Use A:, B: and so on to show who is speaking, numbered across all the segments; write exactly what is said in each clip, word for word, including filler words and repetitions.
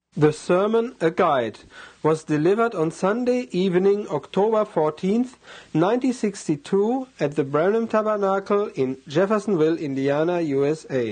A: The sermon, A Guide, was delivered on Sunday evening, October fourteenth, nineteen sixty-two, at the Branham Tabernacle in Jeffersonville, Indiana, U S A.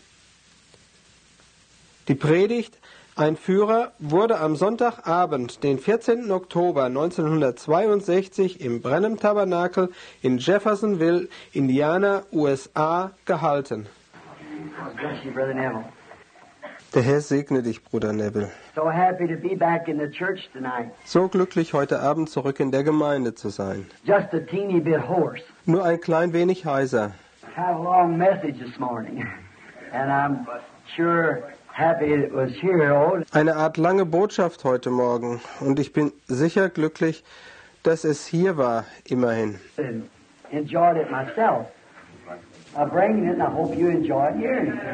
A: Die Predigt, ein Führer, wurde am Sonntagabend, den vierzehnten Oktober neunzehnhundertzweiundsechzig, im Branham Tabernacle in Jeffersonville, Indiana, U S A, gehalten.
B: God bless you, Brother Neville.
A: Der Herr segne dich, Bruder Neville.
B: So happy to be back in the church tonight.
A: So glücklich, heute Abend zurück in der Gemeinde zu sein.
B: Just a teeny bit hoarse.
A: Nur ein klein wenig heiser.
B: Had a long message this morning, and I'm sure happy it was here. Oh,
A: Eine Art lange Botschaft heute Morgen. Und ich bin sicher glücklich, dass es hier war, immerhin.
B: and enjoyed it myself. I'm bringing it, and I hope you enjoy it hearing it.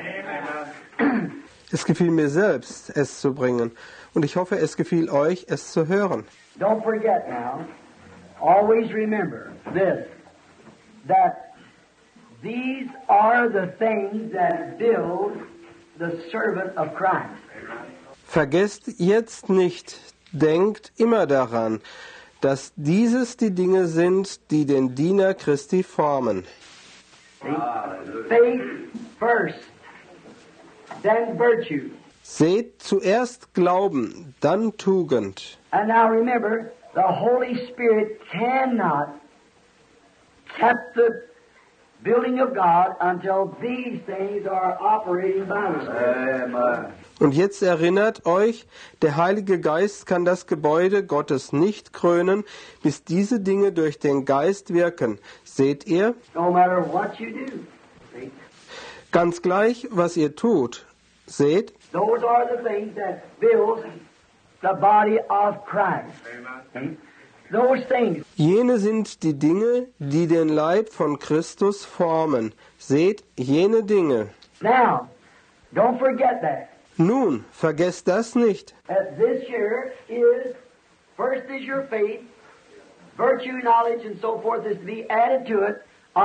A: Es gefiel mir selbst, es zu bringen. Und ich hoffe, es gefiel euch, es zu hören.
B: Don't forget now, always remember this, that these are the things that build the servant of Christ.
A: Vergesst jetzt nicht, denkt immer daran, dass dieses die Dinge sind, die den Diener Christi formen.
B: See? Faith first, then virtue.
A: Seht zuerst Glauben, dann Tugend.
B: And now remember, the Holy Spirit cannot keep the building of God until these things are operating by the Spirit.
A: Und jetzt erinnert euch, der Heilige Geist kann das Gebäude Gottes nicht krönen, bis diese Dinge durch den Geist wirken. Seht ihr?
B: No matter what you do. See?
A: Ganz gleich, was ihr tut. Seht,
B: Those are the things that build the body of Christ. See? Those things.
A: jene sind die Dinge, die den Leib von Christus formen. Seht, jene Dinge.
B: Now, don't forget that.
A: Nun, vergesst das nicht.
B: That this year is, first is your faith, virtue, knowledge, and so forth is to be added to it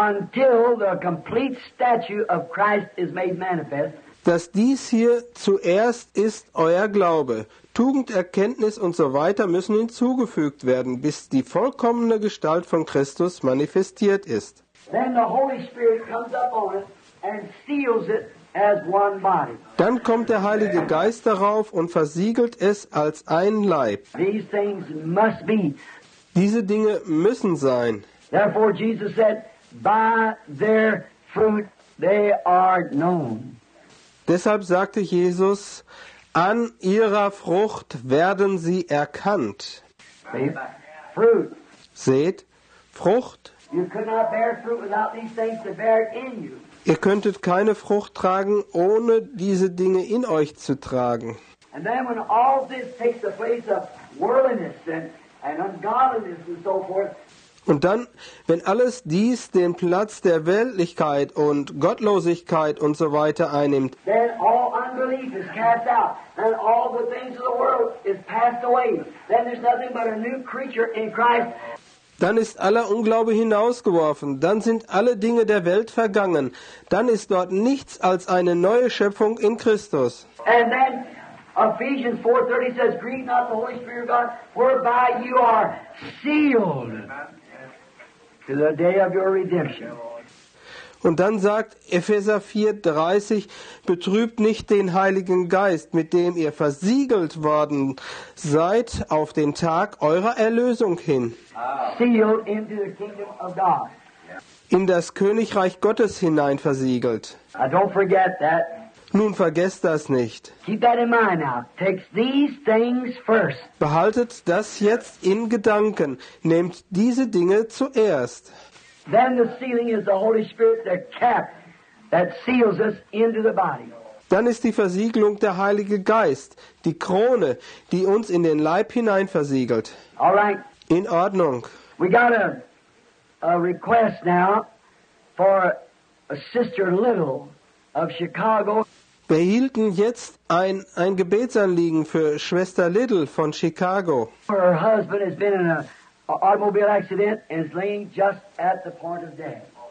B: until the complete statue of Christ is made manifest.
A: Dass dies hier zuerst ist euer Glaube. Tugend, Erkenntnis und so weiter müssen hinzugefügt werden, bis die vollkommene Gestalt von Christus manifestiert ist.
B: Then the Holy Spirit comes up on it and seals it as one body.
A: Dann kommt der Heilige Geist darauf und versiegelt es als ein Leib.
B: These things must be.
A: Diese Dinge müssen sein.
B: Therefore Jesus said, by their fruit they are known.
A: Deshalb sagte Jesus, an ihrer Frucht werden sie erkannt.
B: See? Fruit.
A: Seht, Frucht.
B: You could not bear fruit without these things to bear it in you.
A: Ihr könntet keine Frucht tragen, ohne diese Dinge in euch zu tragen.
B: And then when all this takes the place of worldliness and, and ungodliness and so forth,
A: Und dann, wenn alles dies den Platz der Weltlichkeit und Gottlosigkeit und so weiter einnimmt,
B: then all unbelief is cast out, and all the things of the world is passed away. Then there's nothing but a new creature in Christ.
A: dann ist aller Unglaube hinausgeworfen, dann sind alle Dinge der Welt vergangen, dann ist dort nichts als eine neue Schöpfung in Christus.
B: And then Ephesians four thirty says, grieve not the Holy Spirit of God, whereby you are sealed to the day of your redemption.
A: Und dann sagt Epheser vier dreißig, betrübt nicht den Heiligen Geist, mit dem ihr versiegelt worden seid auf den Tag eurer Erlösung hin,
B: Sealed into the kingdom of God.
A: in das Königreich Gottes hinein versiegelt.
B: Now don't forget that.
A: Nun vergesst das nicht.
B: Keep that in mind now. Takes these things first.
A: Behaltet das jetzt in Gedanken. Nehmt diese Dinge zuerst.
B: Then the sealing is the Holy Spirit, the cap that seals us into the body.
A: Dann ist die Versiegelung der Heilige Geist, die Krone, die uns in den Leib hinein versiegelt.
B: All right.
A: In Ordnung.
B: We got a, a request now for a Sister Little of Chicago.
A: Wir hielten jetzt ein, ein Gebetsanliegen für Schwester Little von Chicago.
B: Her husband has been in a, a automobile accident and is laying just at the point of death.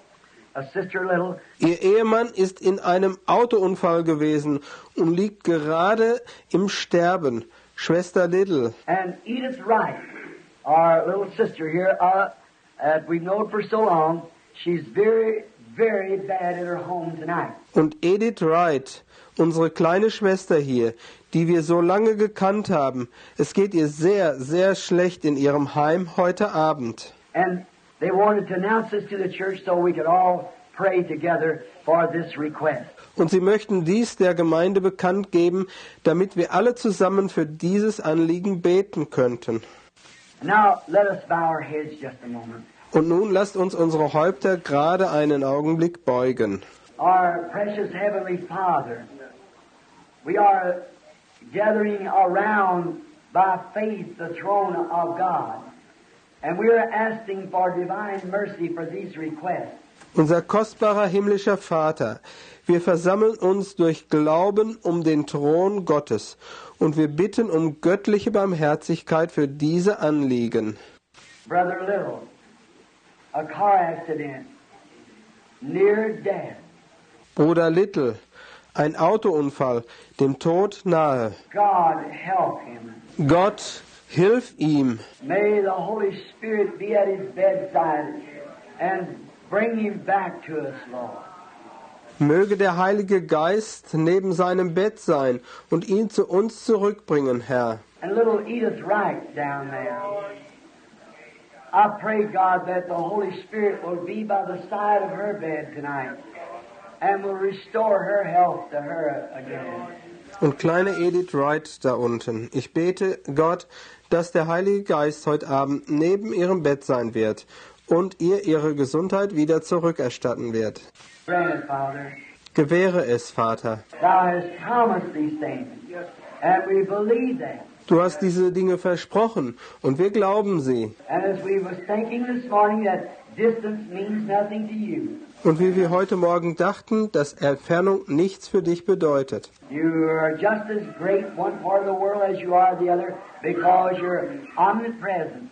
B: a Sister Little.
A: Ihr Ehemann ist in einem Autounfall gewesen und liegt gerade im Sterben. Schwester Little.
B: And Edith Wright, our little sister here, uh, that we've known for so long, she's very, very bad at her home tonight.
A: Und Edith Wright, unsere kleine Schwester hier, die wir so lange gekannt haben, es geht ihr sehr, sehr schlecht in ihrem Heim heute Abend.
B: And they wanted to announce this to the church so we could all pray together for this request.
A: Und sie möchten dies der Gemeinde bekannt geben, damit wir alle zusammen für dieses Anliegen beten könnten.
B: Now let us bow our heads just a moment.
A: Und nun lasst uns unsere Häupter gerade einen Augenblick beugen.
B: Our precious Heavenly Father, we are gathering around by faith the throne of God, and we are asking for divine mercy for these requests.
A: Unser kostbarer himmlischer Vater, wir versammeln uns durch Glauben um den Thron Gottes und wir bitten um göttliche Barmherzigkeit für diese Anliegen.
B: Brother Little, a car accident, near death.
A: Bruder Little, ein Autounfall, dem Tod nahe.
B: God help him.
A: Gott, hilf ihm.
B: May the Holy Spirit be at his bedside and bring him back to us, Lord.
A: Möge der Heilige Geist neben seinem Bett sein und ihn zu uns zurückbringen, Herr.
B: And little Edith Wright down there. I pray, God, that the Holy Spirit will be by the side of her bed tonight and will restore her health to her again.
A: Und kleine Edith Wright da unten. Ich bete, Gott, dass der Heilige Geist heute Abend neben ihrem Bett sein wird und ihr ihre Gesundheit wieder zurückerstatten wird.
B: Grant it, Father.
A: Gewähre es, Vater.
B: Thou hast promised these things, and we believe that.
A: Du hast diese Dinge versprochen und wir glauben sie.
B: And as we was thinking this morning that distance means nothing to you.
A: Und wie wir heute Morgen dachten, dass Entfernung nichts für dich bedeutet.
B: You are just as great one part of the world as you are the other because you're omnipresent,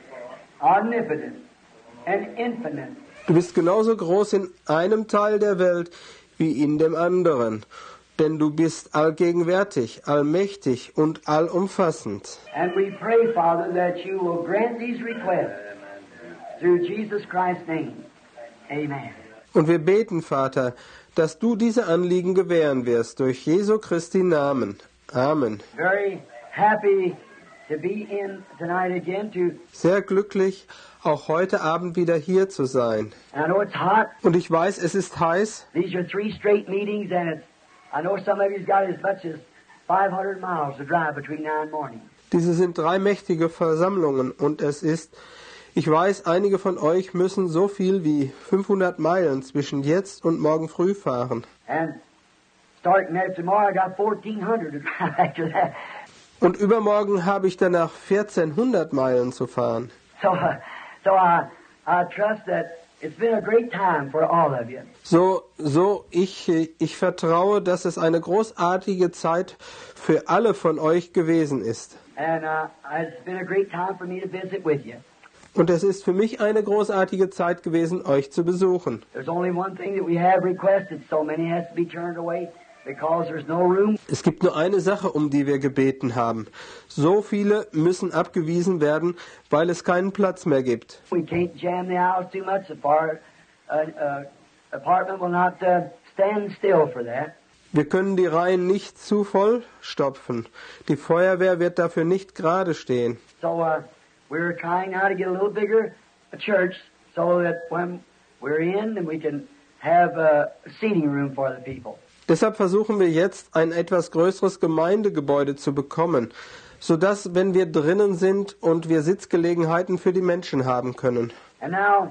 B: omnipotent, and infinite.
A: Du bist genauso groß in einem Teil der Welt wie in dem anderen, denn du bist allgegenwärtig, allmächtig und allumfassend.
B: And we pray, Father, that you will grant these requests through Jesus Christ's name. Amen.
A: Und wir beten, Vater, dass du diese Anliegen gewähren wirst durch Jesu Christi Namen. Amen.
B: Very happy to be in tonight again to.
A: Sehr glücklich, auch heute Abend wieder hier zu sein.
B: I know it's hot.
A: Und ich weiß, es ist heiß.
B: These are three straight meetings, and it's, I know some of you's got as much as five hundred miles to drive between now and morning.
A: Diese sind drei mächtige Versammlungen und es ist, ich weiß, einige von euch müssen so viel wie fünfhundert Meilen zwischen jetzt und morgen früh fahren.
B: And starting there tomorrow, I got fourteen hundred to drive after that.
A: Und übermorgen habe ich danach vierzehnhundert Meilen zu fahren.
B: So, uh, so I, I trust that it's been a great time for all of you.
A: So, so ich, ich vertraue, dass es eine großartige Zeit für alle von euch gewesen ist.
B: And uh, it's been a great time for me to visit with you.
A: Und es ist für mich eine großartige Zeit gewesen, euch zu besuchen.
B: There's only one thing that we have requested, so many has to be turned away because there's no room.
A: Es gibt nur eine Sache, um die wir gebeten haben. So viele müssen abgewiesen werden, weil es keinen Platz mehr gibt.
B: We can't jam the aisles too much. The far, uh, uh, apartment will not uh, stand still for that.
A: Wir können die Reihen nicht zu voll stopfen. Die Feuerwehr wird dafür nicht gerade stehen.
B: So uh, we're trying now to get a little bigger a church so that when we're in, then we can have a seating room for the people.
A: Deshalb versuchen wir jetzt, ein etwas größeres Gemeindegebäude zu bekommen, sodass, wenn wir drinnen sind und wir Sitzgelegenheiten für die Menschen haben können.
B: And now,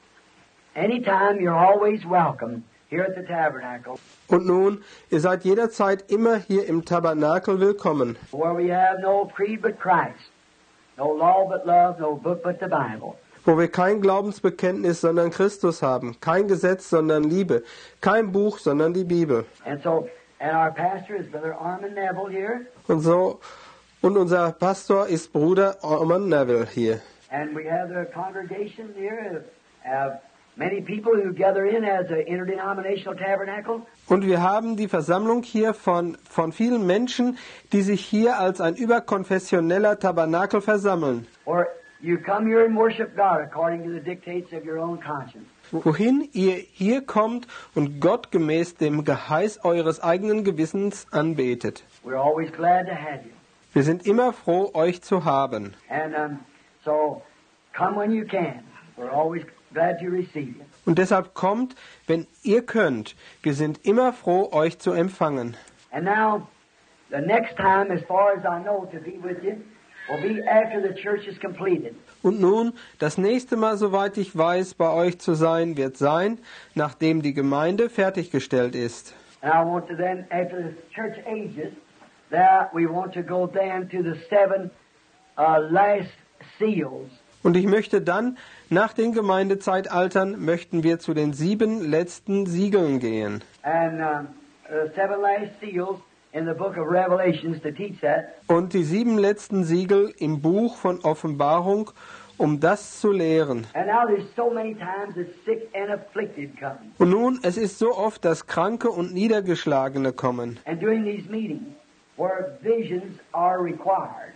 B: anytime you're always welcome here at the tabernacle,
A: Und nun, ihr seid jederzeit immer hier im Tabernakel willkommen,
B: where we have no creed but Christ, no law but love, no book but the Bible.
A: wo wir kein Glaubensbekenntnis, sondern Christus haben, kein Gesetz, sondern Liebe, kein Buch, sondern die Bibel.
B: And so, and our pastor is Brother Armand Neville here,
A: Und so, und unser Pastor ist Bruder Orman Neville hier.
B: and we have the congregation here, have many people who gather in as an interdenominational tabernacle.
A: Und wir haben die Versammlung hier von, von vielen Menschen, die sich hier als ein überkonfessioneller Tabernakel versammeln.
B: Or you come here and worship God according to the dictates of your own conscience.
A: Wohin ihr hier kommt und Gott gemäß dem Geheiß eures eigenen Gewissens anbetet.
B: We're always glad to have you.
A: Wir sind immer froh, euch zu haben.
B: And um, so come when you can. We're always glad to receive you.
A: Und deshalb kommt, wenn ihr könnt. Wir sind immer froh, euch zu empfangen.
B: And now, the next time, as far as I know, to be with you, will be after the church is completed.
A: Und nun, das nächste Mal, soweit ich weiß, bei euch zu sein, wird sein, nachdem die Gemeinde fertiggestellt ist.
B: And I want to then, after the church ages, that we want to go then to the seven uh, last seals.
A: Und ich möchte dann, nach den Gemeindezeitaltern, möchten wir zu den sieben letzten Siegeln gehen.
B: And um, the seven last seals in the book of Revelations to teach that.
A: Und die sieben letzten Siegel im Buch von Offenbarung, um das zu lehren.
B: And now there's so many times that sick and afflicted come.
A: Und nun, es ist so oft, dass Kranke und Niedergeschlagene kommen.
B: And during these meetings, where visions are required,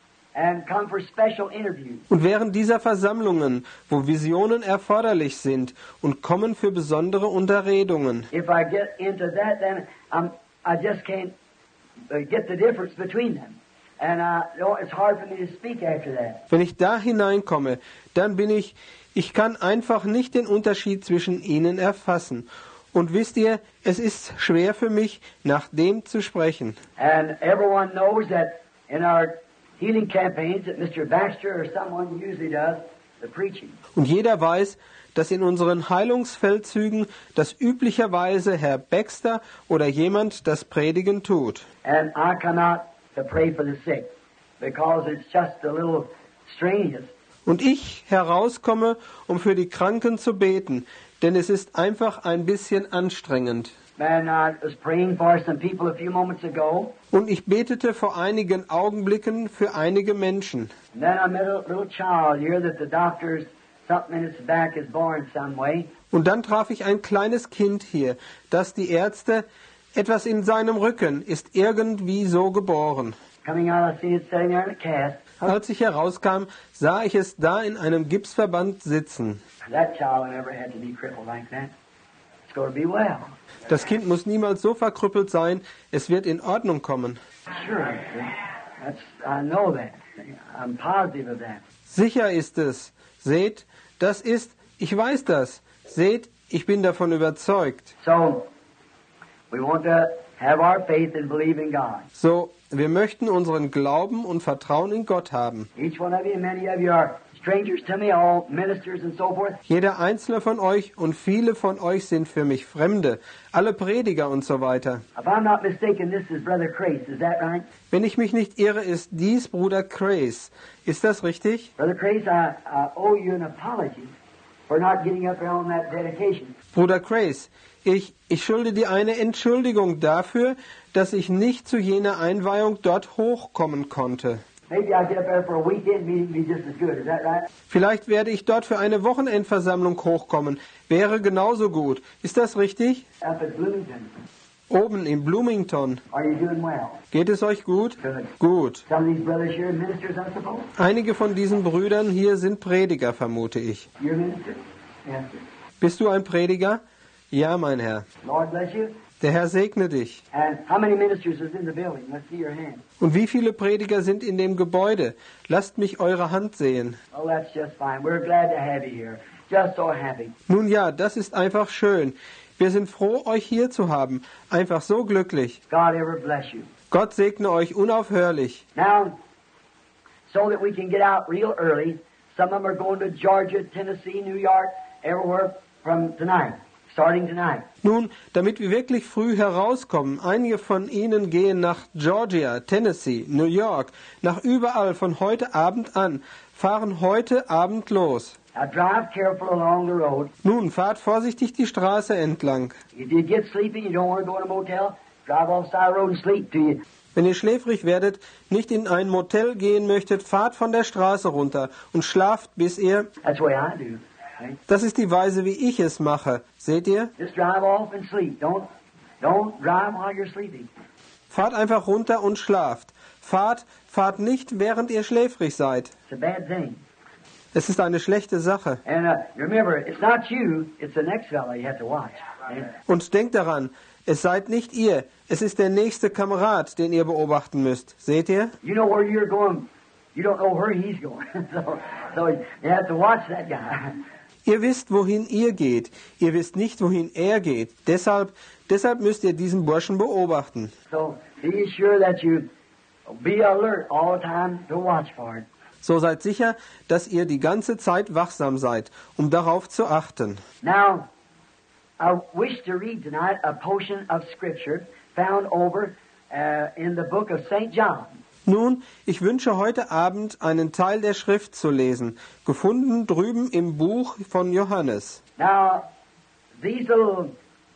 B: and come for special interviews.
A: Und während dieser Versammlungen, wo Visionen erforderlich sind und kommen für besondere Unterredungen.
B: If I get into that, then I'm, I just can't uh, get the difference between them. And uh, no, it's hard for me to speak after that.
A: Wenn ich da hineinkomme, dann bin ich, ich kann einfach nicht den Unterschied zwischen ihnen erfassen. Und wisst ihr, es ist schwer für mich, nach dem zu sprechen.
B: And everyone knows that in our healing campaigns that Mister Baxter or someone usually does the preaching.
A: Und jeder weiß, dass in unseren Heilungsfeldzügen das üblicherweise Herr Baxter oder jemand das Predigen tut.
B: And I come out to pray for the sick because it's just a little strenuous.
A: Und ich herauskomme, um für die Kranken zu beten, denn es ist einfach ein bisschen anstrengend.
B: And I was praying for some people a few moments ago.
A: Und ich betete vor einigen Augenblicken für einige Menschen.
B: And then I met a little child here that the doctors, something in its back is born some way.
A: Und dann traf ich ein kleines Kind hier, das die Ärzte, etwas in seinem Rücken ist irgendwie so geboren.
B: Coming out, I seen it sitting there in a cast.
A: Als ich herauskam, sah ich es da in einem Gipsverband sitzen.
B: That child never had to be crippled like that. It's going to be well.
A: Das Kind muss niemals so verkrüppelt sein, es wird in Ordnung kommen.
B: Sure, that's, I know that. I'm positive of that.
A: Sicher ist es. Seht, das ist, ich weiß das. Seht, ich bin davon überzeugt.
B: So, we want to have our faith and believe in God.
A: So, wir möchten unseren Glauben und Vertrauen in Gott haben.
B: Each one of you, many of you are strangers to me, all ministers and so forth.
A: Jeder einzelne von euch und viele von euch sind für mich Fremde, alle Prediger und so weiter.
B: If I'm not mistaken, this is Brother Crace, is that right?
A: Wenn ich mich nicht irre, ist dies Bruder Crace. Ist das richtig?
B: Brother Crace, I, I owe you an apology for not getting up there on that dedication.
A: Bruder Crace, ich, ich schulde dir eine Entschuldigung dafür, dass ich nicht zu jener Einweihung dort hochkommen konnte.
B: Maybe I get up there for a weekend meeting, be just as good, is that right?
A: Vielleicht werde ich dort für eine Wochenendversammlung hochkommen. Wäre genauso gut. Ist das richtig?
B: Up at Bloomington.
A: Oben in Bloomington.
B: Are you doing well?
A: Geht es euch gut?
B: Good.
A: Gut.
B: Some of these brothers here are ministers, I suppose?
A: Einige von diesen Brüdern hier sind Prediger, vermute ich.
B: You're a minister? Yes, sir.
A: Bist du ein Prediger? Ja, mein Herr.
B: Lord bless you.
A: Der Herr segne dich.
B: And how many ministers is in the building? Let's see your hand.
A: Und wie viele Prediger sind in dem Gebäude? Lasst mich eure Hand sehen.
B: Oh, that's just fine. We're glad to have you here. Just so happy.
A: Nun ja, das ist einfach schön. Wir sind froh, euch hier zu haben. Einfach so glücklich.
B: God ever bless you.
A: Gott segne euch unaufhörlich.
B: Now, so that we can get out real early, some of them are going to Georgia, Tennessee, New York, everywhere from tonight, starting tonight.
A: Nun, damit wir wirklich früh herauskommen, einige von ihnen gehen nach Georgia, Tennessee, New York, nach überall von heute Abend an, fahren heute Abend los.
B: Now drive careful along the road.
A: Nun, fahrt vorsichtig die Straße entlang.
B: If you get sleepy, you don't want to go in a motel, drive off side road and sleep till you.
A: Wenn ihr schläfrig werdet, nicht in ein Motel gehen möchtet, fahrt von der Straße runter und schlaft, bis ihr...
B: That's the way I do. See?
A: Das ist die Weise, wie ich es mache. Seht ihr?
B: Just drive off and sleep. Don't, don't drive while you're sleeping.
A: Fahrt einfach runter und schlaft. Fahrt, fahrt nicht, während ihr schläfrig seid.
B: It's a bad thing.
A: Es ist eine schlechte Sache.
B: And uh, remember, it's not you, it's the next fellow you have to watch. See?
A: Und denkt daran, es seid nicht ihr, es ist der nächste Kamerad, den ihr beobachten müsst. Seht ihr?
B: You know where you're going. You don't know where he's going. so, so you have to watch that guy.
A: Ihr wisst, wohin ihr geht. Ihr wisst nicht, wohin er geht. Deshalb, deshalb müsst ihr diesen Burschen beobachten.
B: So be sure that you be alert all the time to watch for it.
A: So seid sicher, dass ihr die ganze Zeit wachsam seid, um darauf zu achten.
B: Now, I wish to read tonight a portion of Scripture found over uh, in the book of Saint John.
A: Nun, ich wünsche heute Abend einen Teil der Schrift zu lesen, gefunden drüben im Buch von Johannes.
B: Now, these little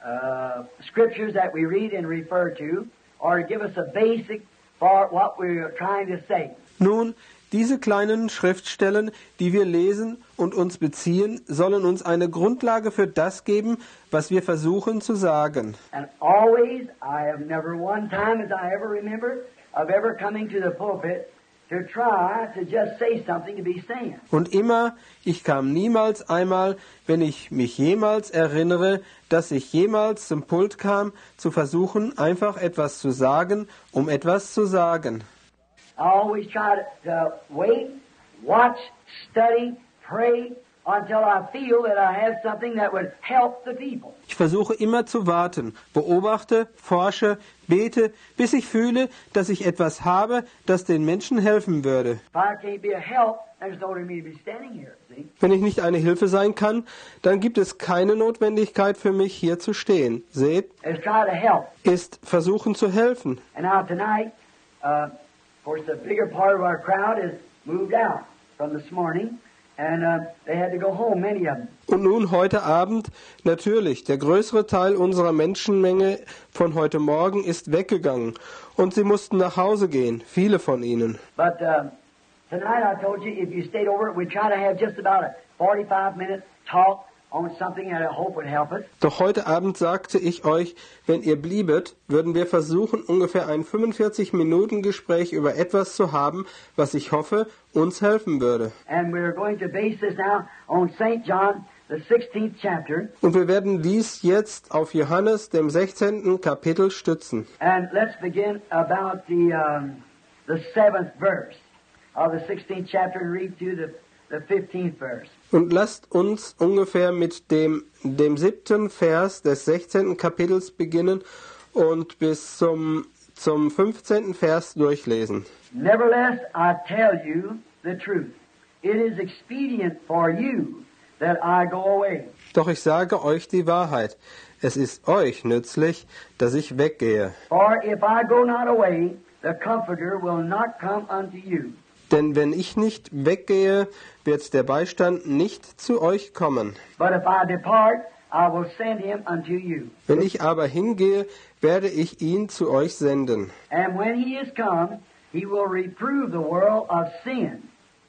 B: uh, scriptures that we read and refer to are to give us a basic for what we're trying to say.
A: Nun, diese kleinen Schriftstellen, die wir lesen und uns beziehen, sollen uns eine Grundlage für das geben, was wir versuchen zu sagen.
B: And always, I have never one time as I ever remember of ever coming to the pulpit to try to just say something to be saying.
A: Und immer, ich kam niemals einmal, wenn ich mich jemals erinnere, dass ich jemals zum Pult kam, zu versuchen, einfach etwas zu sagen, um etwas zu sagen.
B: I always try to, to wait, watch, study, pray until I feel that I have something that would help the people.
A: Ich versuche immer zu warten, beobachte, forsche, bete, bis ich fühle, dass ich etwas habe, das den Menschen helfen würde.
B: If I can't be a help, there's no need me to be standing here, see?
A: Wenn ich nicht eine Hilfe sein kann, dann gibt es keine Notwendigkeit für mich, hier zu stehen. Seht,
B: Let's try to help.
A: ist versuchen zu helfen.
B: And now tonight, uh, of course, the bigger part of our crowd is moved out from this morning, and uh, they had to go home, many of them.
A: Und nun heute Abend, natürlich, der größere Teil unserer Menschenmenge von heute Morgen ist weggegangen. Und sie mussten nach Hause gehen, viele von ihnen.
B: But uh, tonight I told you, if you stayed over, we'd try to have just about a forty-five minute talk on something that I hope would help us.
A: Doch heute Abend sagte ich euch, wenn ihr bliebet, würden wir versuchen, ungefähr ein fünfundvierzig Minuten Gespräch über etwas zu haben, was ich hoffe, uns helfen würde.
B: And we're going to base this now on Saint John, the sixteenth chapter.
A: Und wir werden dies jetzt auf Johannes, dem sechzehnten Kapitel stützen.
B: And let's begin about the um, the seventh verse of the sixteenth chapter and read through the, the fifteenth verse.
A: Und lasst uns ungefähr mit dem, dem siebten Vers des sechzehnten Kapitels beginnen und bis zum, zum fünfzehnten Vers durchlesen.
B: Nevertheless, I tell you the truth. It is expedient for you that I go away.
A: Doch ich sage euch die Wahrheit. Es ist euch nützlich, dass ich weggehe.
B: For if I go not away, the Comforter will not come unto you.
A: Denn wenn ich nicht weggehe, wird der Beistand nicht zu euch kommen.
B: But if I depart, I will send him unto you.
A: Wenn ich aber hingehe, werde ich ihn zu euch senden.
B: And when he is come, he will reprove the world of sin,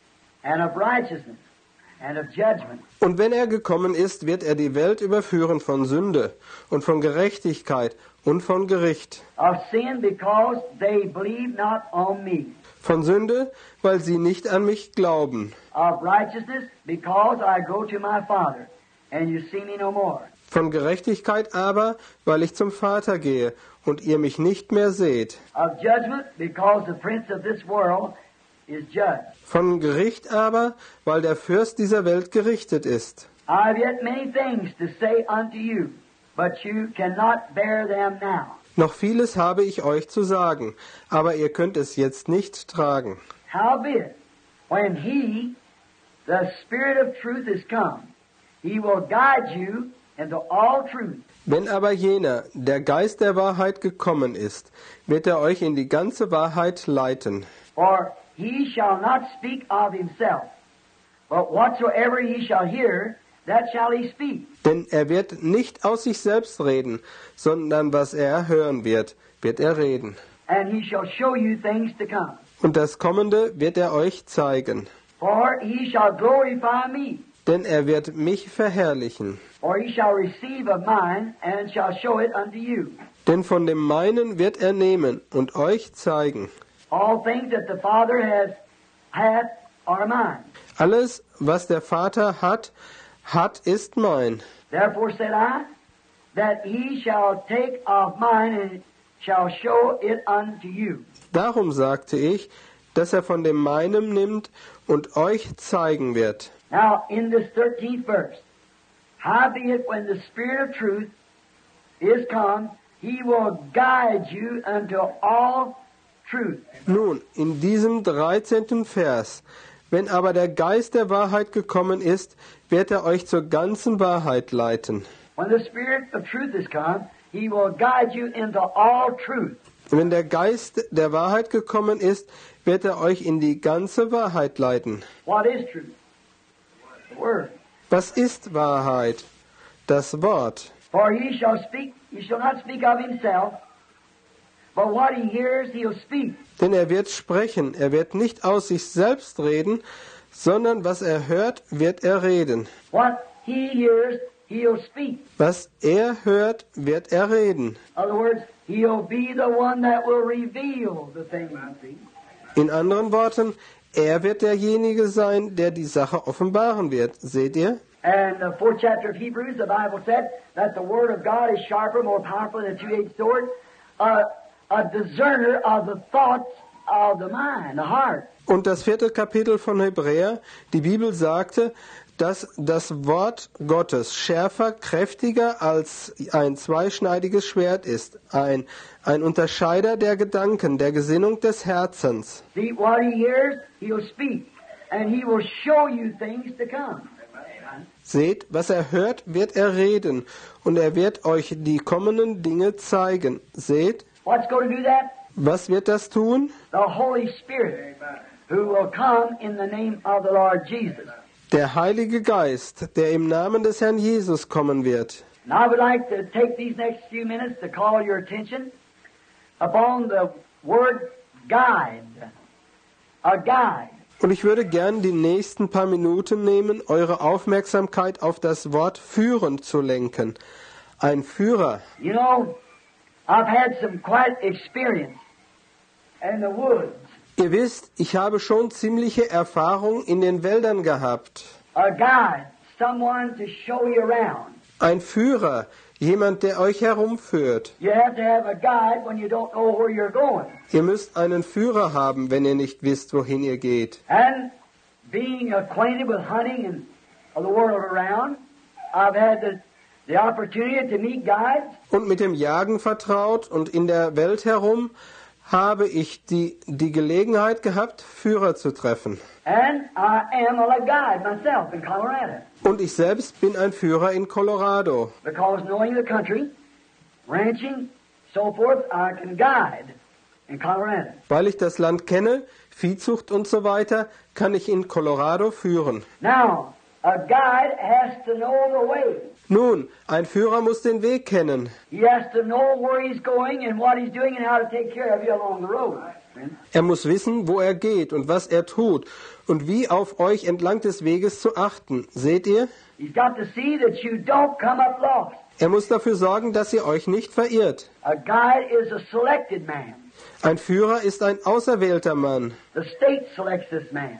B: and of righteousness, and of judgment.
A: Und wenn er gekommen ist, wird er die Welt überführen von Sünde und von Gerechtigkeit und von Gericht.
B: Of sin, because they believe not on me.
A: Von Sünde, weil sie nicht an mich glauben.
B: Of righteousness, because I go to my Father, and you see me no more.
A: Von Gerechtigkeit aber, weil ich zum Vater gehe und ihr mich nicht mehr seht.
B: Of judgment, because the prince of this world is judged.
A: Von Gericht aber, weil der Fürst dieser Welt gerichtet ist.
B: I have yet many things to say unto you, but you cannot bear them now.
A: Noch vieles habe ich euch zu sagen, aber ihr könnt es jetzt nicht tragen.
B: Howbeit, when he, the Spirit of truth, is come, he will guide you into all truth.
A: Wenn aber jener, der Geist der Wahrheit gekommen ist, wird er euch in die ganze Wahrheit leiten.
B: For he shall not speak of himself, but whatsoever he shall hear, that shall he speak.
A: Denn er wird nicht aus sich selbst reden, sondern was er hören wird, wird er reden.
B: And he shall show you things to come.
A: Und das Kommende wird er euch zeigen.
B: For he shall glorify me.
A: denn er wird mich verherrlichen.
B: For he shall receive of mine, and shall show it unto you.
A: Denn von dem meinen wird er nehmen und euch zeigen.
B: All things that the Father has hath are mine.
A: Alles, was der Vater hat, hat, ist mein.
B: Therefore said I, that he shall take of mine, and shall show it unto you.
A: Darum sagte ich, dass er von dem meinem nimmt und euch zeigen wird.
B: Now, in this thirteenth verse, howbeit when the Spirit of truth is come, he will guide you unto all truth.
A: Nun, in diesem dreizehnten Vers, wenn aber der Geist der Wahrheit gekommen ist, wird er euch zur ganzen Wahrheit leiten.
B: When the Spirit of truth is come, he will guide you into all truth.
A: Wenn der Geist der Wahrheit gekommen ist, wird er euch in die ganze Wahrheit leiten.
B: What is truth? The Word.
A: Was ist Wahrheit? Das Wort.
B: For he shall speak, he shall not speak of himself, but what he hears he'll speak.
A: Denn er wird sprechen, er wird nicht aus sich selbst reden, sondern was er hört, wird er reden.
B: What he hears he'll speak.
A: Was er hört, wird er reden.
B: In other words, he'll be the one that will reveal the thing you see.
A: In anderen Worten, er wird derjenige sein, der die Sache offenbaren wird. Seht ihr?
B: And the fourth chapter of Hebrews, the Bible said that the Word of God is sharper, more powerful than a two-edged sword, a, a discerner of the thoughts of the mind, the heart.
A: Und das vierte Kapitel von Hebräer, die Bibel sagte, dass das Wort Gottes schärfer, kräftiger als ein zweischneidiges Schwert ist, ein, ein Unterscheider der Gedanken, der Gesinnung des Herzens.
B: See, what he hears, he'll speak, and he will show you things to come.
A: Seht, was er hört, wird er reden, und er wird euch die kommenden Dinge zeigen. Seht,
B: What's going to do that?
A: was wird das tun?
B: The Holy Spirit, who will come in the name of the Lord Jesus.
A: Der Heilige Geist, der im Namen des Herrn Jesus kommen wird.
B: And I would like to take these next few minutes to call your attention upon the word guide. A guide.
A: Und ich würde gern die nächsten paar Minuten nehmen, eure Aufmerksamkeit auf das Wort führen zu lenken. Ein Führer.
B: You know, I've had some quite experience in the woods.
A: Ihr wisst, ich habe schon ziemliche Erfahrung in den Wäldern gehabt.
B: A guide, someone to show you around.
A: Ein Führer, jemand, der euch herumführt.
B: You have to have a guide when you don't know where you're going.
A: Ihr müsst einen Führer haben, wenn ihr nicht wisst, wohin ihr geht.
B: And being acquainted with hunting and of the world around, I've had the, the opportunity to meet guides.
A: Und mit dem Jagen vertraut und in der Welt herum habe ich die, die Gelegenheit gehabt, Führer zu treffen.
B: And I am a guide myself in Colorado.
A: Und ich selbst bin ein Führer in Colorado.
B: Because knowing the country, ranching, so forth, I can guide in Colorado.
A: Weil ich das Land kenne, Viehzucht und so weiter, kann ich in Colorado führen.
B: Now, a guide has to know the way.
A: Nun, ein Führer muss den Weg kennen.
B: He has to know where he's going and what he's doing and how to take care of you along the road.
A: Er muss wissen, wo er geht und was er tut und wie auf euch entlang des Weges zu achten. Seht ihr?
B: He's got to see that you don't come up lost.
A: Er muss dafür sorgen, dass ihr euch nicht verirrt.
B: A guide is a selected man.
A: Ein Führer ist ein auserwählter Mann.
B: The state selects this man.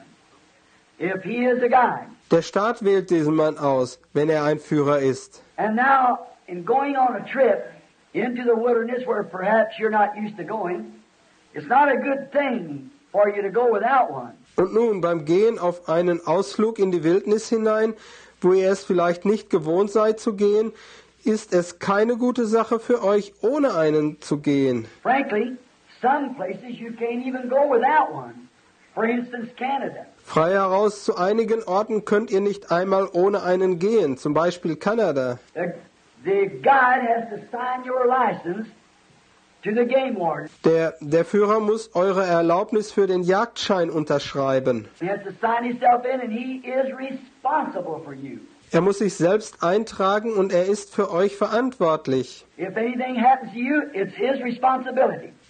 B: If he is a guide.
A: Der Staat wählt diesen Mann aus, wenn er ein Führer ist.
B: And now, in going on a trip into the wilderness where perhaps you're not used to going, it's not a good thing for you to go without one.
A: Und nun beim Gehen auf einen Ausflug in die Wildnis hinein, wo ihr es vielleicht nicht gewohnt seid zu gehen, ist es keine gute Sache für euch, ohne einen zu gehen.
B: Frankly, some places you can't even go without one. For instance, Canada.
A: Frei heraus, zu einigen Orten könnt ihr nicht einmal ohne einen gehen, zum Beispiel Kanada.
B: The, the guide has to sign your license to the game warden.
A: Der, der Führer muss eure Erlaubnis für den Jagdschein unterschreiben.
B: He has to sign himself in and he is responsible for you.
A: Er muss sich selbst eintragen und er ist für euch verantwortlich.
B: If anything happens to you, it's his responsibility.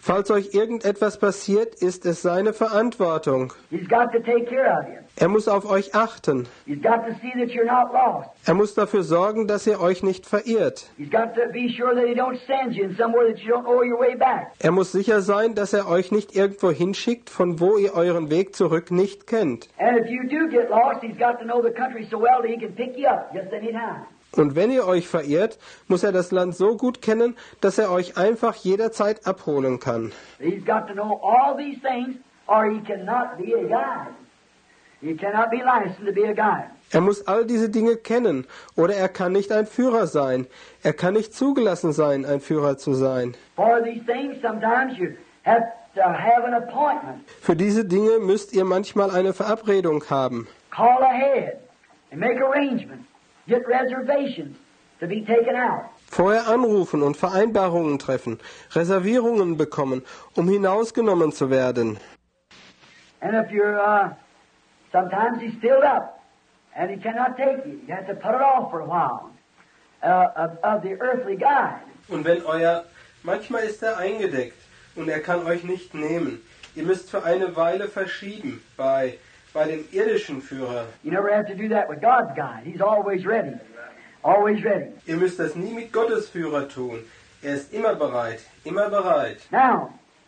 A: Falls euch irgendetwas passiert, ist es seine Verantwortung.
B: He's got to take care of you.
A: Er muss auf euch achten.
B: He's got to see that you're not lost.
A: Er muss dafür sorgen, dass ihr euch nicht verirrt.
B: He's got to be sure that he don't send you in somewhere that you don't know your way back.
A: Er muss sicher sein, dass er euch nicht irgendwo hinschickt, von wo ihr euren Weg zurück nicht kennt.
B: And if you do get lost, he's got to know the country so well that he can pick you up just any time.
A: Und wenn ihr euch verirrt, muss er das Land so gut kennen, dass er euch einfach jederzeit abholen kann.
B: He's got to know all these things, or he cannot be a guide. He cannot be licensed to be a guide.
A: Er muss all diese Dinge kennen, oder er kann nicht ein Führer sein. Er kann nicht zugelassen sein, ein Führer zu sein.
B: For these things, sometimes you have to have an appointment.
A: Für diese Dinge müsst ihr manchmal eine Verabredung haben.
B: Call ahead and make arrangements. Get reservations to be taken out.
A: Vorher anrufen und Vereinbarungen treffen, Reservierungen bekommen, um hinausgenommen zu werden.
B: And if you're, uh, sometimes he's filled up and he cannot take you. You have to put it off for a while uh, of, of the earthly guide.
A: Und wenn euer, manchmal ist er eingedeckt und er kann euch nicht nehmen. Ihr müsst für eine Weile verschieben bei bei dem irdischen Führer.
B: You never have to do that with God's guide. He's always ready. Always ready.
A: Ihr müsst das nie mit Gottes Führer tun. Er ist immer bereit, immer bereit.
B: Now,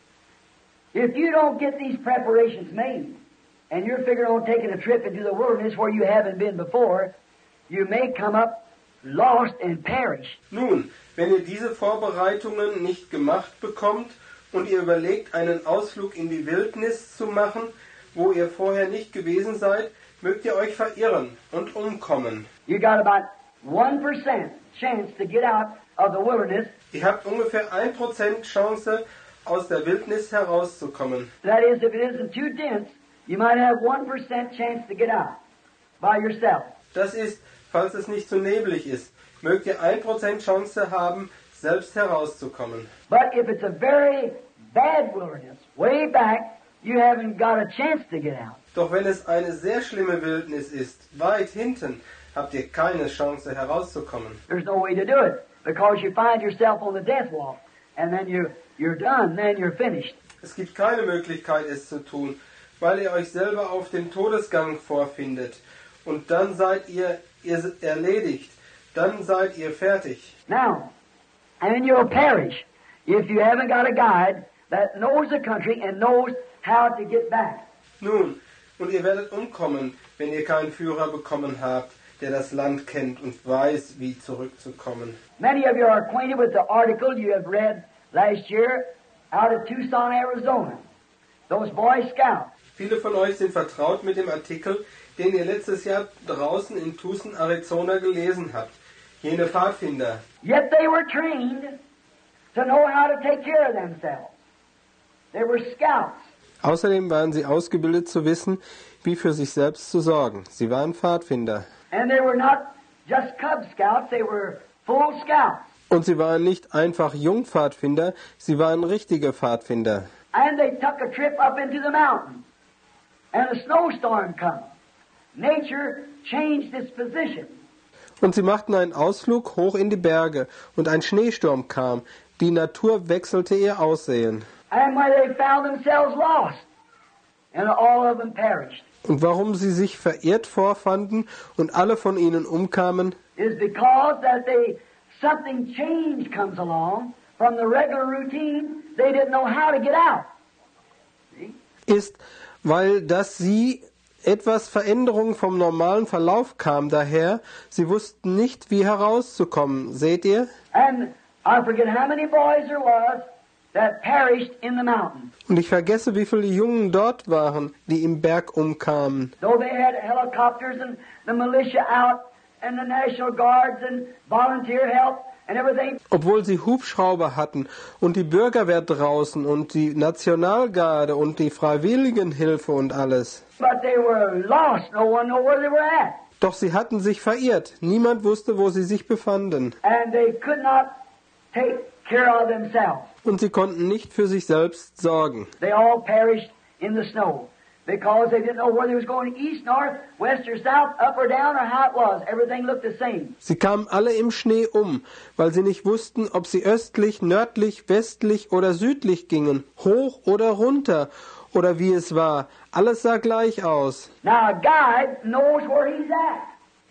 B: if you don't get these preparations made, and you're figuring on taking a trip into the wilderness where you haven't been before, you may come up lost and perish.
A: Nun, wenn ihr diese Vorbereitungen nicht gemacht bekommt und ihr überlegt, einen Ausflug in die Wildnis zu machen, wo ihr vorher nicht gewesen seid, mögt ihr euch verirren und umkommen.
B: You got about one percent chance to get out of the wilderness.
A: Ihr habt ungefähr ein Prozent Chance, aus der Wildnis herauszukommen.
B: That is, if it isn't too dense, you might have one percent chance to get out by yourself.
A: Das ist, falls es nicht zu neblig ist, mögt ihr ein Prozent Chance haben, selbst herauszukommen.
B: But if it's a very bad wilderness, way back, you haven't got a chance to get out.
A: Doch wenn es eine sehr schlimme Wildnis ist, weit hinten, habt ihr keine Chance herauszukommen.
B: There's no way to do it because you find yourself on the death walk and then you you're done, then you're finished.
A: Es gibt keine Möglichkeit, es zu tun, weil ihr euch selber auf dem Todesgang vorfindet. Und dann seid ihr, ihr erledigt. Dann seid ihr fertig.
B: Now, and you'll perish if you haven't got a guide that knows the country and knows how to get back.
A: Nun, und ihr werdet umkommen, wenn ihr keinen Führer bekommen habt, der das Land kennt und weiß, wie zurückzukommen.
B: Many of you are acquainted with the article you have read last year out of Tucson, Arizona. Those Boy Scouts.
A: Viele von euch sind vertraut mit dem Artikel, den ihr letztes Jahr draußen in Tucson, Arizona gelesen habt. Jene Pfadfinder.
B: Yet they were trained to know how to take care of themselves. They were scouts.
A: Außerdem waren sie ausgebildet zu wissen, wie für sich selbst zu sorgen. Sie waren Pfadfinder.
B: And they were not just Cub Scouts, they were full scouts.
A: Und sie waren nicht einfach Jungpfadfinder, sie waren richtige Pfadfinder.
B: And they took a trip up into the mountains. And a snowstorm come. Nature changed its position.
A: Und sie machten einen Ausflug hoch in die Berge, und ein Schneesturm kam. Die Natur wechselte ihr Aussehen.
B: And when they found themselves lost, and all of them perished,
A: Und warum sie sich verirrt vorfanden und alle von ihnen umkamen,
B: is because that they something change comes along from the regular routine. They didn't know how to get out. See?
A: ist, weil dass sie etwas Veränderung vom normalen Verlauf kam daher, sie wussten nicht, wie herauszukommen. Seht ihr?
B: And I forget how many boys there was that perished in the mountain.
A: Und ich vergesse, wie viele Jungen dort waren, die im Berg umkamen.
B: Though they had helicopters and the militia out and the National Guards and volunteer help and everything.
A: Obwohl sie Hubschrauber hatten und die Bürgerwehr draußen und die Nationalgarde und die Freiwilligenhilfe und alles.
B: But they were lost. No one knew where they were at.
A: Doch sie hatten sich verirrt. Niemand wusste, wo sie sich befanden.
B: And they could not take care of themselves.
A: Und sie konnten nicht für sich selbst sorgen.
B: They all perished in the snow. because they didn't know whether they was going east, north, west or south, up or down, or how it was. Everything looked the same.
A: Sie kamen alle im Schnee um, weil sie nicht wussten, ob sie östlich, nördlich, westlich oder südlich gingen, hoch oder runter, oder wie es war. Alles sah gleich aus.
B: Now a guide knows where he's at,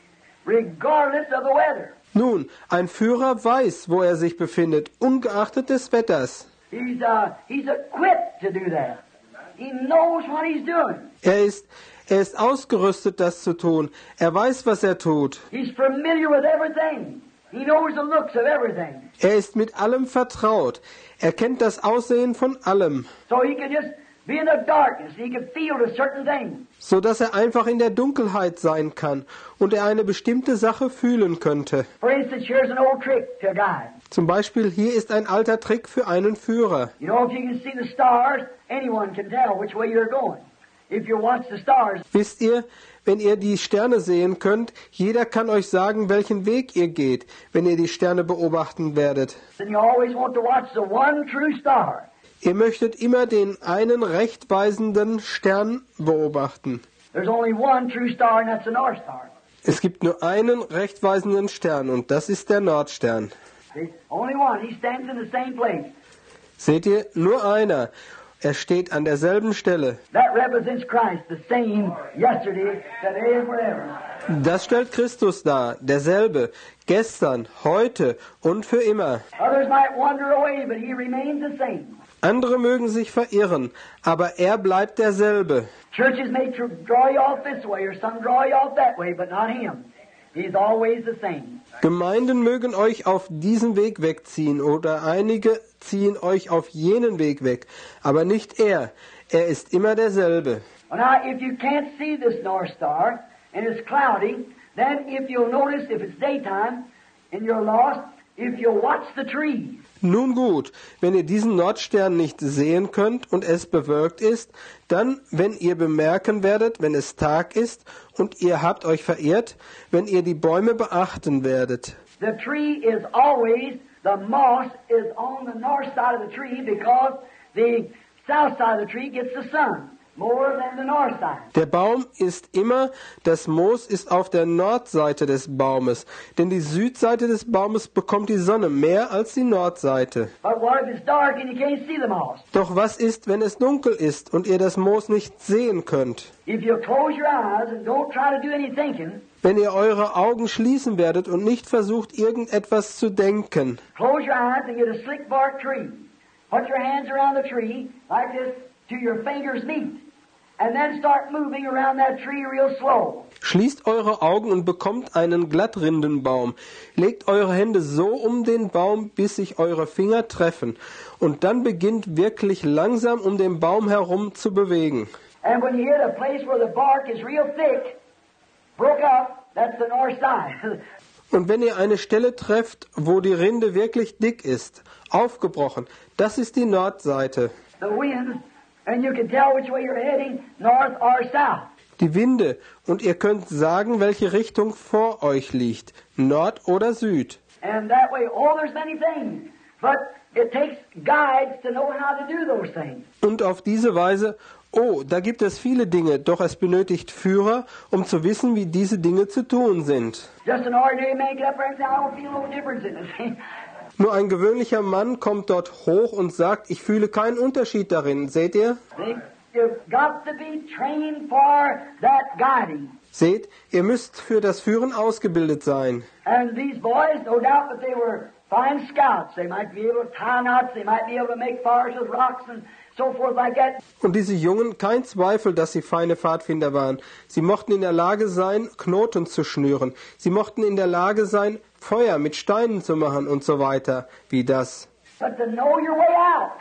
B: regardless of the weather.
A: Nun, ein Führer weiß, wo er sich befindet, ungeachtet des Wetters.
B: He's uh, he's equipped to do that. He knows what he's doing.
A: Er ist, er ist ausgerüstet, das zu tun. Er weiß, was er tut.
B: He's familiar with everything. He knows the looks of everything.
A: Er ist mit allem vertraut. Er kennt das Aussehen von allem,
B: So he can just be in the darkness. He can feel a certain thing.
A: so dass er einfach in der Dunkelheit sein kann und er eine bestimmte Sache fühlen könnte.
B: For instance, here's an old trick to a guide.
A: Zum Beispiel, hier ist ein alter Trick für einen Führer.
B: You know, if you can see the stars, anyone can tell which way you're going. If you watch the stars,
A: Wisst ihr, wenn ihr die Sterne sehen könnt, jeder kann euch sagen, welchen Weg ihr geht, wenn ihr die Sterne beobachten werdet.
B: then you always want to watch the one true star.
A: Ihr möchtet immer den einen rechtweisenden Stern beobachten.
B: There's only one true star, and that's the North Star.
A: Es gibt nur einen rechtweisenden Stern und das ist der Nordstern.
B: See? Only one. He stands in the same place.
A: Seht ihr, nur einer. Er steht an derselben Stelle.
B: That represents Christ, the same yesterday, today, and forever.
A: Das stellt Christus dar, derselbe, gestern, heute und für immer.
B: Others might wander away, but he remains the same.
A: Andere mögen sich verirren, aber er bleibt derselbe.
B: Churches may tr- draw you off this way, or some draw you off that way, but not him. He's always the same.
A: Gemeinden mögen euch auf diesen Weg wegziehen oder einige ziehen euch auf jenen Weg weg, aber nicht er. Er ist immer derselbe.
B: Well, now, if you can't see this North Star, and it's cloudy, then if you'll notice, if it's daytime, and you're lost, if you'll watch the trees,
A: Nun gut, wenn ihr diesen Nordstern nicht sehen könnt und es bewölkt ist, dann, wenn ihr bemerken werdet, wenn es Tag ist und ihr habt euch verirrt, wenn ihr die Bäume beachten werdet.
B: the tree is always, the moss is on the north side of the tree because the south side of the tree gets the sun more than the north side.
A: Der Baum ist immer, das Moos ist auf der Nordseite des Baumes, denn die Südseite des Baumes bekommt die Sonne mehr als die Nordseite.
B: But what if it's dark and you can't see the moss?
A: Doch was ist, wenn es dunkel ist und ihr das Moos nicht sehen könnt?
B: If you close your eyes and don't try to do any thinking,
A: Wenn ihr eure Augen schließen werdet und nicht versucht, irgendetwas zu denken,
B: close your eyes and get a slick bark tree. Put your hands around the tree like this to your fingers meet. And then start moving around that tree real slow.
A: schließt eure Augen und bekommt einen Glattrindenbaum. Legt eure Hände so um den Baum, bis sich eure Finger treffen. Und dann beginnt wirklich langsam um den Baum herum zu bewegen.
B: And when you hit a place where the bark is real thick, broke up, that's the north side.
A: Und wenn ihr eine Stelle trefft, wo die Rinde wirklich dick ist, aufgebrochen, das ist die Nordseite.
B: The wind, and you can tell which way you're heading, north or south.
A: Die Winde, und ihr könnt sagen, welche Richtung vor euch liegt, Nord oder Süd.
B: And that way, oh, there's many things. But it takes guides to know how to do those things.
A: Und auf diese Weise, oh, da gibt es viele Dinge, doch es benötigt Führer, um zu wissen, wie diese Dinge zu tun sind.
B: Just an ordinary man get up there and say, I don't feel no difference in it.
A: Nur ein gewöhnlicher Mann kommt dort hoch und sagt, ich fühle keinen Unterschied darin. Seht ihr?
B: See? You've got to be trained for that guiding.
A: Seht, ihr müsst für das Führen ausgebildet sein.
B: And these boys, no doubt that they were fine scouts. They might be able to tie knots, they might be able to make fires with rocks and so forth like that.
A: Und diese Jungen, kein Zweifel, dass sie feine Pfadfinder waren. Sie mochten in der Lage sein, Knoten zu schnüren. Sie mochten in der Lage sein, Feuer mit Steinen zu machen und so weiter, wie das.
B: But to know your way out,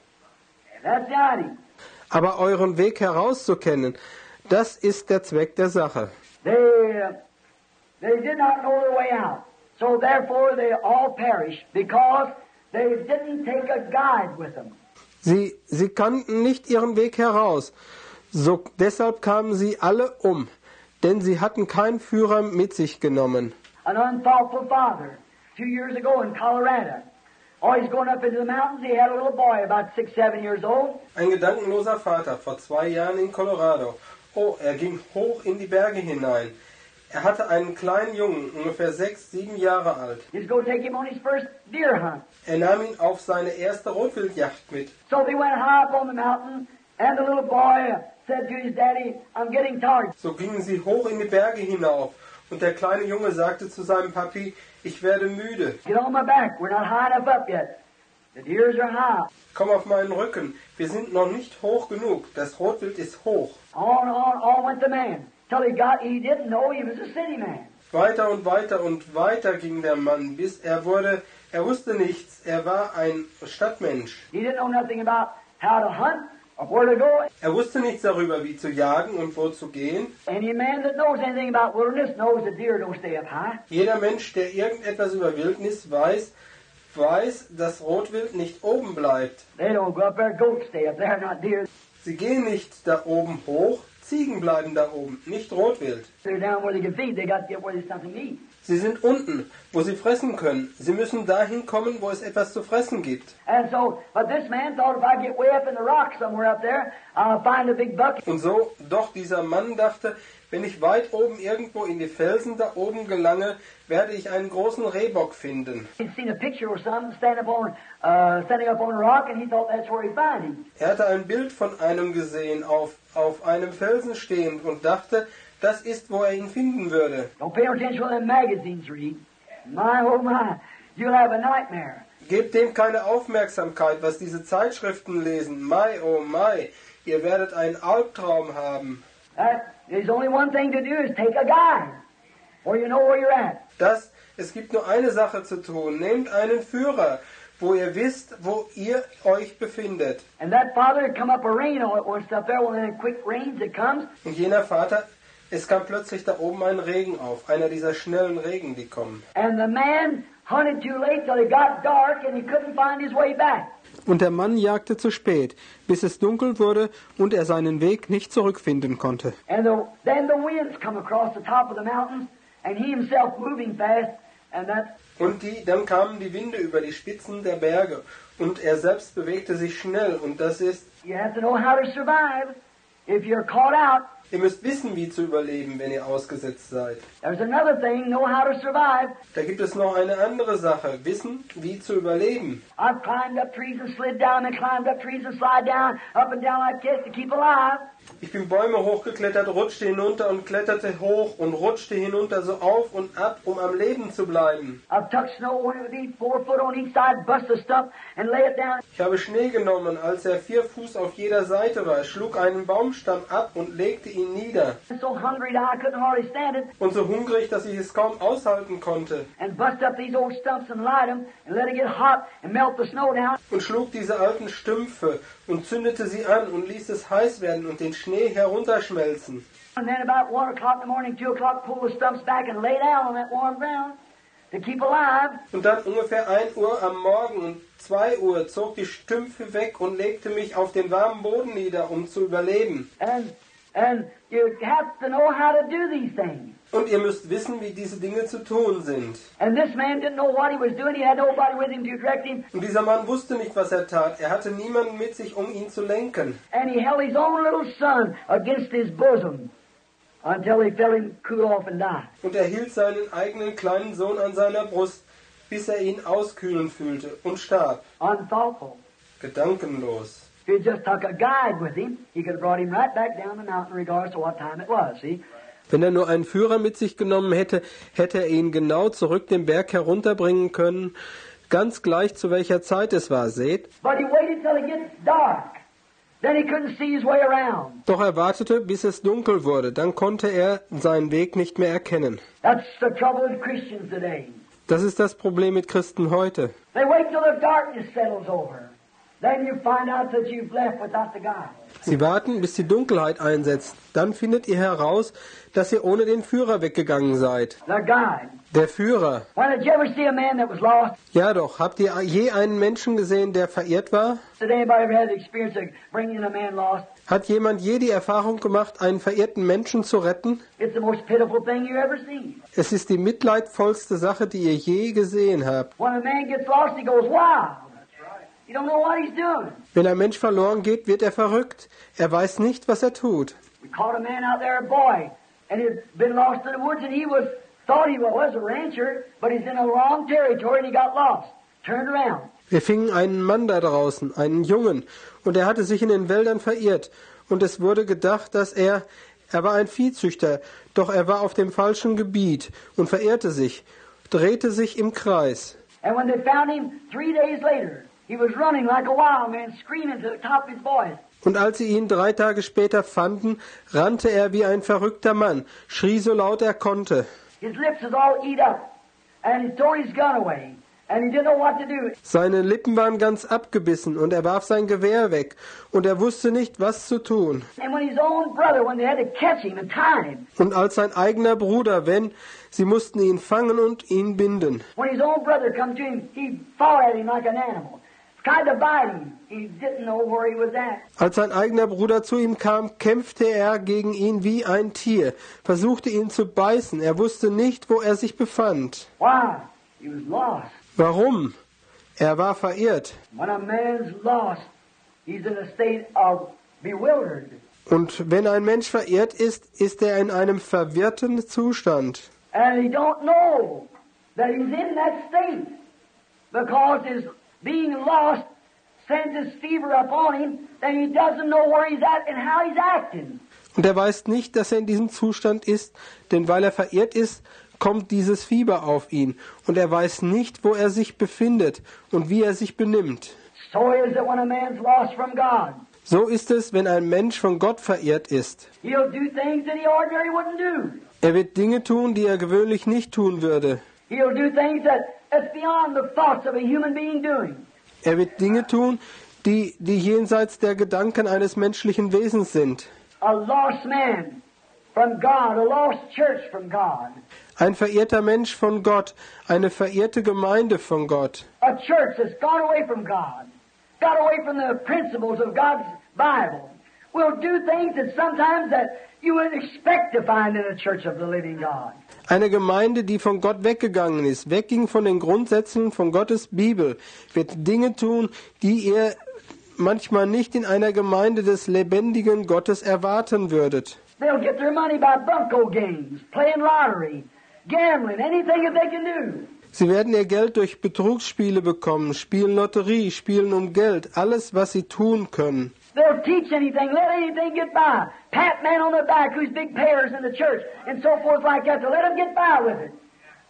B: that's the idea.
A: Aber euren Weg herauszukennen, das ist der Zweck der Sache.
B: They, uh, they did not know their way out. So therefore they all perished because they didn't take a guide with them.
A: Sie, sie kannten nicht ihren Weg heraus. So, deshalb kamen sie alle um, denn sie hatten keinen Führer mit sich genommen.
B: An unthoughtful father, two years ago in Colorado, Oh, he's going up into the mountains. He had a little boy about six, seven years old.
A: Ein gedankenloser Vater vor zwei Jahren in Colorado. Oh, er ging hoch in die Berge hinein. Er hatte einen kleinen Jungen, ungefähr sechs, sieben Jahre alt.
B: He's going to take him on his first deer hunt.
A: Er nahm ihn auf seine erste Rotwildjagd mit.
B: So they went high up on the mountain, and the little boy said to his daddy, I'm getting tired.
A: So gingen sie hoch in die Berge hinauf. Und der kleine Junge sagte zu seinem Papi, ich werde müde.
B: Get on my back. We're not high enough up yet. The deers are high.
A: Komm auf meinen Rücken. Wir sind noch nicht hoch genug. Das Rotwild ist hoch.
B: On, on, on went the man. Till he got, he didn't know he was a city man.
A: Weiter und weiter und weiter ging der Mann, bis er wurde, er wusste nichts, er war ein Stadtmensch.
B: He didn't know nothing about how to hunt or where to go.
A: Er wusste nichts darüber, wie zu jagen und wo zu gehen.
B: Any man that knows anything about wilderness knows that deer don't stay up high.
A: Jeder Mensch, der irgendetwas über Wildnis weiß, weiß, dass Rotwild nicht oben bleibt.
B: They don't go up there. Goats stay up there, not deer.
A: Sie gehen nicht da oben hoch, Ziegen bleiben da oben, nicht Rotwild.
B: They're down where they can feed. They got to get where there's something to eat.
A: Sie sind unten, wo sie fressen können. Sie müssen dahin kommen, wo es etwas zu fressen gibt.
B: And so, but this man thought if I get way up in the rock somewhere up there, I'll find a big buck.
A: Und so, doch dieser Mann dachte, wenn ich weit oben irgendwo in die Felsen da oben gelange, werde ich einen großen Rehbock finden.
B: He'd seen a picture of something standing up on, uh, standing up on a rock, and he thought that's where he'd find him.
A: Er hatte ein Bild von einem gesehen, auf, auf einem Felsen stehend, und dachte, das ist, wo er ihn finden würde.
B: Don't pay attention to them magazines read. My, oh my, you'll have a nightmare.
A: Gebt dem keine Aufmerksamkeit, was diese Zeitschriften lesen. Mai, oh Mai, ihr werdet einen Albtraum haben.
B: Uh, there's only one thing to do is take a guide, or you know where you're at.
A: Das, es gibt nur eine Sache zu tun. Nehmt einen Führer, wo ihr wisst, wo ihr euch befindet.
B: And that father had come up a rain all at once up there, well then quick rains it comes.
A: Und jener Vater, es kam plötzlich da oben ein Regen auf, einer dieser schnellen Regen, die kommen.
B: And the man hunted too late till it got dark and he couldn't find his way back.
A: Und der Mann jagte zu spät, bis es dunkel wurde und er seinen Weg nicht zurückfinden konnte.
B: And the, then the winds come across the top of the mountains, and he himself moving fast, and that.
A: Und die, dann kamen die Winde über die Spitzen der Berge und er selbst bewegte sich schnell und das ist,
B: You have to know how to survive. If you're caught out,
A: ihr müsst wissen, wie zu überleben, wenn ihr ausgesetzt seid.
B: there's another thing, know how to survive.
A: Da gibt es noch eine andere Sache, wissen, wie zu überleben.
B: I've climbed up trees and slid down and climbed up trees and slide down, up and down like this to keep alive.
A: Ich bin Bäume hochgeklettert, rutschte hinunter und kletterte hoch und rutschte hinunter so auf und ab, um am Leben zu bleiben.
B: I've tucked snow when it would be four foot on each side, bust the stump and lay it down.
A: Ich habe Schnee genommen, als er vier Fuß auf jeder Seite war, schlug einen Baumstamm ab und legte ihn nieder.
B: I'm so hungry that I couldn't hardly stand it,
A: Und so hungrig, dass ich es kaum aushalten konnte.
B: and bust up these old stumps and light them and let it get hot and melt the snow down.
A: Und schlug diese alten Stümpfe und zündete sie an und ließ es heiß werden und den Schnee herunterschmelzen.
B: And then about one o'clock in the morning, two o'clock, pull the stumps back and lay down on that warm ground to keep alive.
A: Und dann ungefähr ein Uhr am Morgen und zwei Uhr zog die Stümpfe weg und legte mich auf den warmen Boden nieder, um zu überleben.
B: And and you have to know how to do these things.
A: Und ihr müsst wissen, wie diese Dinge zu tun sind.
B: And this man didn't know what he was doing. He had nobody with him to direct him.
A: Und dieser Mann wusste nicht, was er tat. Er hatte niemanden mit sich, um ihn zu lenken.
B: And he held his own little son against his bosom until he felt him cool off and die.
A: Und er hielt seinen eigenen kleinen Sohn an seiner Brust, bis er ihn auskühlen fühlte und starb.
B: Unthoughtful.
A: Gedankenlos.
B: If he just took a guide with him, he could have brought him right back down the mountain regardless of what time it was, see?
A: Wenn er nur einen Führer mit sich genommen hätte, hätte er ihn genau zurück den Berg herunterbringen können, ganz gleich zu welcher Zeit es war, seht.
B: But he waited till it gets dark. Then he couldn't see his way around.
A: Doch er wartete, bis es dunkel wurde, dann konnte er seinen Weg nicht mehr erkennen.
B: That's the trouble with Christians today.
A: Das ist das Problem mit Christen heute.
B: They wait till the darkness settles over. Then you find out that you've left without the guide.
A: Sie warten, bis die Dunkelheit einsetzt. Dann findet ihr heraus, dass ihr ohne den Führer weggegangen seid.
B: The guide.
A: Der Führer.
B: Why, did you ever see a man that was lost?
A: Ja doch, habt ihr je einen Menschen gesehen, der verirrt war?
B: Did anybody ever have the experience of bringing a man lost?
A: Hat jemand je die Erfahrung gemacht, einen verirrten Menschen zu retten?
B: It's the most pitiful thing you ever seen.
A: Es ist die mitleidvollste Sache, die ihr je gesehen habt.
B: When a man gets lost, he goes wild. You don't know what he's doing.
A: Wenn ein Mensch verloren geht, wird er verrückt. Er weiß nicht, was er tut.
B: We caught a man out there, a boy, and he'd been lost in the woods, and he was thought he was a rancher, but he's in a wrong territory, and he got lost. Turned around.
A: Wir fingen einen Mann da draußen, einen Jungen, und er hatte sich in den Wäldern verirrt. Und es wurde gedacht, dass er, er war ein Viehzüchter, doch er war auf dem falschen Gebiet und verirrte sich, drehte sich im Kreis.
B: And when they found him three days later, he was running like a wild man, screaming to the top of his voice.
A: Und als sie ihn drei Tage später fanden, rannte er wie ein verrückter Mann, schrie so laut er konnte.
B: His lips was all eat up, and he threw his gun away, and he didn't know what to do.
A: Seine Lippen waren ganz abgebissen und er warf sein Gewehr weg und er wusste nicht, was zu tun.
B: And when his own brother, when they had to catch him and tie him,
A: Und als sein eigener Bruder, wenn, sie mussten ihn fangen und ihn binden.
B: when his own brother come to him, he fought at him like an animal, tried to bite him. He didn't know where he was at.
A: Als sein eigener Bruder zu ihm kam, kämpfte er gegen ihn wie ein Tier, versuchte ihn zu beißen. Er wusste nicht, wo er sich befand.
B: Why? He was lost.
A: Warum? Er war verirrt.
B: When a man's lost, he's in a state of bewildered.
A: Und wenn ein Mensch verirrt ist, ist er in einem verwirrten Zustand.
B: And he don't know that he's in that state because his being lost sends his fever upon him, that he doesn't know where he's at and how he's acting.
A: Und er weiß nicht, dass er in diesem Zustand ist, denn weil er verirrt ist, kommt dieses Fieber auf ihn. Und er weiß nicht, wo er sich befindet und wie er sich benimmt.
B: So is it when a man's lost from God.
A: So ist es, wenn ein Mensch von Gott verirrt ist.
B: He'll do things that he ordinarily wouldn't do.
A: Er wird Dinge tun, die er gewöhnlich nicht tun würde.
B: He'll do things that that's beyond the thoughts of a human being doing.
A: Er wird Dinge tun, die, die jenseits der Gedanken eines menschlichen Wesens sind.
B: A lost man from God, a lost church from God,
A: Ein verirrter Mensch von Gott, eine verirrte Gemeinde von Gott.
B: a church that's gone away from God, got away from the principles of God's Bible, will do things that sometimes that you wouldn't expect to find in a church of the living God.
A: Eine Gemeinde, die von Gott weggegangen ist, wegging von den Grundsätzen von Gottes Bibel, wird Dinge tun, die ihr manchmal nicht in einer Gemeinde des lebendigen Gottes erwarten würdet.
B: They'll get their money by bunco games, playing lottery, gambling, anything that they can do.
A: Sie werden ihr Geld durch Betrugsspiele bekommen, spielen Lotterie, spielen um Geld, alles, was sie tun können.
B: They'll teach anything, let anything get by. Pat man on the back who's big payers in the church, and so forth like that, to let them get by with it.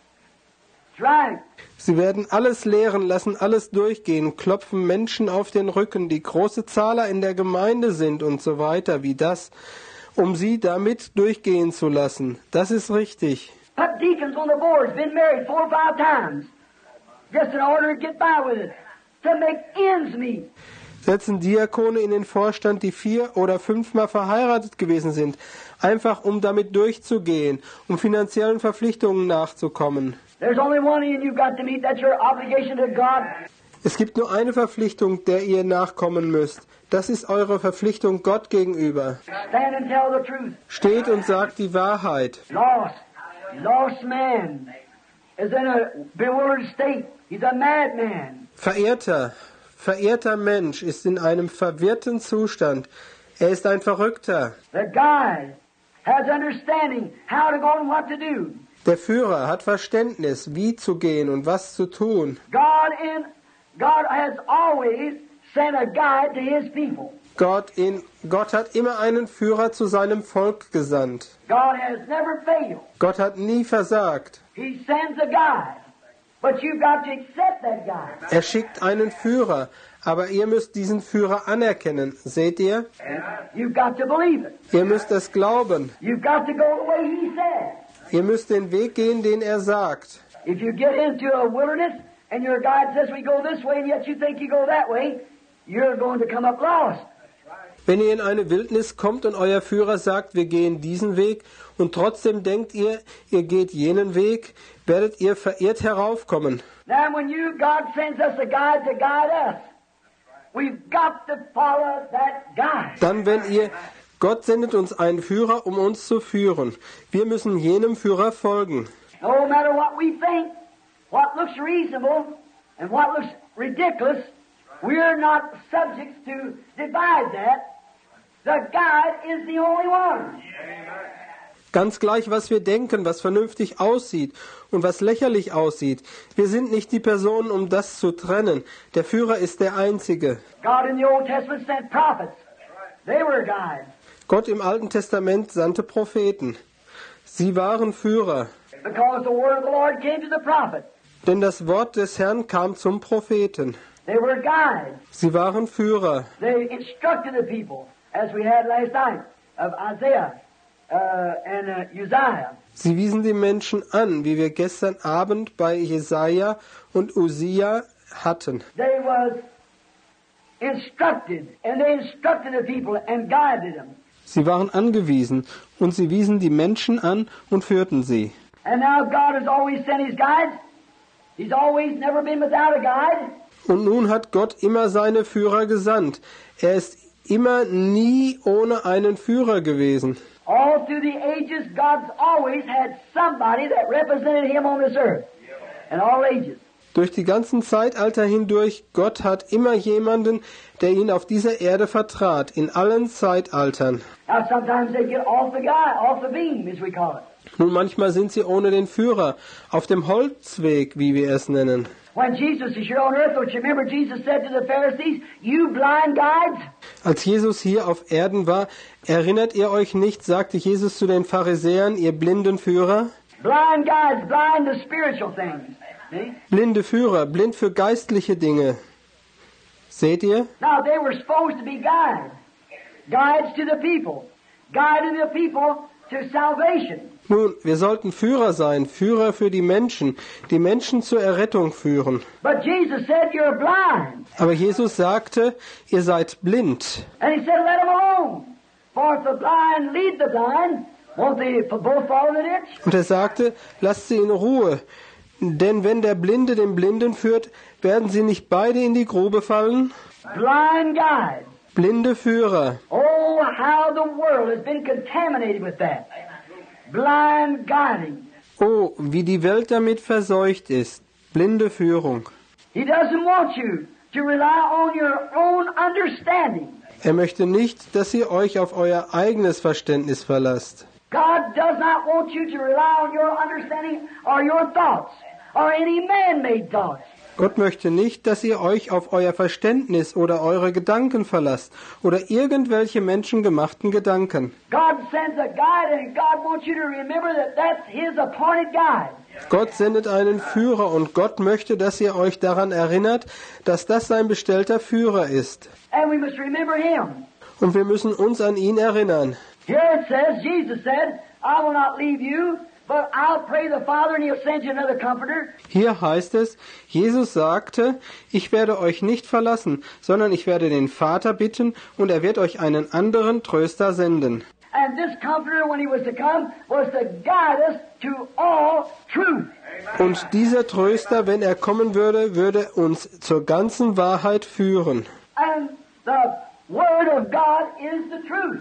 B: That's right.
A: Sie werden alles lehren, lassen alles durchgehen, klopfen Menschen auf den Rücken, die große Zahler in der Gemeinde sind und so weiter wie das, um sie damit durchgehen zu lassen. Das ist richtig.
B: Put deacons on the boards, been married four or five times, just in order to get by with it, to make ends meet.
A: Setzen Diakone in den Vorstand, die vier oder fünfmal verheiratet gewesen sind, einfach um damit durchzugehen, um finanziellen Verpflichtungen nachzukommen.
B: There's only one end you've got to meet, that's your obligation to God.
A: Es gibt nur eine Verpflichtung, der ihr nachkommen müsst. Das ist eure Verpflichtung Gott gegenüber.
B: Stand and tell the truth.
A: Steht und sagt die Wahrheit.
B: Lost, lost man is in a bewildered state. He's a madman.
A: Verehrter, verehrter Mensch ist in einem verwirrten Zustand. Er ist ein Verrückter.
B: The guide has understanding how to go and what to do.
A: Der Führer hat Verständnis, wie zu gehen und was zu tun.
B: God in God has always sent a guide to His people.
A: Gott, in, Gott hat immer einen Führer zu seinem Volk gesandt.
B: God has never failed.
A: Gott hat nie versagt.
B: He sends a guide, but you've got to accept that guide.
A: Er schickt einen Führer, aber ihr müsst diesen Führer anerkennen. Seht ihr?
B: You've got to believe it.
A: Ihr müsst es glauben.
B: You've got to go the way He said.
A: Ihr müsst den Weg gehen, den er sagt.
B: If you get into a wilderness and your guide says we go this way and yet you think you go that way, you're going to come up lost.
A: Wenn ihr in eine Wildnis kommt und euer Führer sagt, wir gehen diesen Weg und trotzdem denkt ihr, ihr geht jenen Weg, werdet ihr verirrt heraufkommen.
B: Now when you, God sends us a guide to guide us, we've got to follow that guide.
A: Dann, wenn ihr, Gott sendet uns einen Führer, um uns zu führen. Wir müssen jenem Führer folgen.
B: No matter what we think, what looks reasonable, and what looks ridiculous, we're not subjects to divide that. The guide is the only one.
A: Ganz gleich, was wir denken, was vernünftig aussieht und was lächerlich aussieht. Wir sind nicht die Personen, um das zu trennen. Der Führer ist der Einzige.
B: God in the Old Testament sent prophets. They were guides.
A: Gott im Alten Testament sandte Propheten. Sie waren Führer.
B: Because the word of the Lord came to the prophet.
A: Denn das Wort des Herrn kam zum Propheten.
B: They were guides.
A: Sie waren Führer.
B: They instructed the people, as we had last night, of Isaiah uh, and uh, Uzziah.
A: Sie wiesen die Menschen an, wie wir gestern Abend bei Jesaja und Usia hatten.
B: They was instructed, and they instructed the people and guided them.
A: Sie waren angewiesen und sie wiesen die Menschen an und führten sie.
B: And now God has always sent His guides. He's always never been without a guide.
A: Und nun hat Gott immer seine Führer gesandt. Er ist immer nie ohne einen Führer gewesen.
B: All through the ages, God's always had somebody that represented Him on this earth. In all ages.
A: Durch die ganzen Zeitalter hindurch, Gott hat immer jemanden, der ihn auf dieser Erde vertrat, in allen Zeitaltern.
B: Now sometimes they get off the guide, off the beam, as we call it.
A: Nun manchmal sind sie ohne den Führer, auf dem Holzweg, wie wir es nennen.
B: When Jesus is here on earth, don't you remember Jesus said to the Pharisees, "You blind guides"?
A: Als Jesus hier auf Erden war, erinnert ihr euch nicht, sagte Jesus zu den Pharisäern, ihr blinden Führer?
B: Blind guides, blind to spiritual things. See?
A: Blinde Führer, blind für geistliche Dinge. Seht ihr?
B: Now they were supposed to be guides. Guides to the people. Guiding the people to salvation.
A: Nun, wir sollten Führer sein, Führer für die Menschen, die Menschen zur Errettung führen.
B: But Jesus said, "You're blind."
A: Aber Jesus sagte, ihr seid blind.
B: And He said, "Let them alone. For if the blind lead the blind, won't they both fall in the ditch?"
A: Und er sagte, lasst sie in Ruhe. Denn wenn der Blinde den Blinden führt, werden sie nicht beide in die Grube fallen?
B: Blind guides.
A: Blinde Führer.
B: Oh, how the world has been contaminated with that. Blind guiding.
A: Oh, wie die Welt damit verseucht ist. Blinde Führung.
B: He doesn't want you to rely on your own understanding.
A: Er möchte nicht, dass ihr euch auf euer eigenes Verständnis verlasst.
B: God does not want you to rely on your understanding or your thoughts or any man-made thoughts.
A: Gott möchte nicht, dass ihr euch auf euer Verständnis oder eure Gedanken verlasst oder irgendwelche menschengemachten Gedanken.
B: God sends a guide, and God wants you to remember that that's His appointed guide.
A: Gott sendet einen Führer und Gott möchte, dass ihr euch daran erinnert, dass das sein bestellter Führer ist.
B: And we must remember Him.
A: Und wir müssen uns an ihn erinnern.
B: Here it says, Jesus said, "I will not leave you, but I'll pray the Father, and He'll send you another Comforter."
A: Hier heißt es, Jesus sagte, ich werde euch nicht verlassen, sondern ich werde den Vater bitten und er wird euch einen anderen Tröster senden.
B: And this Comforter, when He was to come, was to guide us to all truth.
A: Und dieser Tröster, wenn er kommen würde, würde uns zur ganzen Wahrheit führen.
B: And the Word of God is the truth.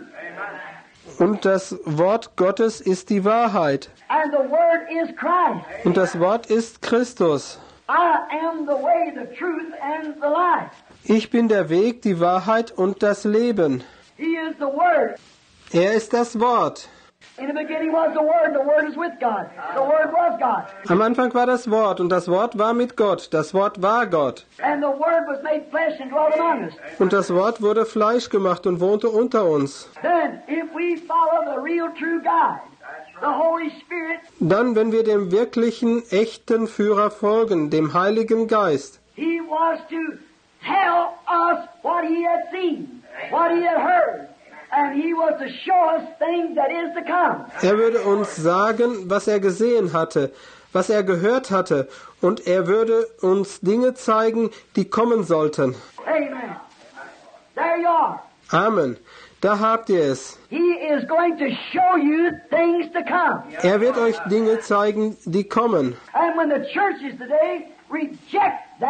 A: Und das Wort Gottes ist die Wahrheit.
B: And the Word is Christ.
A: Und das Wort ist Christus.
B: I am the way, the truth, and the life.
A: Ich bin der Weg, die Wahrheit und das Leben.
B: He is the Word.
A: Er ist das Wort.
B: In the beginning was the Word, and the Word is with God. The Word was God.
A: Am Anfang war das Wort und das Wort war mit Gott. Das Wort war Gott.
B: And the Word was made flesh and dwelt among us.
A: Und das Wort wurde Fleisch gemacht und wohnte unter uns.
B: Then, if we follow the real true guide, the Holy Spirit,
A: Dann, wenn wir dem wirklichen, echten Führer folgen, dem Heiligen Geist,
B: He was to tell us what He had seen, what He had heard. And He was to show us things that is to come.
A: er würde uns sagen, was er gesehen hatte, was er gehört hatte, und er würde uns Dinge zeigen, die kommen sollten.
B: Amen. There you are.
A: Amen. Da habt ihr es.
B: He is going to show you things to come.
A: Er wird euch Dinge zeigen, die kommen.
B: And when the churches today reject that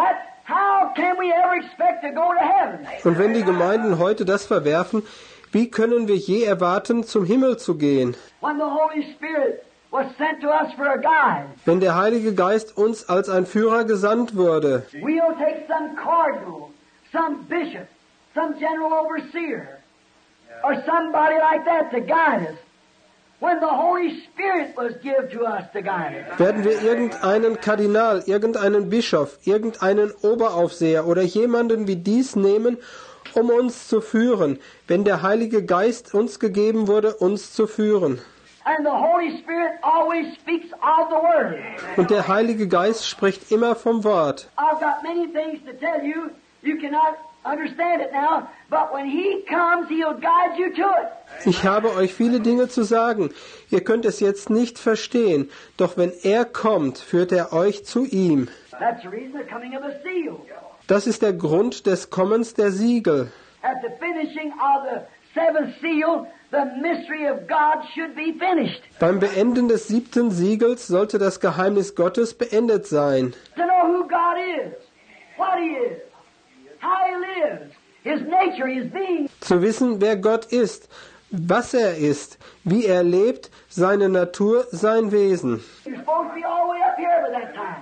B: how can we ever expect to go to heaven?
A: Und wenn die Gemeinden heute das verwerfen, wie können wir je erwarten, zum Himmel zu gehen?
B: When the Holy Spirit was sent to us for a guide,
A: Wenn der Heilige Geist uns als ein Führer gesandt wurde,
B: we'll take some cardinal, some bishop, some general overseer, or somebody like that to guide us. When the Holy Spirit was given to us to guide us.
A: werden wir irgendeinen Kardinal, irgendeinen Bischof, irgendeinen Oberaufseher oder jemanden wie dies nehmen, um uns zu führen, wenn der Heilige Geist uns gegeben wurde, uns zu führen.
B: And the Holy Spirit always speaks of the Word.
A: Und der Heilige Geist spricht immer vom Wort.
B: I've got many things to tell you. You cannot understand it now, but when He comes, He'll guide you to it.
A: Ich habe euch viele Dinge zu sagen. Ihr könnt es jetzt nicht verstehen. Doch wenn er kommt, führt er euch zu ihm.
B: That's the reason the coming of the seal.
A: Das ist der Grund des Kommens der Siegel.
B: At the finishing of the seventh seal, the mystery of God should be finished.
A: Beim Beenden des siebten Siegels sollte das Geheimnis Gottes beendet sein.
B: To know who God is, what He is, how He lives, His nature, His being.
A: Zu wissen, wer Gott ist, was er ist, wie er lebt, seine Natur, sein Wesen.
B: You're supposed to be all the way up here by that time.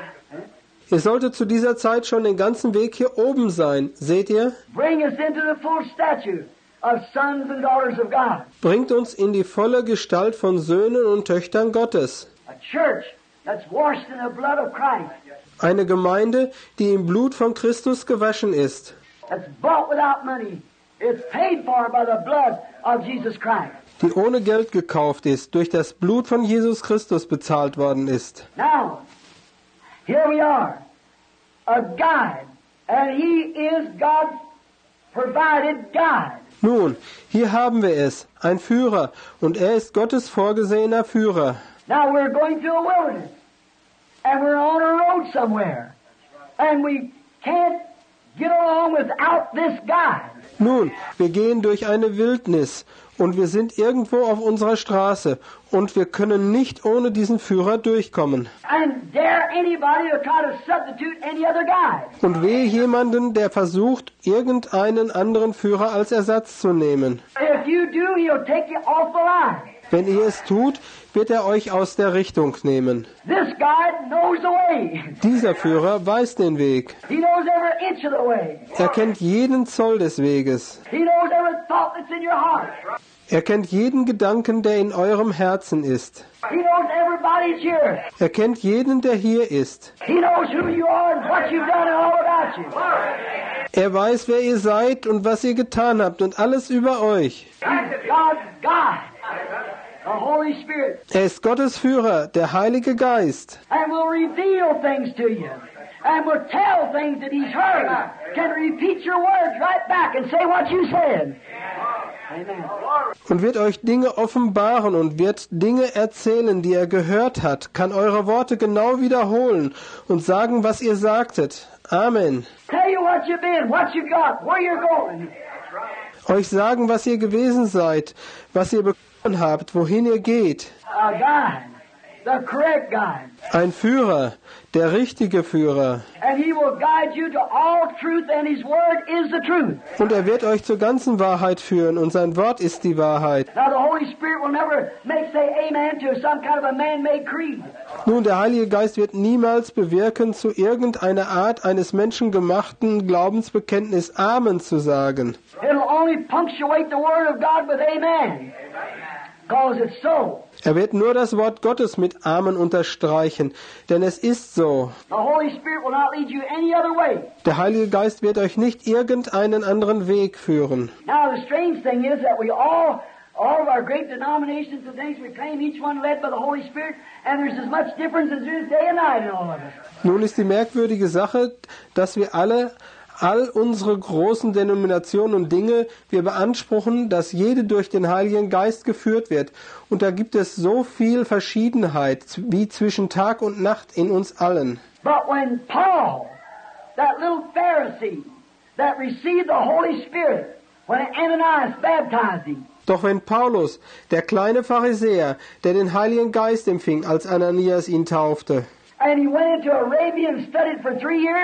A: Ihr solltet zu dieser Zeit schon den ganzen Weg hier oben sein. Seht ihr?
B: Bring us into the full stature of sons and daughters of God.
A: Bringt uns in die volle Gestalt von Söhnen und Töchtern Gottes.
B: A church that's washed in the blood of Christ.
A: Eine Gemeinde, die im Blut von Christus gewaschen ist.
B: That's bought without money. It's paid for by the blood of Jesus Christ.
A: Die ohne Geld gekauft ist, durch das Blut von Jesus Christus bezahlt worden ist.
B: Now, here we are, a guide, and He is God's provided guide.
A: Nun, hier haben wir es, ein Führer, und er ist Gottes vorgesehener Führer.
B: Now we're going through a wilderness, and we're on a road somewhere, and we can't get along without this guide.
A: Nun, wir gehen durch eine Wildnis und wir sind irgendwo auf unserer Straße und wir können nicht ohne diesen Führer durchkommen.
B: And dare anybody to try to substitute any other guide.
A: Und wehe jemanden, der versucht, irgendeinen anderen Führer als Ersatz zu nehmen.
B: If you do, he'll take you off the line.
A: Wenn ihr es tut, wird er euch aus der Richtung nehmen.
B: This guide knows the way.
A: Dieser Führer weiß den Weg.
B: He knows every inch of the way.
A: Er kennt jeden Zoll des Weges.
B: He knows every thought that's in your heart.
A: Er kennt jeden Gedanken, der in eurem Herzen ist.
B: He knows everybody's here.
A: Er kennt jeden, der hier ist.
B: He knows who you are and what you've done and all about you.
A: Er weiß, wer ihr seid und was ihr getan habt und alles über euch.
B: He's God's guide. The Holy Spirit.
A: Er ist Gottes Führer, der Heilige Geist.
B: And will reveal things to you. And will tell things that He's heard. Can repeat your words right back and say what you said. Amen.
A: Und wird euch Dinge offenbaren und wird Dinge erzählen, die er gehört hat, kann eure Worte genau wiederholen und sagen, was ihr sagtet. Amen.
B: Tell you what you've been, what you got, where you're going.
A: Euch sagen, was ihr gewesen seid, was ihr bekommen habt, wohin ihr geht.
B: A guide, the correct guide.
A: Ein Führer, der richtige Führer.
B: And He will guide you to all truth, and His word is the truth.
A: Und er wird euch zur ganzen Wahrheit führen und sein Wort ist die Wahrheit.
B: Now the Holy Spirit will never make say amen to some kind of a man-made creed.
A: Nun, der Heilige Geist wird niemals bewirken, zu irgendeiner Art eines menschengemachten Glaubensbekenntnis Amen zu sagen.
B: It'll only punctuate the word of God with amen. Because it's so.
A: Er wird nur das Wort Gottes mit Amen unterstreichen, denn es ist so.
B: The Holy Spirit will not lead you any other way.
A: Der Heilige Geist wird euch nicht irgendeinen anderen Weg führen.
B: Now the strange thing is that we all, all of our great denominations and things, we claim each one led by the Holy Spirit, and there's as much difference as there is day and night in all of us.
A: Nun ist die merkwürdige Sache, dass wir alle all unsere großen Denominationen und Dinge, wir beanspruchen, dass jede durch den Heiligen Geist geführt wird. Und da gibt es so viel Verschiedenheit, wie zwischen Tag und Nacht in uns allen.
B: But when Paul, that little Pharisee, that received the Holy Spirit, when Ananias baptized him,
A: Doch wenn Paulus, der kleine Pharisäer, der den Heiligen Geist empfing, als Ananias ihn taufte,
B: and he went into Arabia and studied for three years,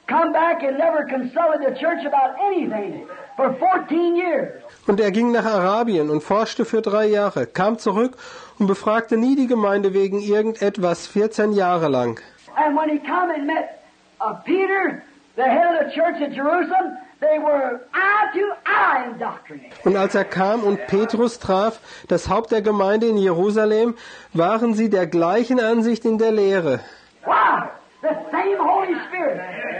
B: come back and never consulted the church about anything for fourteen years.
A: Und er ging nach Arabien und forschte für drei Jahre, kam zurück und befragte nie die Gemeinde wegen irgendetwas vierzehn Jahre lang.
B: And when he come and met uh, Peter, the head of the church at Jerusalem, they were eye to eye in doctrine.
A: Und als er kam und Petrus traf, das Haupt der Gemeinde in Jerusalem, waren sie der gleichen Ansicht in der Lehre.
B: Wow! The same Holy Spirit.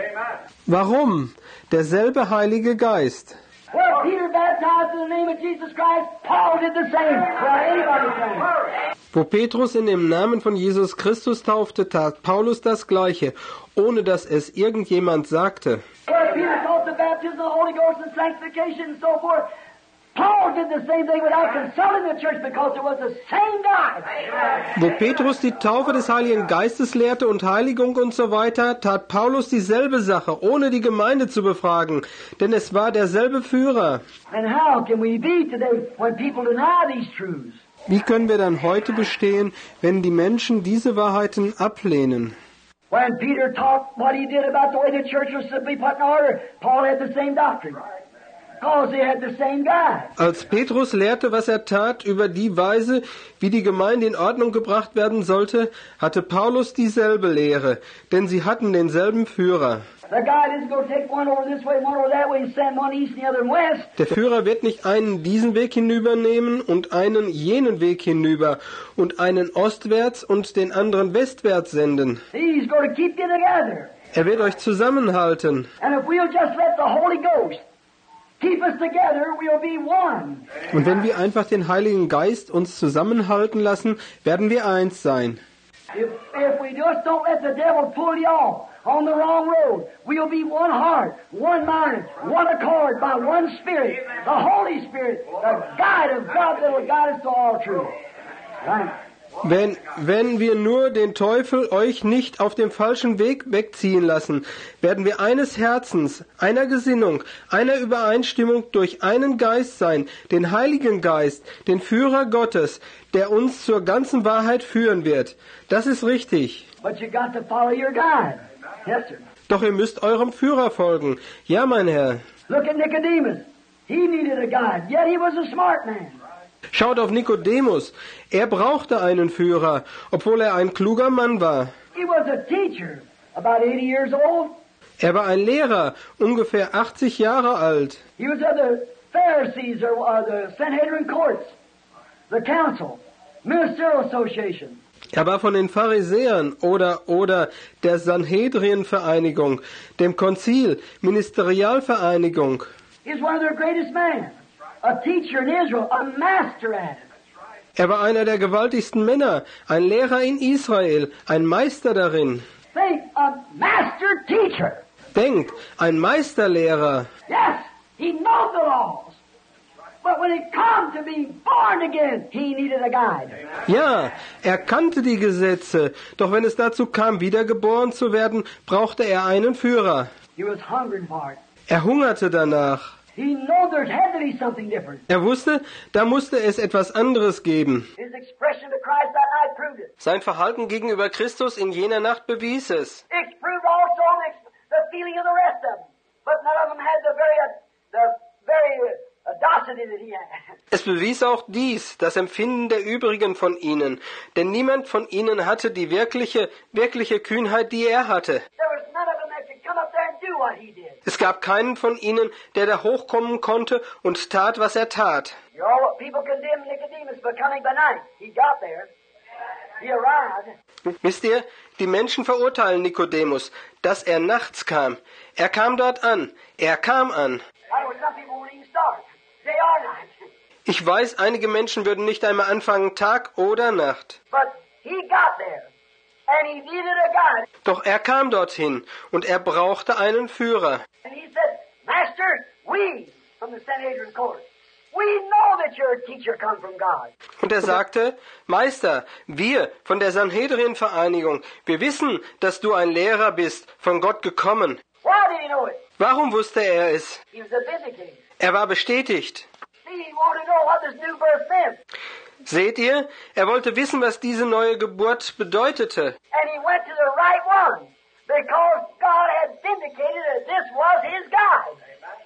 A: Warum? Derselbe Heilige Geist.
B: Where Peter baptized in the name of Jesus Christ, Paul did the same. Where anybody can.
A: Wo Petrus in dem Namen von Jesus Christus taufte, tat Paulus das Gleiche, ohne dass es irgendjemand sagte.
B: Where Peter taught the baptism of the Holy Ghost and sanctification and so forth, Paul did the same thing without consulting the church because it was the same God.
A: Wo Petrus die Taufe des Heiligen Geistes lehrte und Heiligung und so weiter, tat Paulus dieselbe Sache, ohne die Gemeinde zu befragen, denn es war derselbe Führer.
B: And how can we be today when people deny these truths?
A: Wie können wir dann heute bestehen, wenn die Menschen diese Wahrheiten ablehnen?
B: When Peter taught what he did about the way the church was to be put in order, Paul had the same doctrine. Because they had the same God.
A: Als Petrus lehrte, was er tat, über die Weise, wie die Gemeinde in Ordnung gebracht werden sollte, hatte Paulus dieselbe Lehre, denn sie hatten denselben Führer.
B: The God isn't going to take one over this way, one over that way, and send one east and the other west.
A: Der Führer wird nicht einen diesen Weg hinübernehmen und einen jenen Weg hinüber und einen ostwärts und den anderen westwärts senden.
B: He's going to keep you together.
A: Er wird euch zusammenhalten.
B: And if we'll just let the Holy Ghost keep us together, we'll be one.
A: Und wenn wir einfach den Heiligen Geist uns zusammenhalten lassen, werden wir eins sein.
B: If, if we just don't let the devil pull you off on the wrong road, we'll be one heart, one mind, one accord by one Spirit, the Holy Spirit, the guide of God that will guide us to all truth. Right?
A: Wenn, wenn wir nur den Teufel euch nicht auf dem falschen Weg wegziehen lassen, werden wir eines Herzens, einer Gesinnung, einer Übereinstimmung durch einen Geist sein, den Heiligen Geist, den Führer Gottes, der uns zur ganzen Wahrheit führen wird. Das ist richtig.
B: But you got to follow your guide. Yes, sir.
A: Doch ihr müsst eurem Führer folgen. Ja, mein Herr.
B: Look at Nicodemus. He needed a guide, yet he was a smart man.
A: Schaut auf Nikodemus. Er brauchte einen Führer, obwohl er ein kluger Mann war.
B: He was a teacher, about eighty years old.
A: Er war ein Lehrer, ungefähr achtzig Jahre alt.
B: He was of the Pharisees or uh, the Sanhedrin courts, the council, ministerial association.
A: Er war von den Pharisäern oder, oder der Sanhedrin-Vereinigung, dem Konzil, Ministerialvereinigung.
B: He's one of their greatest men, a teacher in Israel, a master at it.
A: Er war einer der gewaltigsten Männer, ein Lehrer in Israel, ein Meister darin.
B: Think, a master teacher.
A: Denkt, ein Meisterlehrer.
B: Yes, he knows the laws. But when it comes to being born again, he needed a guide.
A: Ja, er kannte die Gesetze, doch wenn es dazu kam, wiedergeboren zu werden, brauchte er einen Führer.
B: He was hungering for it.
A: Er hungerte danach.
B: He knew there had to be something different.
A: Er wusste, da musste es etwas anderes geben.
B: His expression to Christ that night proved it.
A: Sein Verhalten gegenüber Christus in jener Nacht bewies es.
B: It proved also the, the feeling of the rest of them. But none of them had the very, uh, the very audacity that he had.
A: Es bewies auch dies, das Empfinden der übrigen von ihnen, denn niemand von ihnen hatte die wirkliche, wirkliche Kühnheit, die er hatte.
B: There was none of them that could come up there and do what he did.
A: Es gab keinen von ihnen, der da hochkommen konnte und tat, was er tat.
B: You know what people condemned Nicodemus for coming by night. He got there. He arrived.
A: Wisst ihr, die Menschen verurteilen Nikodemus, dass er nachts kam. Er kam dort an. Er kam an.
B: I know some people won't even start. Day or night.
A: Ich weiß, einige Menschen würden nicht einmal anfangen, Tag oder Nacht.
B: But he got there. And he needed a guide.
A: Doch er kam dorthin und er brauchte einen Führer.
B: And he said, Master, we, from the Sanhedrin court, we know that you're a teacher come from God.
A: Und er sagte, Meister, wir von der Sanhedrin-Vereinigung, wir wissen, dass du ein Lehrer bist, von Gott gekommen.
B: Why did he know it?
A: Warum wusste er es?
B: He was a vindicator.
A: Er war bestätigt.
B: See, he wanted to know what this new birth meant.
A: Seht ihr, er wollte wissen, was diese neue Geburt bedeutete.
B: And he went to the right one, the because God had vindicated that this was His guide.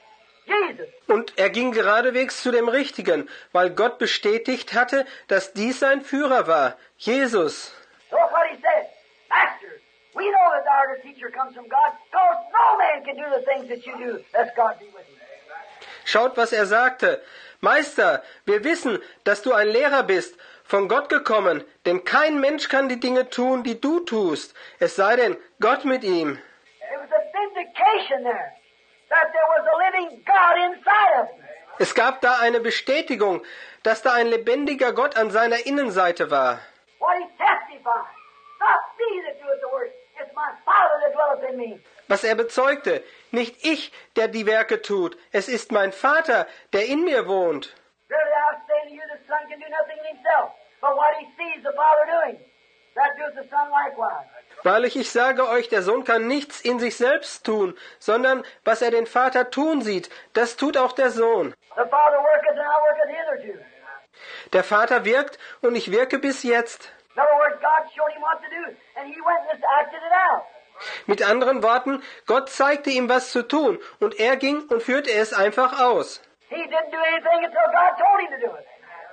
B: Jesus.
A: Und er ging geradewegs zu dem Richtigen, weil Gott bestätigt hatte, dass dies sein Führer war, Jesus.
B: So what He said, Master, we know that our teacher comes from God, because no man can do the things that you do, lest God be with you.
A: Schaut, was er sagte. Meister, wir wissen, dass du ein Lehrer bist, von Gott gekommen, denn kein Mensch kann die Dinge tun, die du tust, es sei denn Gott mit ihm.
B: It was a vindication there, that there was a living God inside of him.
A: Es gab da eine Bestätigung, dass da ein lebendiger Gott an seiner Innenseite war.
B: What he testified, not me that doeth the work, it's my Father that dwelleth in me.
A: Was er bezeugte, nicht ich, der die Werke tut, es ist mein Vater, der in mir wohnt.
B: Verily I say to you, the Son can do nothing in himself, but what he sees the Father doing, that doeth the Son likewise.
A: Wahrlich, ich sage euch, der Sohn kann nichts in sich selbst tun, sondern was er den Vater tun sieht, das tut auch der Sohn.
B: The Father worketh and I worketh hitherto.
A: Der Vater wirkt und ich wirke bis jetzt.
B: In other words, God showed him what to do, and he went and just acted it out.
A: Mit anderen Worten, Gott zeigte ihm, was zu tun, und er ging und führte es einfach aus.
B: He didn't do anything until God told him to do it.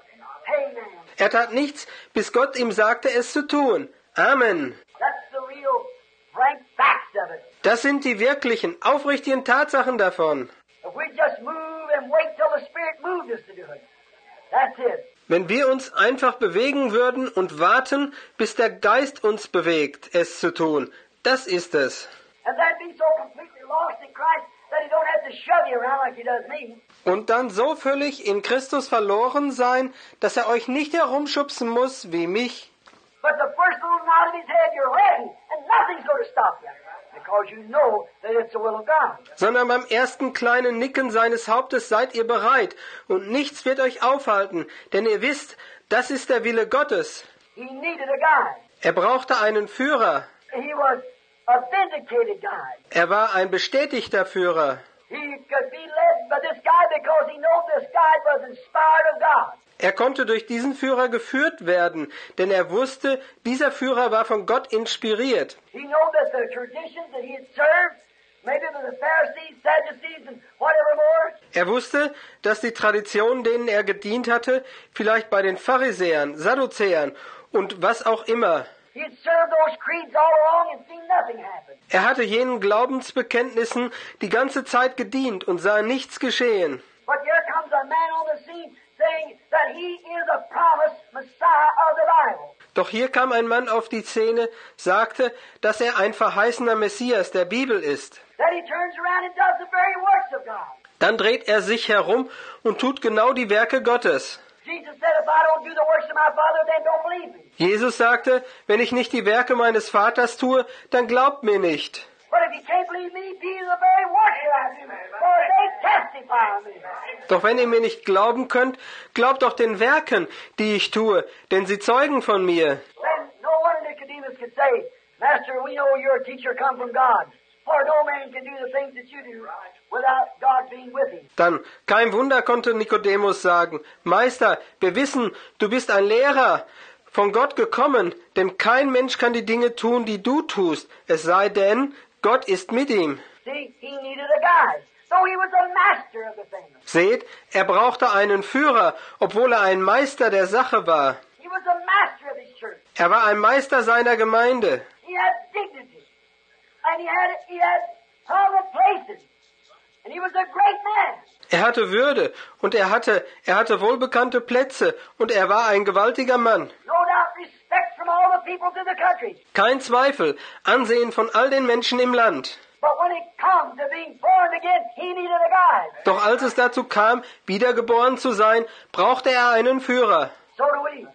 B: Amen.
A: Er tat nichts, bis Gott ihm sagte, es zu tun. Amen.
B: That's the real, frank facts of it.
A: Das sind die wirklichen, aufrichtigen Tatsachen davon.
B: If we just move and wait till the Spirit moved us to do it, that's it.
A: Wenn wir uns einfach bewegen würden und warten, bis der Geist uns bewegt, es zu tun, das ist es.
B: And then be so completely lost in Christ that he don't have to shove you around like he does me.
A: Und dann so völlig in Christus verloren sein, dass er euch nicht herumschubsen muss wie mich.
B: But the first little nod of his head, you're ready, and nothing's going to stop you, because you know that it's the will of God.
A: Sondern beim ersten kleinen Nicken seines Hauptes seid ihr bereit, und nichts wird euch aufhalten, denn ihr wisst, das ist der Wille Gottes.
B: He needed a guide.
A: Er brauchte einen Führer.
B: He was a vindicated guide.
A: Er war ein bestätigter Führer.
B: He could be led by this guide because he knew this guide was inspired of God.
A: Er konnte durch diesen Führer geführt werden, denn er wusste, dieser Führer war von Gott inspiriert.
B: He knew that the traditions that he had served, maybe with the Pharisees, Sadducees, and whatever more,
A: Er wusste, dass die Traditionen, denen er gedient hatte, vielleicht bei den Pharisäern, Sadduzäern und was auch immer.
B: he had served those creeds all along and seen nothing happen.
A: Er hatte jenen Glaubensbekenntnissen die ganze Zeit gedient und sah nichts geschehen.
B: But here comes a man on the scene saying that he is a promised Messiah of the Bible.
A: Doch hier kam ein Mann auf die Szene, sagte, dass er ein verheißener Messias der Bibel ist.
B: Then he turns around and does the very works of God.
A: Dann dreht er sich herum und tut genau die Werke Gottes.
B: Jesus said, if I don't do the works of my Father, then don't believe me.
A: Jesus sagte, wenn ich nicht die Werke meines Vaters tue, dann glaubt mir nicht.
B: But if you can't believe me, be the very works that I do, for they testify of me.
A: Doch wenn ihr mir nicht glauben könnt, glaubt doch den Werken, die ich tue, denn sie zeugen von mir.
B: Then no wonder Nicodemus could say, Master, we know you're a teacher come from God, for no man can do the things that you do without God being with him.
A: Dann, kein Wunder konnte Nikodemus sagen, Meister, wir wissen, du bist ein Lehrer, von Gott gekommen, denn kein Mensch kann die Dinge tun, die du tust, es sei denn, Gott ist mit ihm.
B: See, he needed a guide, so he was a master of the thing.
A: Seht, er brauchte einen Führer, obwohl er ein Meister der Sache war.
B: He was a master of his church.
A: Er war ein Meister seiner Gemeinde.
B: He had dignity, and he had he had prominent places, and he was a great man.
A: Er hatte Würde und er hatte, er hatte wohlbekannte Plätze und er war ein gewaltiger Mann.
B: No doubt respect from all the people to the country.
A: Kein Zweifel, Ansehen von all den Menschen im Land.
B: But when it comes to being born again, he needed a guide.
A: Doch als es dazu kam, wiedergeboren zu sein, brauchte er einen Führer.
B: So do we.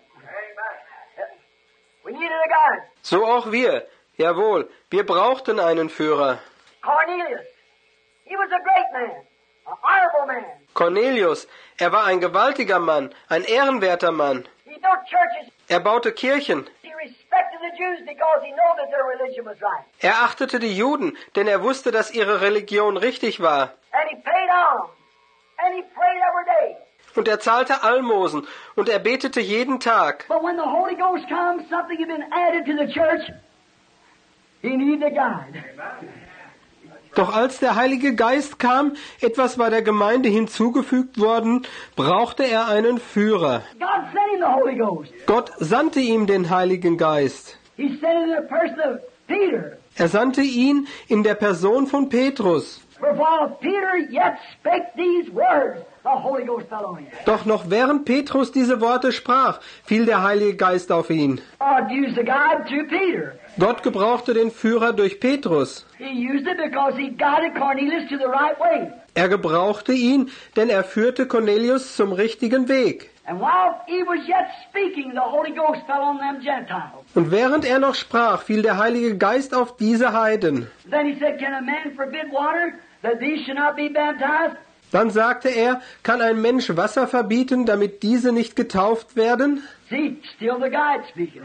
B: We needed a guide.
A: So auch wir. Jawohl, wir brauchten einen Führer.
B: Cornelius, he was a great man, an honorable man.
A: Cornelius, er war ein gewaltiger Mann, ein ehrenwerter Mann.
B: He built churches.
A: Er baute Kirchen.
B: He respected the Jews because he knew that their religion was right.
A: Er achtete die Juden, denn er wusste, dass ihre Religion richtig war.
B: And he paid alms. And he prayed every day.
A: Und er zahlte Almosen und er betete jeden Tag.
B: But when the Holy Ghost comes, something had been added to the church. He needed a guide.
A: Doch als der Heilige Geist kam, etwas war der Gemeinde hinzugefügt worden, brauchte er einen Führer.
B: God sent him the Holy Ghost.
A: Gott sandte ihm den Heiligen Geist.
B: He sent it in the person of Peter.
A: Er sandte ihn in der Person von Petrus.
B: For while Peter yet spake these words, the Holy Ghost fell on him.
A: Doch noch während Petrus diese Worte sprach, fiel der Heilige Geist auf ihn.
B: God used the guide through Peter.
A: Gott gebrauchte den Führer durch Petrus.
B: He used it because he guided Cornelius to the right way.
A: Er gebrauchte ihn, denn er führte Cornelius zum richtigen Weg.
B: And while he was yet speaking, the Holy Ghost fell on them Gentiles.
A: Und während er noch sprach, fiel der Heilige Geist auf diese Heiden.
B: Then he said, Can a man forbid water, that these should not be baptized?
A: Dann sagte er, kann ein Mensch Wasser verbieten, damit diese nicht getauft werden?
B: See, still the guide speaking.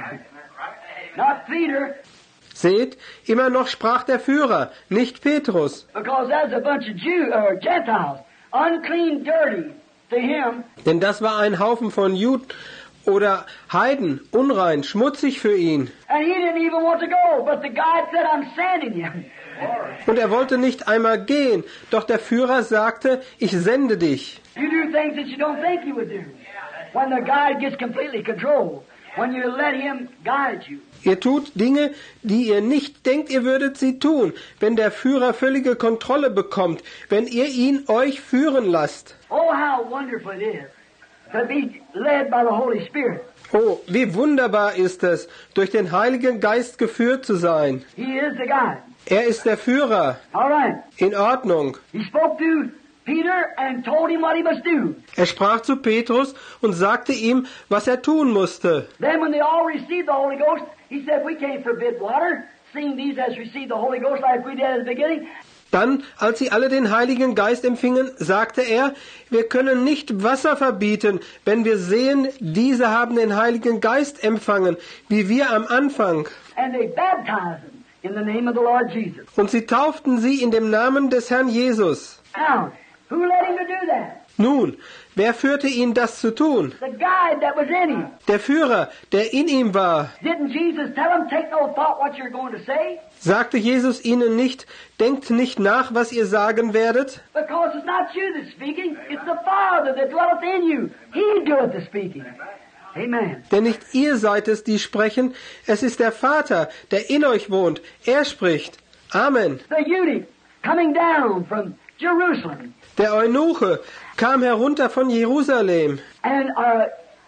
B: Not Peter,
A: Seht, immer noch sprach der Führer, nicht Petrus.
B: because that's a bunch of Jew or Gentiles, unclean, dirty to him.
A: Denn das war ein Haufen von Juden oder Heiden, unrein, schmutzig für ihn.
B: And he didn't even want to go, but the guide said, I'm sending you.
A: Und er wollte nicht einmal gehen, doch der Führer sagte, ich sende dich.
B: You do things that you don't think you would do. When the guide gets completely controlled, when you let him guide you.
A: Ihr tut Dinge, die ihr nicht denkt, ihr würdet sie tun, wenn der Führer völlige Kontrolle bekommt, wenn ihr ihn euch führen lasst.
B: Oh, how wonderful it is to be led by the Holy Spirit.
A: Oh, wie wunderbar ist es, durch den Heiligen Geist geführt zu sein.
B: He is the guide.
A: Er ist der Führer.
B: All right.
A: In Ordnung.
B: He spoke to Peter and told him what he must do.
A: Er sprach zu Petrus und sagte ihm, was er tun musste.
B: Then when they all received the Holy Ghost, he said, we can't forbid water, seeing these has received the Holy Ghost like we did at the beginning.
A: Dann, als sie alle den Heiligen Geist empfingen, sagte er, wir können nicht Wasser verbieten, wenn wir sehen, diese haben den Heiligen Geist empfangen, wie wir am Anfang.
B: And they baptized him in the name of the Lord Jesus.
A: Und sie tauften sie in dem Namen des Herrn Jesus.
B: Now, who led him to do that?
A: Nun, wer führte ihn, das zu tun?
B: The guide that was in him.
A: Der Führer, der in ihm war.
B: Didn't Jesus tell him, take no thought what you're going to say?
A: Sagte Jesus ihnen nicht, denkt nicht nach, was ihr sagen werdet?
B: Because it's not you that's speaking, it's the Father that dwelleth in you. He doeth the speaking. Amen.
A: Denn nicht ihr seid es, die sprechen, es ist der Vater, der in euch wohnt. Er spricht. Amen.
B: The eunuch coming down from Jerusalem.
A: Der Eunuche kam herunter von Jerusalem.
B: And uh,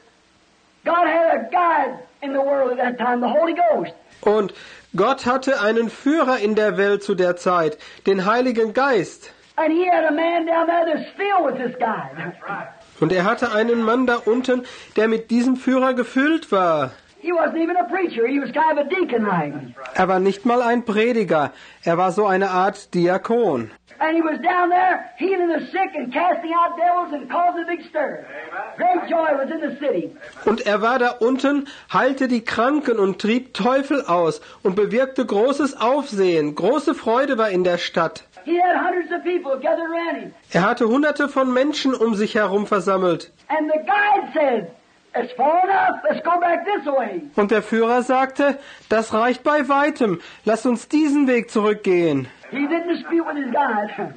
B: God had a guide in the world at that time, the Holy Ghost.
A: Und Gott hatte einen Führer in der Welt zu der Zeit, den Heiligen Geist.
B: And he had a man down there that's filled with this guide.
A: Und er hatte einen Mann da unten, der mit diesem Führer gefüllt war.
B: He wasn't even a preacher, he was kind of a deacon like.
A: Er war nicht mal ein Prediger, er war so eine Art Diakon.
B: And he was down there healing the sick and casting out devils and causing a big stir. Great joy was in the city.
A: Und er war da unten, heilte die Kranken und trieb Teufel aus und bewirkte großes Aufsehen. Große Freude war in der Stadt.
B: He had hundreds of people gathered around him.
A: Er hatte hunderte von Menschen um sich herum versammelt.
B: And the guide said, it's far enough, let's go back this way.
A: Und der Führer sagte, das reicht bei weitem, lass uns diesen Weg zurückgehen.
B: He didn't dispute with his guide.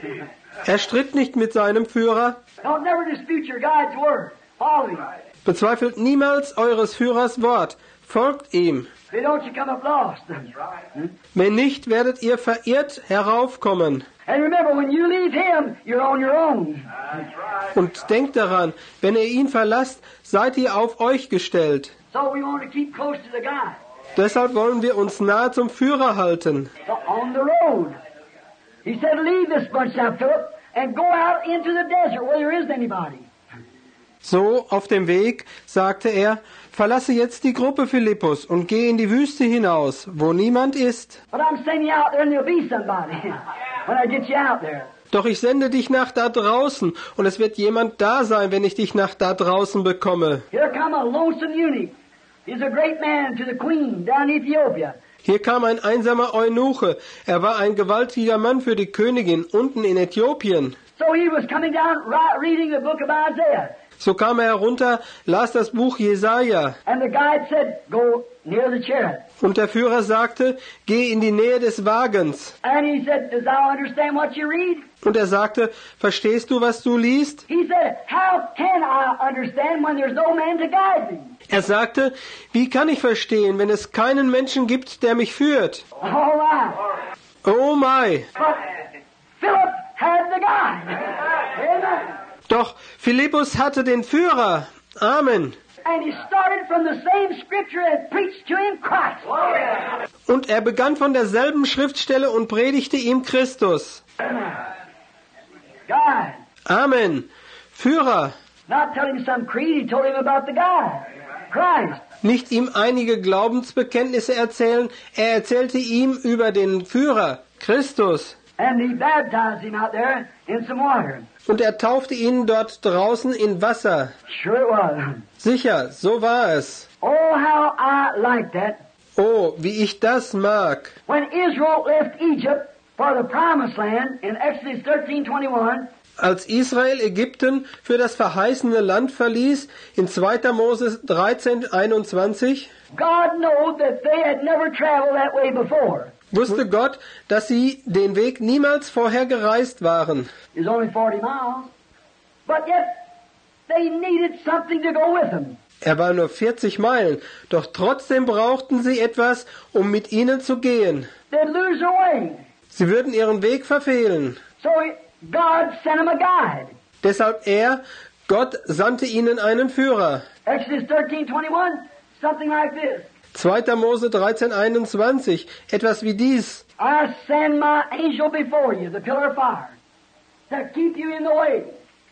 A: Er stritt nicht mit seinem Führer.
B: Don't never dispute your guide's word. Follow him.
A: Bezweifelt niemals eures Führers Wort. Folgt ihm.
B: If you don't, you come up lost.
A: Wenn nicht, werdet ihr verirrt heraufkommen.
B: And remember, when you leave him, you're on your own.
A: Und denkt daran, wenn ihr ihn verlasst, seid ihr auf euch gestellt.
B: So we want to keep close to the guide.
A: Deshalb wollen wir uns nahe zum Führer halten.
B: So on the road. He said, leave this bunch now, Philip, and go out into the desert where there isn't anybody.
A: So, auf dem Weg, sagte er, verlasse jetzt die Gruppe Philippus und geh in die Wüste hinaus, wo niemand ist.
B: But I'm sending you out there and there'll be somebody when I get you out there.
A: Doch ich sende dich nach da draußen und es wird jemand da sein, wenn ich dich nach da draußen bekomme.
B: Here come a lonesome eunuch. He's a great man to the queen down in Ethiopia.
A: Hier kam ein einsamer Eunuche. Er war ein gewaltiger Mann für die Königin unten in Äthiopien.
B: So he was coming down right, reading the book of Isaiah.
A: So kam er herunter, las das Buch Jesaja.
B: And the guide said, go near the chariot.
A: Und der Führer sagte, geh in die Nähe des Wagens.
B: And he said, does thou understand what you read?
A: Und er sagte, verstehst du, was du liest?
B: He said, how can I understand when there's no man to guide me?
A: Er sagte, wie kann ich verstehen, wenn es keinen Menschen gibt, der mich führt?
B: All right.
A: Oh my!
B: But Philip had the guide. Amen.
A: Doch Philippus hatte den Führer. Amen.
B: And he started from the same scripture and preached to him Christ.
A: Und er begann von derselben Schriftstelle und predigte ihm Christus.
B: Guide.
A: Amen. Führer.
B: Not telling him some creed, he told him about the guide. Christ.
A: Nicht ihm einige Glaubensbekenntnisse erzählen, er erzählte ihm über den Führer, Christus.
B: And he baptized him out there in some water.
A: Und er taufte ihn dort draußen in Wasser.
B: Sure it was.
A: Sicher, so war es.
B: Oh, how I like that.
A: Oh, wie ich das mag.
B: When Israel left Egypt for the promised land in Exodus thirteen twenty-one,
A: Als Israel Ägypten für das verheißene Land verließ, in zweiter Mose dreizehn einundzwanzig,
B: God knew that they had never traveled that way before.
A: wusste Gott, dass sie den Weg niemals vorher gereist waren.
B: It's only forty miles. But yet, they needed something to go with them.
A: Er war nur vierzig Meilen, doch trotzdem brauchten sie etwas, um mit ihnen zu gehen.
B: They'd lose their way.
A: Sie würden ihren Weg verfehlen.
B: So God sent them a guide.
A: Deshalb er, Gott, sandte ihnen einen Führer.
B: Exodus thirteen twenty-one, something like this.
A: zweiter Mose dreizehn einundzwanzig, etwas wie dies.
B: I send my angel before you, the pillar of fire, to keep you in the way,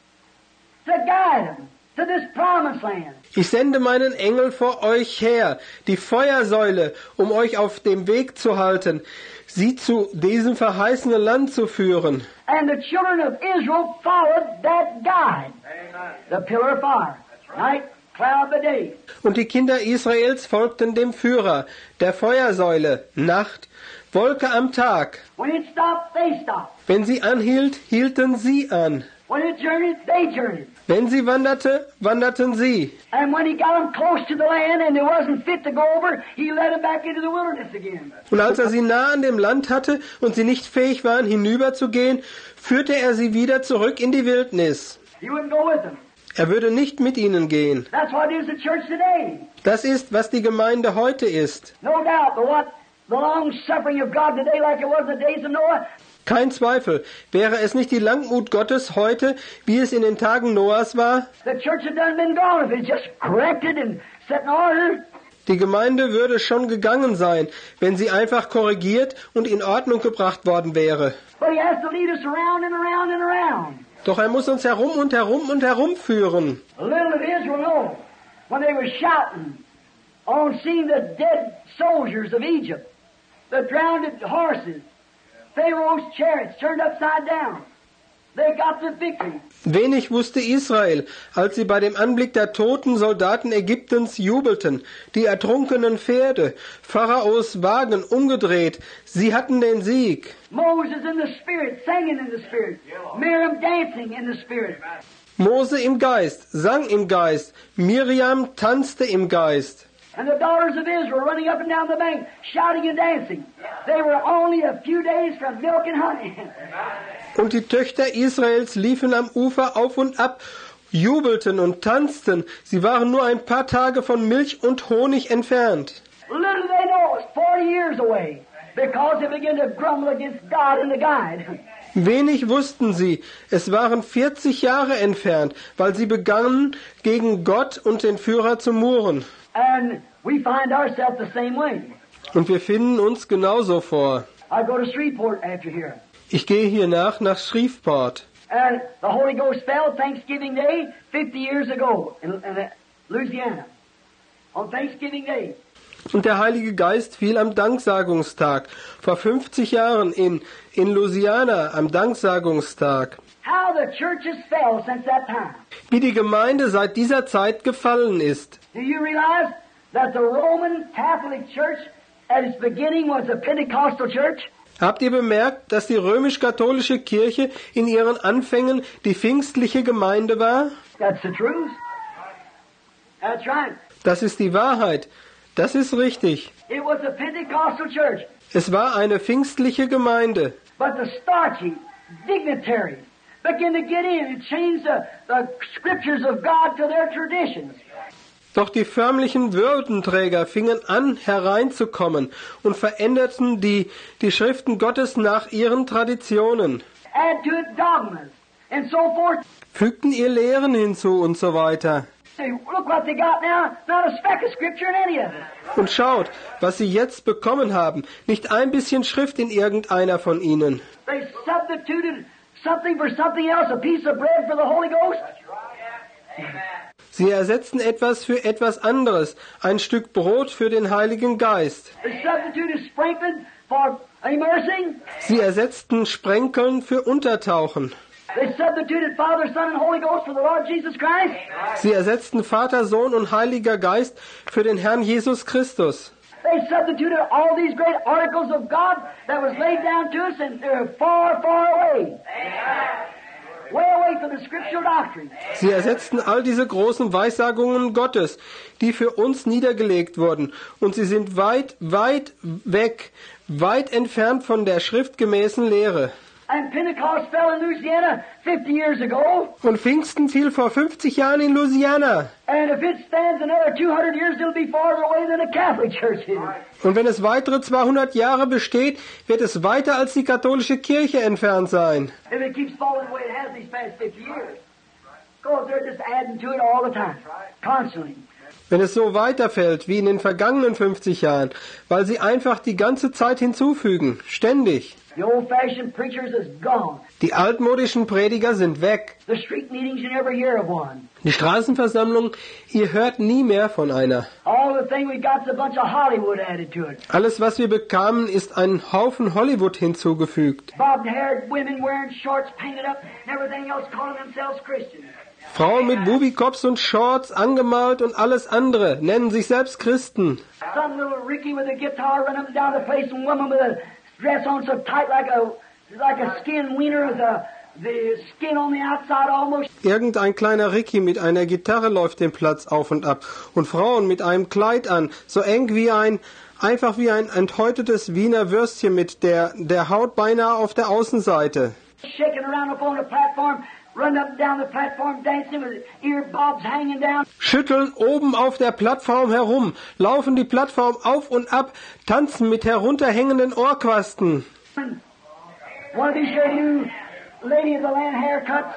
B: to guide them to this promised land.
A: Ich sende meinen Engel vor euch her, die Feuersäule, um euch auf dem Weg zu halten, sie zu diesem verheißenen Land zu führen.
B: And the children of Israel followed that guide, the pillar of fire, night, cloud by day.
A: Und die Kinder Israels folgten dem Führer, der Feuersäule, Nacht, Wolke am Tag.
B: When it stopped, they stopped.
A: Wenn sie anhielt, hielten sie an.
B: When it journeyed, they journeyed.
A: Wenn sie wanderte, wanderten sie.
B: And when he got them close to the land and they wasn't fit to go over, he led them back into the wilderness again.
A: Und als er sie nah an dem Land hatte und sie nicht fähig waren, hinüberzugehen, führte er sie wieder zurück in die Wildnis.
B: He wouldn't go with them.
A: Er würde nicht mit ihnen gehen.
B: That's what is the church today.
A: Das ist, was die Gemeinde heute ist.
B: No doubt, but what the long suffering of God today, like it was in the days of Noah,
A: Kein Zweifel, wäre es nicht die Langmut Gottes heute, wie es in den Tagen Noahs war?
B: the church had done been gone if it just corrected and set in order.
A: Die Gemeinde würde schon gegangen sein, wenn sie einfach korrigiert und in Ordnung gebracht worden wäre.
B: But he has to lead us around and around and around.
A: Doch er muss uns herum und herum und herum führen.
B: Little did Israel know, when they were shouting on seeing the dead soldiers of Egypt, the drowned horses, Pharaoh's chariots turned upside down. They got the victory.
A: Wenig wusste Israel, als sie bei dem Anblick der toten Soldaten Ägyptens jubelten, die ertrunkenen Pferde, Pharaos Wagen umgedreht, sie hatten den Sieg.
B: Moses in the Spirit, singing in the Spirit. Miriam dancing in the Spirit.
A: Mose im Geist, sang im Geist, Miriam tanzte im Geist.
B: And the daughters of Israel running up and down the bank, shouting and dancing. They were only a few days from milk and honey.
A: Und die Töchter Israels liefen am Ufer auf und ab, jubelten und tanzten. Sie waren nur ein paar Tage von Milch und Honig entfernt.
B: Little did they know it was forty years away, because they began to grumble against God and the guide.
A: Wenig wussten sie, es waren vierzig Jahre entfernt, weil sie begannen, gegen Gott und den Führer zu murren.
B: And we find ourselves the same way.
A: Und wir finden uns genauso vor.
B: I go to Shreveport after here.
A: Ich gehe hiernach nach Shreveport.
B: And the Holy Ghost fell Thanksgiving Day fifty years ago in, in Louisiana. On Thanksgiving Day.
A: Und der Heilige Geist fiel am Danksagungstag, vor fünfzig Jahren in, in Louisiana am Danksagungstag.
B: How the churches fell since that time.
A: Wie die Gemeinde seit dieser Zeit gefallen ist.
B: Do you realize that the Roman Catholic Church at its beginning was a Pentecostal church?
A: Habt ihr bemerkt, dass die römisch-katholische Kirche in ihren Anfängen die pfingstliche Gemeinde war?
B: That's the truth. That's right.
A: Das ist die Wahrheit. Das ist richtig.
B: It was a Pentecostal church.
A: Es war eine pfingstliche Gemeinde.
B: But the starchy dignitaries began to get in and change the, the scriptures of God to their traditions.
A: Doch die förmlichen Würdenträger fingen an, hereinzukommen und veränderten die, die Schriften Gottes nach ihren Traditionen,
B: Add to it dogmas and so forth.
A: fügten ihr Lehren hinzu und so weiter.
B: Say, look what they got now. Not a speck of scripture in any of it.
A: Und schaut, was sie jetzt bekommen haben. Nicht ein bisschen Schrift in irgendeiner von ihnen.
B: They substituted something for something else, a piece of bread for the Holy Ghost.
A: Sie ersetzten etwas für etwas anderes, ein Stück Brot für den Heiligen Geist.
B: They substituted sprinkling for immersing.
A: Sie ersetzten Sprenkeln für Untertauchen.
B: They substituted Father, Son, and Holy Ghost for the Lord Jesus Christ.
A: Sie ersetzten Vater, Sohn und Heiliger Geist für den Herrn Jesus Christus.
B: They substituted all these great articles of God that was laid down to us, and they're far, far away. Way away from the scriptural doctrine.
A: Sie ersetzten all diese großen Weissagungen Gottes, die für uns niedergelegt wurden. Und sie sind weit, weit weg, weit entfernt von der schriftgemäßen Lehre.
B: And Pentecost fell in Louisiana fifty years ago.
A: Und Pfingsten fiel vor fünfzig Jahren in Louisiana.
B: And if it stands another two hundred years, it'll be farther away than the Catholic Church is.
A: Und wenn es weitere zweihundert Jahre besteht, wird es weiter als die katholische Kirche entfernt sein.
B: If it keeps falling the way it has these past fifty years. Because they're just adding to it all the time. Constantly.
A: Wenn es so weiterfällt wie in den vergangenen fünfzig Jahren, weil sie einfach die ganze Zeit hinzufügen, ständig.
B: The old-fashioned preachers is gone.
A: Die altmodischen Prediger sind weg.
B: The street meetings, you never hear of one.
A: Die Straßenversammlung, ihr hört nie mehr von einer.
B: All the thing we got's a bunch of Hollywood added to it.
A: Alles, was wir bekamen, ist ein Haufen Hollywood hinzugefügt.
B: Bobbed-haired women wearing shorts painted up and everything else calling themselves Christians.
A: Frauen mit Bubikops und Shorts, angemalt und alles andere, nennen sich selbst Christen.
B: Some little Ricky with a guitar running up and down the place, and woman with a dress on so tight like a like a skin wiener with a, the skin on the outside almost.
A: Irgendein kleiner Ricky mit einer Gitarre läuft den Platz auf und ab und Frauen mit einem Kleid an, so eng wie ein, einfach wie ein enthäutetes Wiener Würstchen mit der, der Haut beinahe auf der Außenseite.
B: Shaking around up on the platform, running up and down the platform, dancing with ear bobs hanging down.
A: Schütteln oben auf der Plattform herum, laufen die Plattform auf und ab, tanzen mit herunterhängenden Ohrquasten.
B: One of these here new lady of the land haircuts,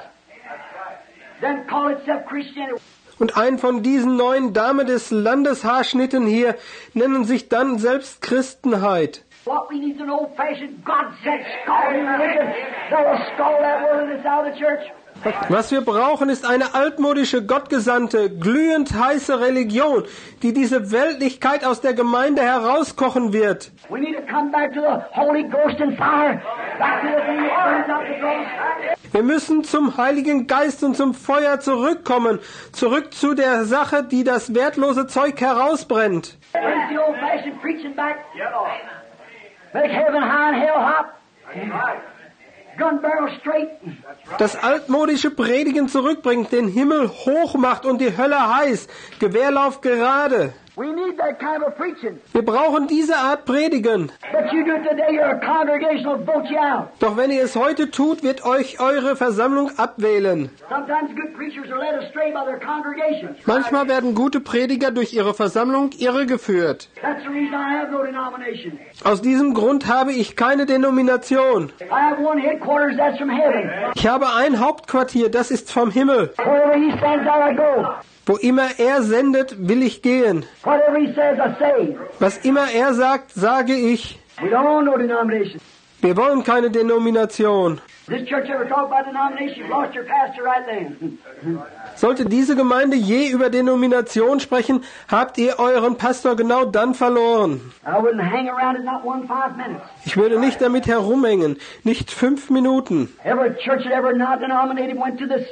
B: then call itself Christianity.
A: Und einen von diesen neuen Damen des Landeshaarschnitten hier nennen sich dann selbst Christenheit.
B: What we need is an old-fashioned God-sent scalding religion that will scald that wilderness out of the church.
A: Was wir brauchen, ist eine altmodische, gottgesandte, glühend heiße Religion, die diese Weltlichkeit aus der Gemeinde herauskochen wird.
B: We need to come back to the Holy Ghost and fire, back to the thing that burns out the cross.
A: Wir müssen zum Heiligen Geist und zum Feuer zurückkommen, zurück zu der Sache, die das wertlose Zeug herausbrennt.
B: Bring the old-fashioned preaching back. Make heaven high and hell hot. Gun barrel straight.
A: Das altmodische Predigen zurückbringt, den Himmel hoch macht und die Hölle heiß, Gewehrlauf gerade.
B: We need that kind of preaching.
A: Wir brauchen diese Art Predigen.
B: But you do it today, your congregation will vote you out.
A: Doch wenn ihr es heute tut, wird euch eure Versammlung abwählen.
B: Sometimes good preachers are led astray by their congregations.
A: Manchmal werden gute Prediger durch ihre Versammlung irregeführt.
B: That's the reason I have no denomination.
A: Aus diesem Grund habe ich keine Denomination.
B: I have one headquarters, that's from heaven.
A: Ich habe ein Hauptquartier, das ist vom Himmel.
B: Wherever he sends out, I go.
A: Wo immer er sendet, will ich gehen.
B: Whatever he says, I say.
A: Was immer er sagt, sage ich.
B: We don't want no denomination.
A: Wir wollen keine Denomination.
B: This church ever talk about denomination? You've lost your pastor right then.
A: Sollte diese Gemeinde je über Denomination sprechen, habt ihr euren Pastor genau dann verloren.
B: I wouldn't hang around it not one five minutes.
A: Ich würde nicht damit herumhängen, nicht fünf Minuten.
B: Every church that ever not denominated went to the seed.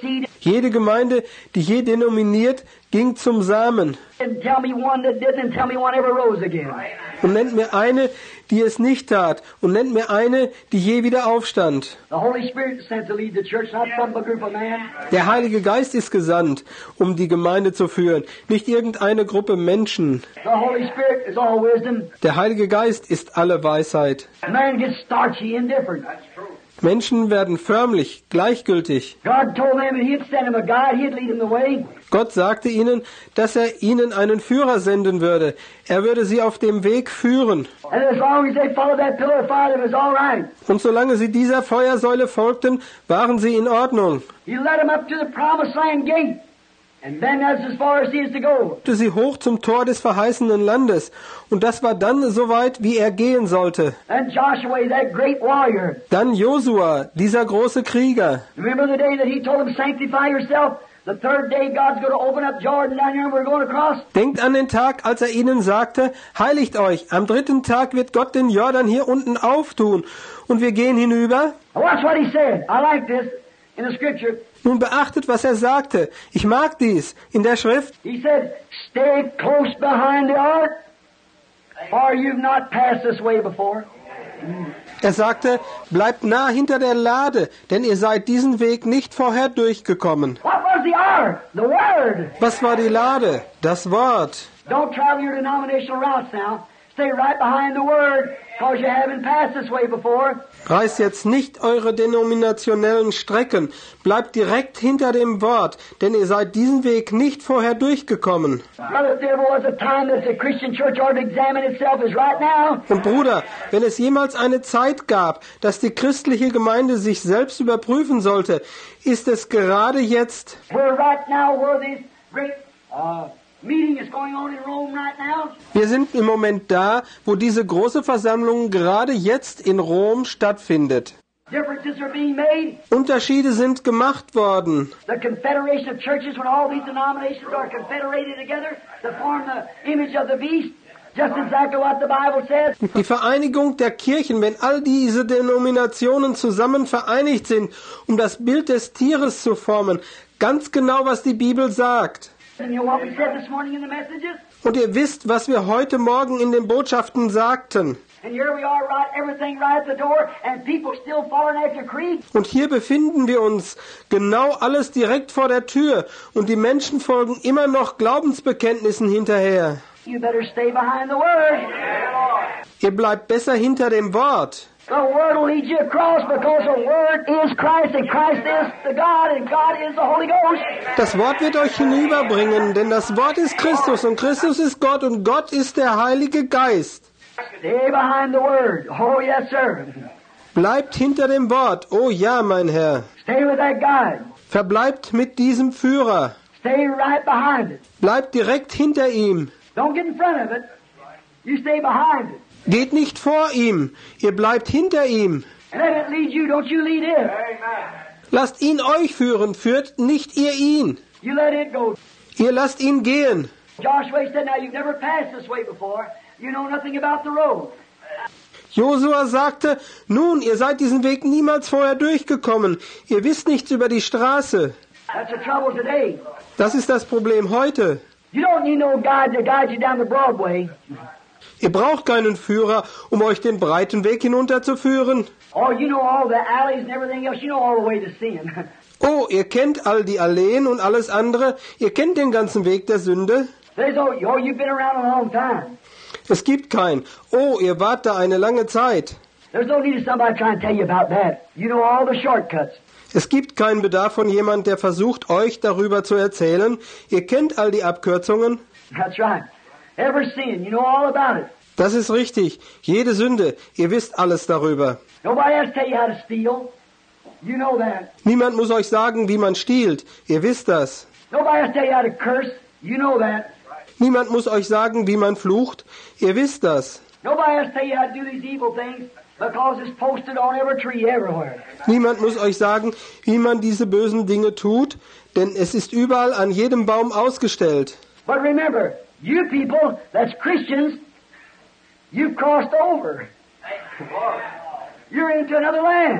A: Jede Gemeinde, die je denominiert, ging zum Samen.
B: And tell me one that didn't, and tell me one ever rose again.
A: Und nennt mir eine, die es nicht tat. Und nennt mir eine, die je wieder aufstand.
B: The Holy Spirit is sent to lead the church, not some group of men.
A: Der Heilige Geist ist gesandt, um die Gemeinde zu führen, nicht irgendeine Gruppe Menschen.
B: The Holy Spirit is all wisdom.
A: Der Heilige Geist ist alle Weisheit.
B: Man gets starchy, indifferent.
A: Menschen werden förmlich, gleichgültig.
B: God told them that He'd send him a guide, He'd lead him the way.
A: Gott sagte ihnen, dass er ihnen einen Führer senden würde. Er würde sie auf dem Weg führen.
B: And as long as they followed that pillar of fire, it was all right.
A: Und solange sie dieser Feuersäule folgten, waren sie in Ordnung.
B: He led them up to the promised land gate. And then that's as far as he is to go.
A: Er führte sie hoch zum Tor des verheißenen Landes. Und das war dann so weit, wie er gehen sollte.
B: And Joshua, that great warrior.
A: Dann Josua, dieser große Krieger.
B: Remember the day that he told them, sanctify yourself? The third day God's going to open up Jordan down here and we're going across.
A: Denkt an den Tag, als er ihnen sagte, heiligt euch. Am dritten Tag wird Gott den Jordan hier unten auftun. Und wir gehen hinüber.
B: Watch what he said. I like this in the scripture.
A: Nun beachtet, was er sagte. Ich mag dies in der Schrift.
B: He said, stay close behind the ark, for you've not passed this way before.
A: Er sagte, bleibt nah hinter der Lade, denn ihr seid diesen Weg nicht vorher durchgekommen.
B: What was the ark? The Word.
A: Was war die Lade? Das Wort.
B: Don't travel your denominational routes now. Stay right behind the Word, because you haven't passed this way before.
A: Reist jetzt nicht eure denominationellen Strecken. Bleibt direkt hinter dem Wort, denn ihr seid diesen Weg nicht vorher durchgekommen.
B: Brother, if there was a time that the Christian church ought to examine itself, is right now.
A: Und Bruder, wenn es jemals eine Zeit gab, dass die christliche Gemeinde sich selbst überprüfen sollte, ist es gerade jetzt.
B: We're right now where this great uh, meeting is going on in Rome right now.
A: Wir sind im Moment da, wo diese große Versammlung gerade jetzt in Rom stattfindet.
B: Differences are being made.
A: Unterschiede sind gemacht worden.
B: The confederation of churches, when all these denominations are confederated together to form the image of the beast, just exactly what the Bible says.
A: Die Vereinigung der Kirchen, wenn all diese Denominationen zusammen vereinigt sind, um das Bild des Tieres zu formen, ganz genau, was die Bibel sagt.
B: And you know what we said this morning in the messages?
A: Und ihr wisst, was wir heute Morgen in den Botschaften sagten.
B: And here we are, right, everything right at the door, and people still following after creed.
A: Und hier befinden wir uns, genau alles direkt vor der Tür. Und die Menschen folgen immer noch Glaubensbekenntnissen hinterher.
B: You better stay behind the Word.
A: Ihr bleibt besser hinter dem Wort.
B: The Word will lead you across, because the Word is Christ, and Christ is the God, and God is the Holy Ghost.
A: Das Wort wird euch hinüberbringen, denn das Wort ist Christus und Christus ist Gott und Gott ist der Heilige Geist.
B: Stay behind the Word. Oh, yes, sir.
A: Bleibt hinter dem Wort. Oh ja, mein Herr.
B: Stay with that guide.
A: Verbleibt mit diesem Führer.
B: Stay right behind it.
A: Bleibt direkt hinter ihm.
B: Don't get in front of it. You stay behind it.
A: Geht nicht vor ihm. Ihr bleibt hinter ihm.
B: And let it lead you. Don't you lead it.
A: Lasst ihn euch führen. Führt nicht ihr ihn.
B: You let it go.
A: Ihr lasst ihn gehen.
B: Joshua said, now you've never passed this way before. You know nothing about the road.
A: Josua sagte, nun, ihr seid diesen Weg niemals vorher durchgekommen. Ihr wisst nichts über die Straße.
B: That's the trouble today.
A: Das ist das Problem heute.
B: You don't need no guide to guide you down the Broadway.
A: Ihr braucht keinen Führer, um euch den breiten Weg hinunterzuführen.
B: Oh, you know all the alleys and everything else. You know all the way to sin.
A: Oh, ihr kennt all die Alleen und alles andere. Ihr kennt den ganzen Weg der Sünde.
B: There's no, oh, you've been around a long time.
A: Es gibt kein, oh, ihr wart da eine lange Zeit.
B: There's no need of somebody trying to tell you about that. You know all the shortcuts.
A: Es gibt keinen Bedarf von jemand, der versucht, euch darüber zu erzählen. Ihr kennt all die Abkürzungen.
B: That's right. Every sin, you know all about it.
A: Das ist richtig. Jede Sünde, ihr wisst alles darüber.
B: Nobody has to tell you how to steal. You know that.
A: Niemand muss euch sagen, wie man stiehlt. Ihr wisst das.
B: Nobody has to tell you how to curse. You know that.
A: Niemand muss euch sagen, wie man flucht. Ihr wisst das.
B: Nobody has to tell you how to do these evil things, because it's posted on every tree everywhere.
A: Niemand muss euch sagen, wie man diese bösen Dinge tut, denn es ist überall an jedem Baum ausgestellt.
B: But remember, you people, that's Christians, you've crossed over. You're into another land.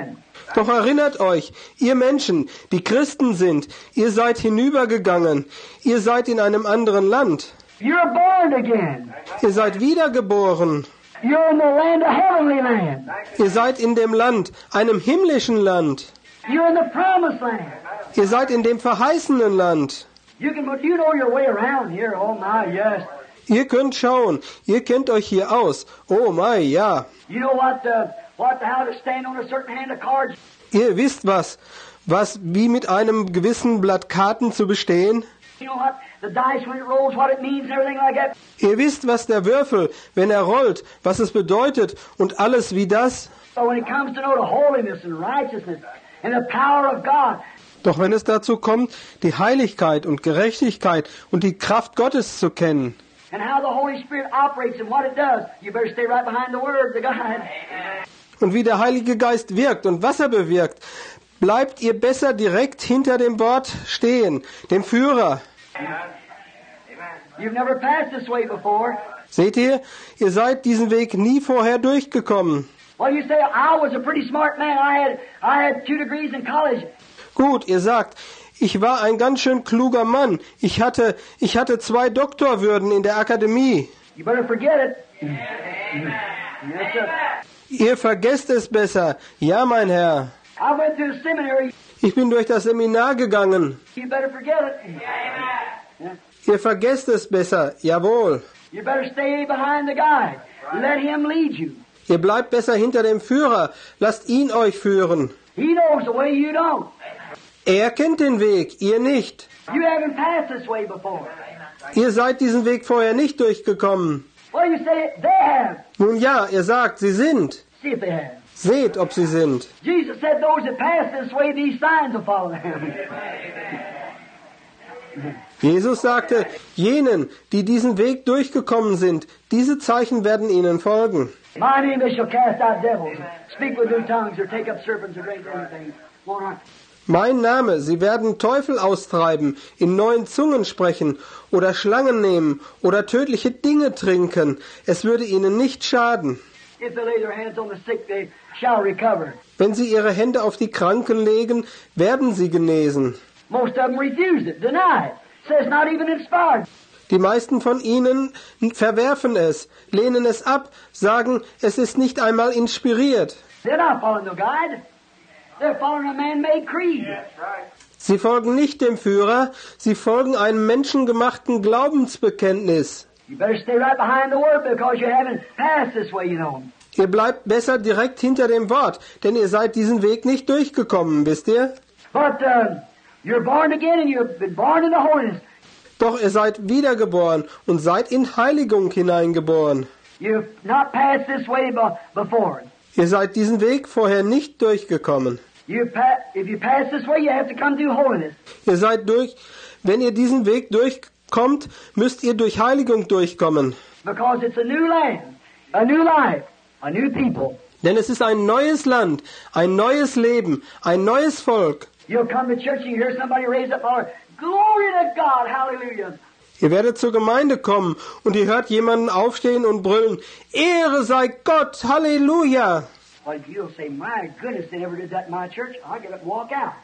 A: Doch erinnert euch, ihr Menschen, die Christen sind, ihr seid hinübergegangen, ihr seid in einem anderen Land,
B: You're born again.
A: ihr seid wiedergeboren,
B: You're in the land, a heavenly land.
A: ihr seid in dem Land, einem himmlischen Land,
B: You're in the promised land.
A: ihr seid in dem verheißenen Land.
B: You can, you know your way around here. Oh my, yes.
A: Ihr könnt schauen, ihr kennt euch hier aus. Oh mein, ja.
B: You know what, uh, what, how to stand on a certain hand of cards.
A: Ihr wisst was, was wie mit einem gewissen Blatt Karten zu bestehen.
B: You know what, the dice when it rolls, what it means and everything like that.
A: Ihr wisst, was der Würfel, wenn er rollt, was es bedeutet und alles wie das.
B: But when it comes to know the holiness and righteousness and the power of God,
A: Doch wenn es dazu kommt, die Heiligkeit und Gerechtigkeit und die Kraft Gottes zu kennen
B: and how the Holy Spirit operates and what it does, you better stay right behind the Word, the God.
A: und wie der Heilige Geist wirkt und was er bewirkt, bleibt ihr besser direkt hinter dem Wort stehen, dem Führer.
B: You've never passed this way before.
A: Seht ihr, ihr seid diesen Weg nie vorher durchgekommen.
B: Well, you say, I was a pretty smart man. I had, I had two degrees in college.
A: Gut, ihr sagt, ich war ein ganz schön kluger Mann. Ich hatte, ich hatte zwei Doktorwürden in der Akademie.
B: You better forget it. Yes, sir.
A: Ihr vergesst es besser. Ja, mein Herr.
B: I went to a seminary.
A: Ich bin durch das Seminar gegangen.
B: You better forget it. Yeah.
A: Ihr vergesst es besser. Jawohl.
B: You better stay behind the guide. Let him lead you.
A: Ihr bleibt besser hinter dem Führer. Lasst ihn euch führen.
B: He knows the way, you don't.
A: Er kennt den Weg, ihr nicht.
B: You haven't passed this way before.
A: Ihr seid diesen Weg vorher nicht durchgekommen.
B: Well, you say they have.
A: Nun ja, ihr sagt, sie sind.
B: See if they have.
A: Seht, ob sie sind.
B: Jesus said those that pass this way, these signs will follow them.
A: Jesus sagte, jenen, die diesen Weg durchgekommen sind, diese Zeichen werden ihnen folgen.
B: My name they shall cast out devils, speak with new tongues, or take up serpents, or drink anything. Won't harm.
A: Mein Name, sie werden Teufel austreiben, in neuen Zungen sprechen oder Schlangen nehmen oder tödliche Dinge trinken. Es würde ihnen nicht schaden.
B: If they lay their hands on the sick, they shall recover.
A: Wenn sie ihre Hände auf die Kranken legen, werden sie genesen.
B: Most of them refuse it, deny it. Says not even inspired.
A: Die meisten von ihnen verwerfen es, lehnen es ab, sagen, es ist nicht einmal inspiriert.
B: They're not following the guide. They're following a man-made creed.
A: Sie folgen nicht dem Führer, sie folgen einem menschengemachten Glaubensbekenntnis.
B: You better stay right behind the word because you haven't passed this way, you know.
A: Ihr bleibt besser direkt hinter dem Wort, denn ihr seid diesen Weg nicht durchgekommen, wisst ihr?
B: But uh, you're born again and you've been born in the holiness.
A: Doch ihr seid wiedergeboren und seid in Heiligung hineingeboren.
B: You've not passed this way be- before.
A: Ihr seid diesen Weg vorher nicht durchgekommen.
B: You pa- if you pass this way, you have to come through holiness.
A: Ihr seid durch, wenn ihr diesen Weg durchkommt, müsst ihr durch Heiligung durchkommen.
B: Because it's a new land, a new life, a new people.
A: Denn es ist ein neues Land, ein neues Leben, ein neues Volk.
B: You'll come to church and you hear somebody raise up our glory to God, hallelujah.
A: Ihr werdet zur Gemeinde kommen und ihr hört jemanden aufstehen und brüllen, Ehre sei Gott, Halleluja.
B: Well, you'll say, my goodness, they never did that in my church. I'll get up and walk out.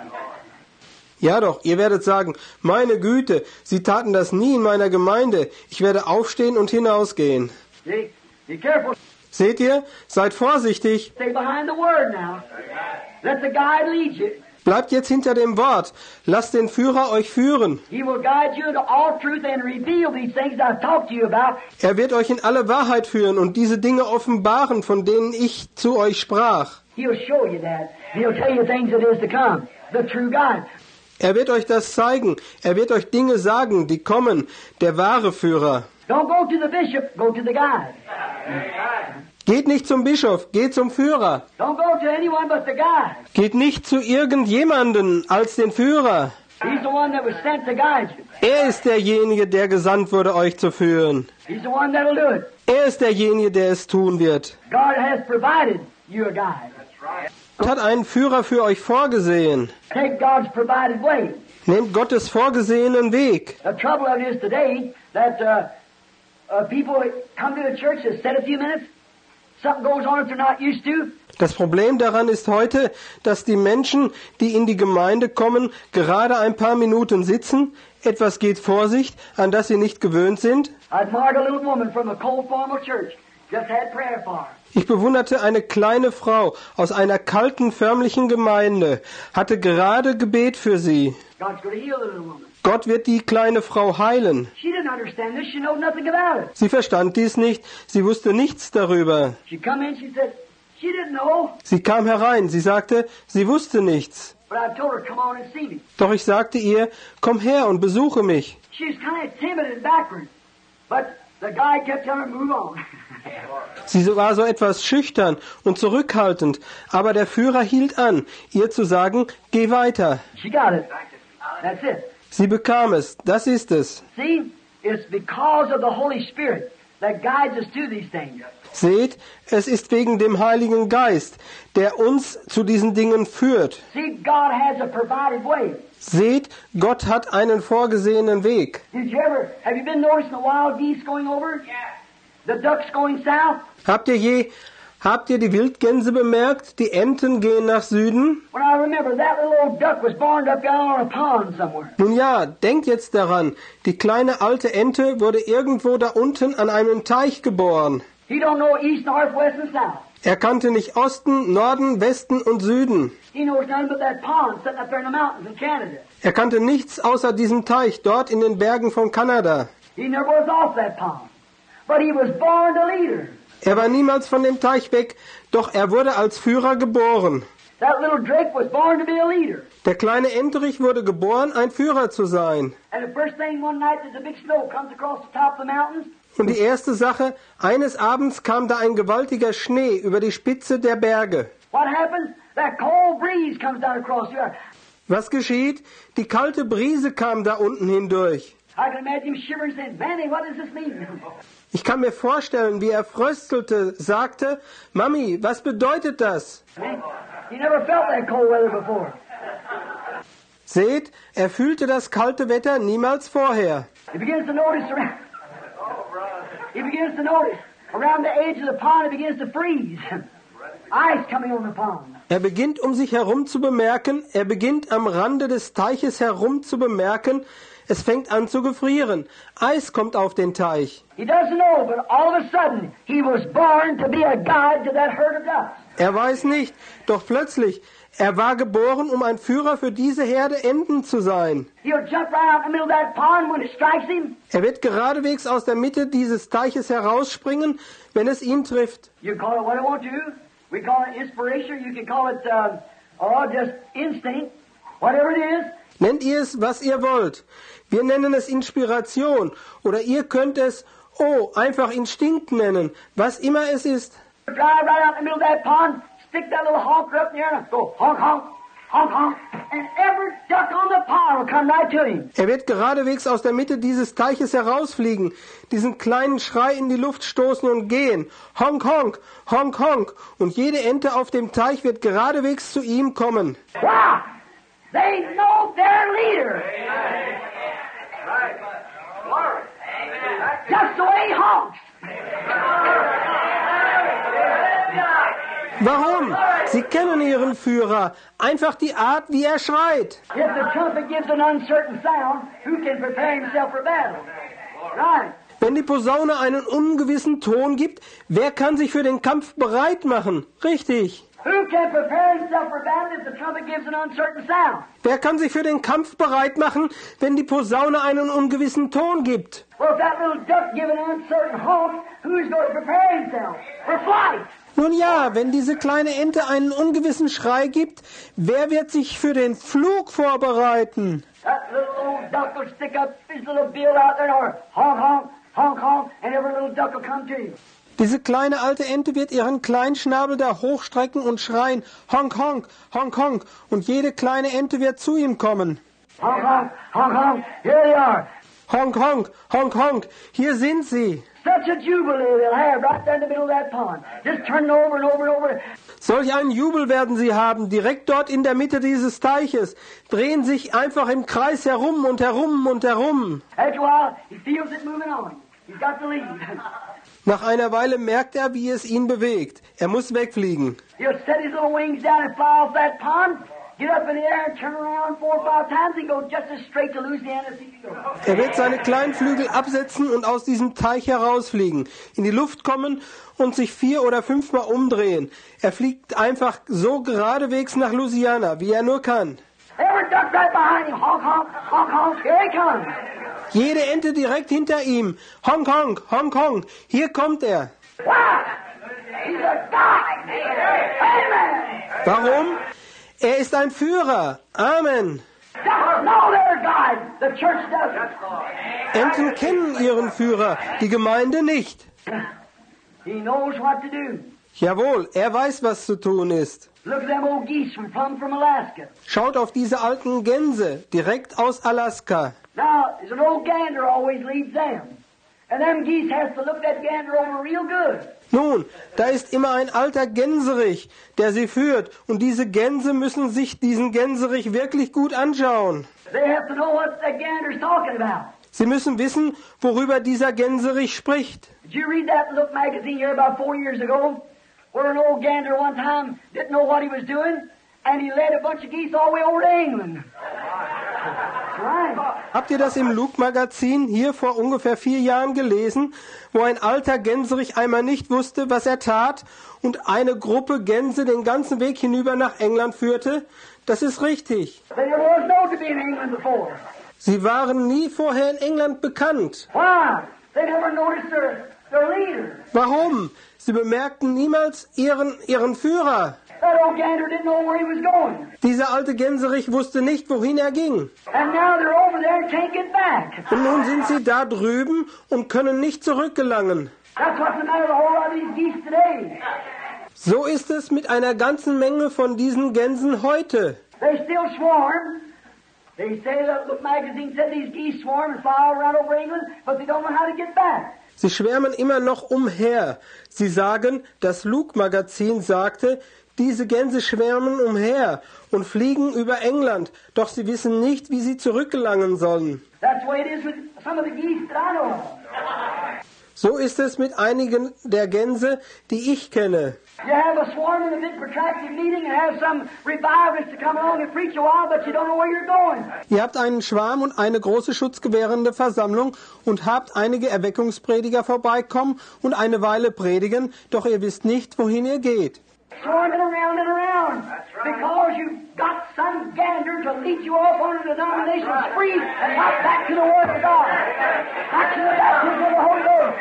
A: Ja doch, ihr werdet sagen, meine Güte, sie taten das nie in meiner Gemeinde. Ich werde aufstehen und hinausgehen.
B: See? Be careful.
A: Seht ihr? Seid vorsichtig.
B: Stay behind the word now. Let the guide lead you.
A: Bleibt jetzt hinter dem Wort. Lasst den Führer euch führen.
B: He will guide you into all truth and reveal these things I've talked to you about.
A: Er wird euch in alle Wahrheit führen und diese Dinge offenbaren, von denen ich zu euch sprach.
B: He'll show you that. He'll tell you things that is to come. The true guide.
A: Er wird euch das zeigen. Er wird euch Dinge sagen, die kommen. Der wahre Führer.
B: Don't go to the bishop, go to the guide.
A: Geht nicht zum Bischof, geht zum Führer.
B: Don't go to anyone but the guide.
A: Geht nicht zu irgendjemanden als den Führer.
B: He's the one that was sent to guide you.
A: Er ist derjenige, der gesandt wurde, euch zu führen.
B: He's the one that'll do it.
A: Er ist derjenige, der es tun wird.
B: God has provided you a guide.
A: Gott hat einen Führer für euch vorgesehen.
B: Take God's provided way.
A: Nehmt Gottes vorgesehenen Weg.
B: The trouble of it is today that uh, uh, people that come to the church that sit a few minutes, something goes on that they're not used to.
A: Das Problem daran ist heute, dass die Menschen, die in die Gemeinde kommen, gerade ein paar Minuten sitzen, etwas geht vor sich, an das sie nicht gewöhnt sind.
B: I admired a little woman from a cold formal church. Just had prayer for her.
A: Ich bewunderte eine kleine Frau aus einer kalten, förmlichen Gemeinde, hatte gerade Gebet für sie.
B: God's going to heal the little woman.
A: Gott wird die kleine Frau heilen.
B: She didn't understand this. She knows nothing about it.
A: Sie verstand dies nicht, sie wusste nichts darüber.
B: She come in, she said, she didn't know.
A: Sie kam herein, sie sagte, sie wusste nichts.
B: But I told her, come on and see me.
A: Doch ich sagte ihr, komm her und besuche mich.
B: She was kind of timid and backward. But the guy kept telling her, move on.
A: Sie war so etwas schüchtern und zurückhaltend, aber der Führer hielt an, ihr zu sagen, geh weiter.
B: She got it. That's it.
A: Sie bekam es, das ist es.
B: See, it's because of the Holy Spirit that guides us to these things.
A: Seht, es ist wegen dem Heiligen Geist, der uns zu diesen Dingen führt.
B: See, God has a provided way.
A: Seht, Gott hat einen vorgesehenen Weg.
B: Did you ever, have you been noticing the wild geese going over? Yeah. The ducks going south?
A: Habt ihr je, habt ihr die Wildgänse bemerkt? Die Enten gehen nach Süden?
B: When I remember that little old duck was born up down on a pond somewhere.
A: Nun ja, denkt jetzt daran, die kleine alte Ente wurde irgendwo da unten an einem Teich geboren.
B: He don't know east, north, west, and south.
A: Er kannte nicht Osten, Norden, Westen und Süden.
B: He knows nothing but that pond sitting up there in the mountains in Canada.
A: Er kannte nichts außer diesem Teich dort in den Bergen von Kanada.
B: He never was off that pond. But he was born a leader.
A: Er war niemals von dem Teich weg, doch er wurde als Führer geboren.
B: That little drake was born to be a leader.
A: Der kleine Enterich wurde geboren, ein Führer zu sein.
B: And the first thing one night that the big snow comes across the top of the mountains.
A: Und die erste Sache, eines Abends kam da ein gewaltiger Schnee über die Spitze der Berge.
B: What happens? That cold breeze comes down across the earth.
A: Was geschieht? Die kalte Brise kam da unten hindurch.
B: I can imagine him shivering, saying, Manny, what does this mean?
A: Ich kann mir vorstellen, wie er fröstelte, sagte, Mami, was bedeutet das?
B: He never felt that cold weather before.
A: Seht, er fühlte das kalte Wetter niemals vorher.
B: He begins to notice around. He begins to notice around the edge of the pond. It begins to freeze. Ice coming on the pond.
A: Er beginnt um sich herum zu bemerken, er beginnt am Rande des Teiches herum zu bemerken, es fängt an zu gefrieren. Eis kommt auf den Teich.
B: He doesn't know, but all of a sudden he was born to be a guide to that herd of ducks.
A: Er weiß nicht, doch plötzlich, er war geboren, um ein Führer für diese Herde Enten zu sein.
B: He'll jump right out in the middle of that pond when it strikes him.
A: Er wird geradewegs aus der Mitte dieses Teiches herausspringen, wenn es ihn trifft.
B: You can call it what you want to. We call it inspiration. You can call it, uh, oh, just instinct. Whatever it is.
A: Nennt ihr es, was ihr wollt. Wir nennen es Inspiration oder ihr könnt es, oh, einfach Instinkt nennen, was immer es ist.
B: Drive right out in the middle of that pond, stick that little honker up in the air and go honk, honk, honk, honk, and every duck on the pond will come right to him.
A: Er wird geradewegs aus der Mitte dieses Teiches herausfliegen, diesen kleinen Schrei in die Luft stoßen und gehen. Honk, honk, honk, honk. Und jede Ente auf dem Teich wird geradewegs zu ihm kommen.
B: Wow! They know their leader. Just the way he honks.
A: Warum? Sie kennen ihren Führer. Einfach die Art, wie er schreit.
B: If the trumpet gives an uncertain sound, who can prepare himself for battle? Right.
A: Wenn die Posaune einen ungewissen Ton gibt, wer kann sich für den Kampf bereit machen? Richtig.
B: Who can prepare himself for battle if the trumpet gives an uncertain sound?
A: Wer kann sich für den Kampf bereit machen, wenn die Posaune einen ungewissen Ton gibt?
B: Well, if that little duck gives an uncertain honk, who's going to prepare himself for flight?
A: Nun ja, wenn diese kleine Ente einen ungewissen Schrei gibt, wer wird sich für den Flug vorbereiten?
B: That little old duck will stick up his little bill out there and honk, honk, honk, honk, and every little duck will come to him.
A: Diese kleine alte Ente wird ihren kleinen Schnabel da hochstrecken und schreien, honk, honk, honk, honk, und jede kleine Ente wird zu ihm kommen.
B: Honk, honk, honk, honk, here they are.
A: Honk, honk, honk, honk, hier sind sie.
B: Such a jubilee they'll have right there in the middle of that pond. Just turning over and over and over.
A: Solch einen Jubel werden sie haben, direkt dort in der Mitte dieses Teiches, drehen sich einfach im Kreis herum und herum und herum.
B: After a while, he feels it moving on. He's got the lead.
A: Nach einer Weile merkt er, wie es ihn bewegt. Er muss wegfliegen.
B: He'll set his little wings down and fly off that pond, get up in the air and turn around four or five times and go just as straight to Louisiana as he can go.
A: Er wird seine kleinen Flügel absetzen und aus diesem Teich herausfliegen, in die Luft kommen und sich vier oder fünfmal umdrehen. Er fliegt einfach so geradewegs nach Louisiana, wie er nur kann.
B: Every duck right behind him, honk, honk, honk, honk, here he comes.
A: Jede Ente direkt hinter ihm. Hong Kong, Hong Kong, hier kommt er.
B: Wow! He's a God! Amen!
A: Warum? Er ist ein Führer. Amen.
B: Ducks know their God. The church doesn't.
A: Enten kennen ihren Führer, die Gemeinde nicht.
B: He knows what to do.
A: Jawohl, er weiß, was zu tun ist.
B: Look at them old geese from plumb from Alaska.
A: Schaut auf diese alten Gänse, direkt aus Alaska.
B: Now, there's an old gander always leads them. And them geese has to look that gander over real good.
A: Nun, da ist immer ein alter Gänserich, der sie führt. Und diese Gänse müssen sich diesen Gänserich wirklich gut anschauen.
B: They have to know what that gander's talking about.
A: Sie müssen wissen, worüber dieser Gänserich spricht.
B: Did you read that Look magazine here about four years ago? Where an old gander one time didn't know what he was doing, and he led a bunch of geese all the way over to England. That's right.
A: Habt ihr das im Luke-Magazin hier vor ungefähr vier Jahren gelesen, wo ein alter Gänserich einmal nicht wusste, was er tat und eine Gruppe Gänse den ganzen Weg hinüber nach England führte? Das ist richtig.
B: They never was known to be in England before.
A: Sie waren nie vorher in England bekannt.
B: Why? They never noticed their, their leader.
A: Warum? Sie bemerkten niemals ihren, ihren Führer.
B: That old gander didn't know where he was going.
A: Dieser alte Gänserich wusste nicht, wohin er ging.
B: And now they're over there and can't get back.
A: Und nun sind sie da drüben und können nicht zurückgelangen.
B: That's what's the matter with a whole lot of these geese today.
A: So ist es mit einer ganzen Menge von diesen Gänsen heute.
B: They still swarm. They say that Look magazine said these geese swarm and fly all around over England, but they don't know how to get back.
A: Sie schwärmen immer noch umher. Sie sagen, das Luke-Magazin sagte, diese Gänse schwärmen umher und fliegen über England, doch sie wissen nicht, wie sie zurückgelangen sollen.
B: That's the way it is with some of the geese that I know of.
A: So ist es mit einigen der Gänse, die ich kenne.
B: You have a swarm in a big protracted meeting and have some revivalist to come along and preach a while, but you don't know where you're going.
A: Ihr habt einen Schwarm und eine große schutzgewährende Versammlung und habt einige Erweckungsprediger vorbeikommen und eine Weile predigen, doch ihr wisst nicht, wohin ihr geht.
B: Swarming around and around because you've got some gander to lead you off on a denominational spree and not back to the Word of God. Back to the baptism of the Holy Ghost.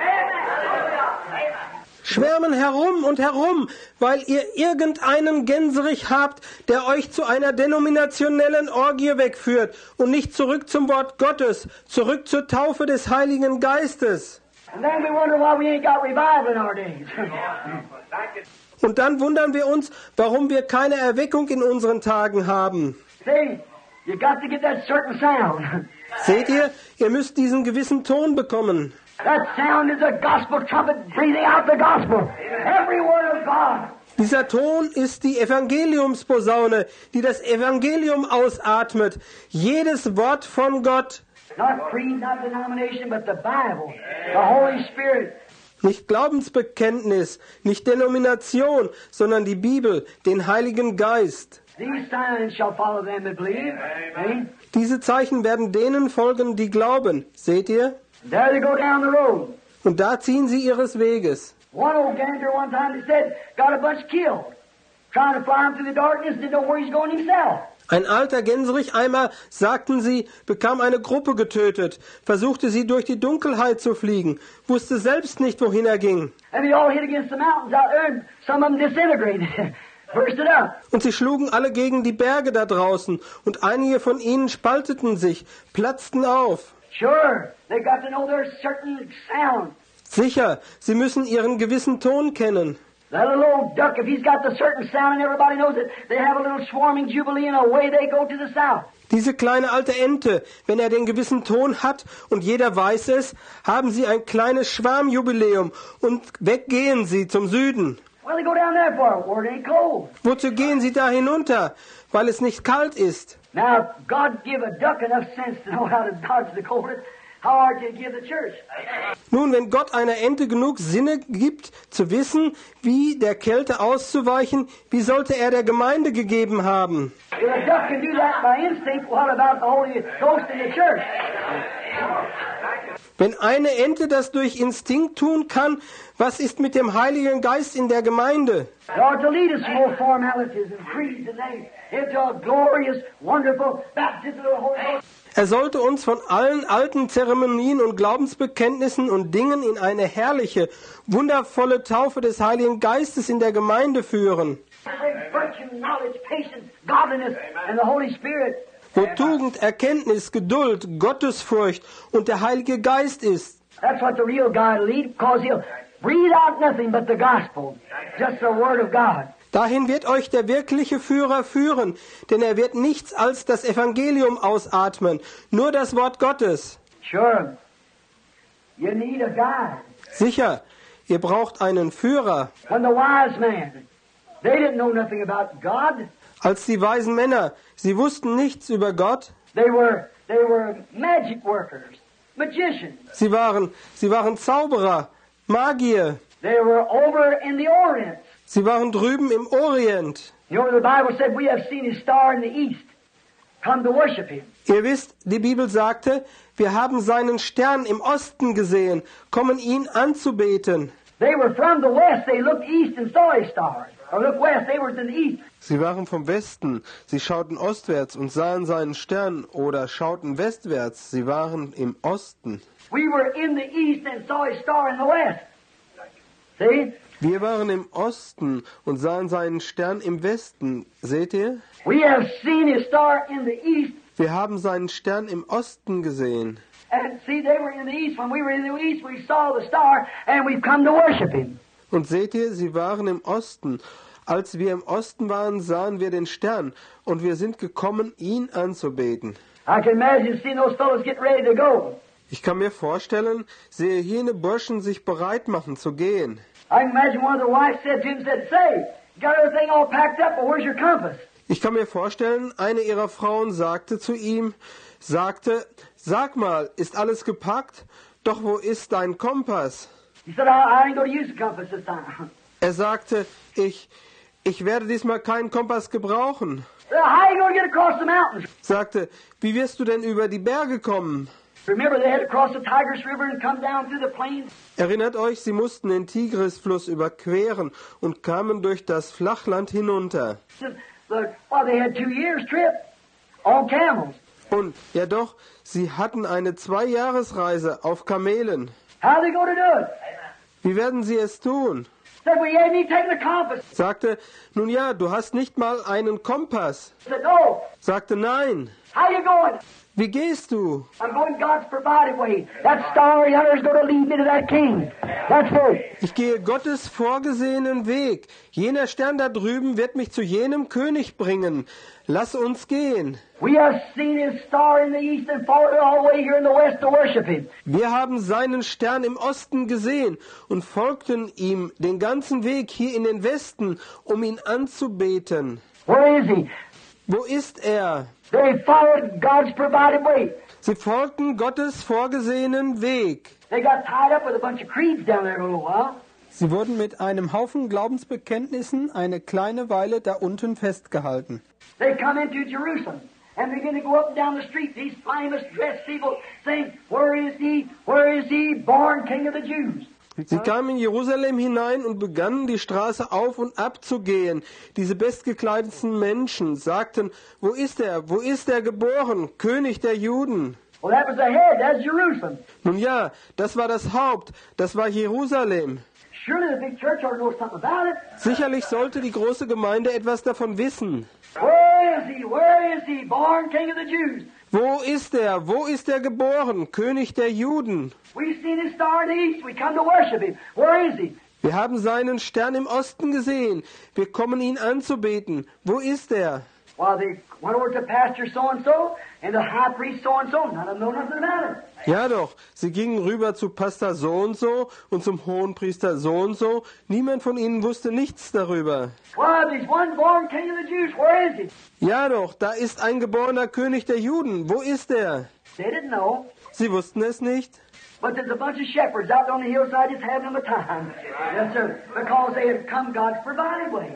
A: Schwärmen herum und herum, weil ihr irgendeinen Gänserich habt, der euch zu einer denominationellen Orgie wegführt und nicht zurück zum Wort Gottes, zurück zur Taufe des Heiligen Geistes.
B: And then we wonder why we ain't got revival in our days.
A: Und dann wundern wir uns, warum wir keine Erweckung in unseren Tagen haben.
B: See, you got to get that certain sound.
A: Seht ihr, ihr müsst diesen gewissen Ton bekommen.
B: That sound is a gospel trumpet breathing out the gospel. Every word of God.
A: Dieser Ton ist die Evangeliumsposaune, die das Evangelium ausatmet. Jedes Wort von Gott.
B: Not creed, not denomination, but the Bible, the Holy Spirit.
A: Nicht Glaubensbekenntnis, nicht Denomination, sondern die Bibel, den Heiligen Geist.
B: These signs shall follow them that believe. See?
A: Diese Zeichen werden denen folgen, die glauben. Seht ihr?
B: There they go down the road.
A: Und da ziehen sie ihres Weges.
B: One old gander one time, they said, got a bunch killed. Trying to fly him through the darkness, didn't know where he's going himself.
A: Ein alter Gänserich einmal, sagten sie, bekam eine Gruppe getötet, versuchte sie durch die Dunkelheit zu fliegen, wusste selbst nicht, wohin er ging.
B: And they all hit against the mountains out there, and some of them disintegrated, bursted up.
A: Und sie schlugen alle gegen die Berge da draußen, und einige von ihnen spalteten sich, platzten auf.
B: Sure, they got to know their certain sound.
A: Sicher, sie müssen ihren gewissen Ton kennen.
B: That little old duck, if he's got the certain sound and everybody knows it, they have a little swarming jubilee and away they go to the south.
A: Diese kleine alte Ente, wenn er den gewissen Ton hat und jeder weiß es, haben sie ein kleines Schwarmjubiläum und weggehen sie zum Süden.
B: Well, they go down there for where it ain't cold.
A: Wozu gehen sie da hinunter? Weil es nicht kalt ist.
B: Now, God give a duck enough sense to know how to dodge the coldest, how art you to give the church?
A: Nun, wenn Gott einer Ente genug Sinne gibt, zu wissen, wie der Kälte auszuweichen, wie sollte er der Gemeinde gegeben haben?
B: If a duck can do that by instinct, what about the Holy Ghost in the church?
A: Wenn eine Ente das durch Instinkt tun kann, was ist mit dem Heiligen Geist in der Gemeinde?
B: They are to lead us from old formalities and creeds and names into a glorious, wonderful baptism of the Holy Ghost.
A: Er sollte uns von allen alten Zeremonien und Glaubensbekenntnissen und Dingen in eine herrliche, wundervolle Taufe des Heiligen Geistes in der Gemeinde führen,
B: Virtue, knowledge, patience, godliness, and the Holy Spirit.
A: wo Tugend, Erkenntnis, Geduld, Gottesfurcht und der Heilige Geist ist.
B: That's what the real guy will lead, because he'll breathe out nothing but the gospel, just the word of God.
A: Dahin wird euch der wirkliche Führer führen, denn er wird nichts als das Evangelium ausatmen, nur das Wort Gottes.
B: Sure, you need a guide.
A: Sicher, ihr braucht einen Führer.
B: When the wise man, they didn't know nothing about God.
A: Als die weisen Männer, sie wussten nichts über Gott.
B: They were they were magic workers, magicians.
A: Sie waren, sie waren Zauberer, Magier.
B: They were over in the Orient.
A: Sie waren drüben im Orient.
B: You know, the Bible said we have seen his star in the east. Come to worship him.
A: Ihr wisst, die Bibel sagte, wir haben seinen Stern im Osten gesehen, kommen ihn anzubeten.
B: They were from the west. They looked east and saw his star. Or looked west. They were in the east.
A: Sie waren vom Westen, sie schauten ostwärts und sahen seinen Stern oder schauten westwärts, sie waren im Osten.
B: We were in the east and saw his star in the west. See?
A: Wir waren im Osten und sahen seinen Stern im Westen. Seht ihr?
B: We have seen his star in the east.
A: Wir haben seinen Stern im Osten gesehen.
B: And see, they were in the east. When we were in the east, we saw the star, and we've come to worship him.
A: Und seht ihr, sie waren im Osten. Als wir im Osten waren, sahen wir den Stern und wir sind gekommen, ihn anzubeten.
B: I can imagine seeing those fellows get ready to go.
A: Ich kann mir vorstellen, sehe jene Burschen sich bereit machen zu gehen.
B: I can imagine one of the wives said to him, said, "Say, you got everything all packed up, but where's your compass?"
A: Ich kann mir vorstellen, eine ihrer Frauen sagte zu ihm, sagte, sag mal, ist alles gepackt? Doch wo ist dein Kompass?
B: He said, I, I ain't going to use the compass this time.
A: Er sagte, ich, ich werde diesmal keinen Kompass gebrauchen.
B: How are you going to get across the mountains?
A: Sagte, wie wirst du denn über die Berge kommen?
B: Remember, they had to cross the Tigris River and come down through the plains.
A: Erinnert euch, sie mussten den Tigrisfluss überqueren und kamen durch das Flachland hinunter.
B: The, well, they had two years' trip on camels.
A: Und ja doch, sie hatten eine Zwei-Jahres-Reise auf Kamelen.
B: How are they going to do it?
A: Wie werden sie es tun?
B: Said, well, you ain't even taking the compass.
A: Sagte, nun ja, du hast nicht mal einen Kompass.
B: Said, no.
A: Sagte, nein.
B: How you going?
A: Wie gehst du?
B: I'm going God's provided way. That star yonder is going to lead me to that king. That's it.
A: Ich gehe Gottes vorgesehenen Weg. Jener Stern da drüben wird mich zu jenem König bringen. Lass uns gehen.
B: We have seen his star in the east and followed it all the way here in the west to worship him.
A: Wir haben seinen Stern im Osten gesehen und folgten ihm den ganzen Weg hier in den Westen, um ihn anzubeten.
B: Where is he?
A: Wo ist er?
B: They followed God's provided way.
A: Sie folgten Gottes vorgesehenen Weg.
B: They got tied up with a bunch of creeds down there for a little while.
A: Sie wurden mit einem Haufen Glaubensbekenntnissen eine kleine Weile da unten festgehalten.
B: They come into Jerusalem and begin to go up and down the street. These famous dressed people saying, "Where is he? Where is he? Born King of the Jews."
A: Sie kamen in Jerusalem hinein und begannen die Straße auf und ab zu gehen. Diese bestgekleideten Menschen sagten, wo ist er? Wo ist er geboren? König der Juden.
B: Well, that was the head. That's Jerusalem.
A: Nun ja, das war das Haupt. Das war Jerusalem.
B: Surely the big church ought to know something about it.
A: Sicherlich sollte die große Gemeinde etwas davon wissen.
B: Where is he? Where is he? Born King of the Jews.
A: Wo ist er? Wo ist er geboren? König der Juden.
B: We've seen his star in the east. We come to worship him. Where is he?
A: Wir haben seinen Stern im Osten gesehen. Wir kommen ihn anzubeten. Wo ist er?
B: Well, they went over to Pastor so-and-so and the high priest so-and-so. None of them know nothing about it.
A: Ja doch, sie gingen rüber zu Pastor so und so und zum Hohenpriester so und so. Niemand von ihnen wusste nichts darüber.
B: Well, there's one born King of the Jews. Where is he?
A: Ja doch, da ist ein geborener König der Juden. Wo ist er?
B: They didn't know.
A: Sie wussten es nicht.
B: But there's a bunch of shepherds out on the hillside just having them a time. Yes, sir. Because they had come God's provided way.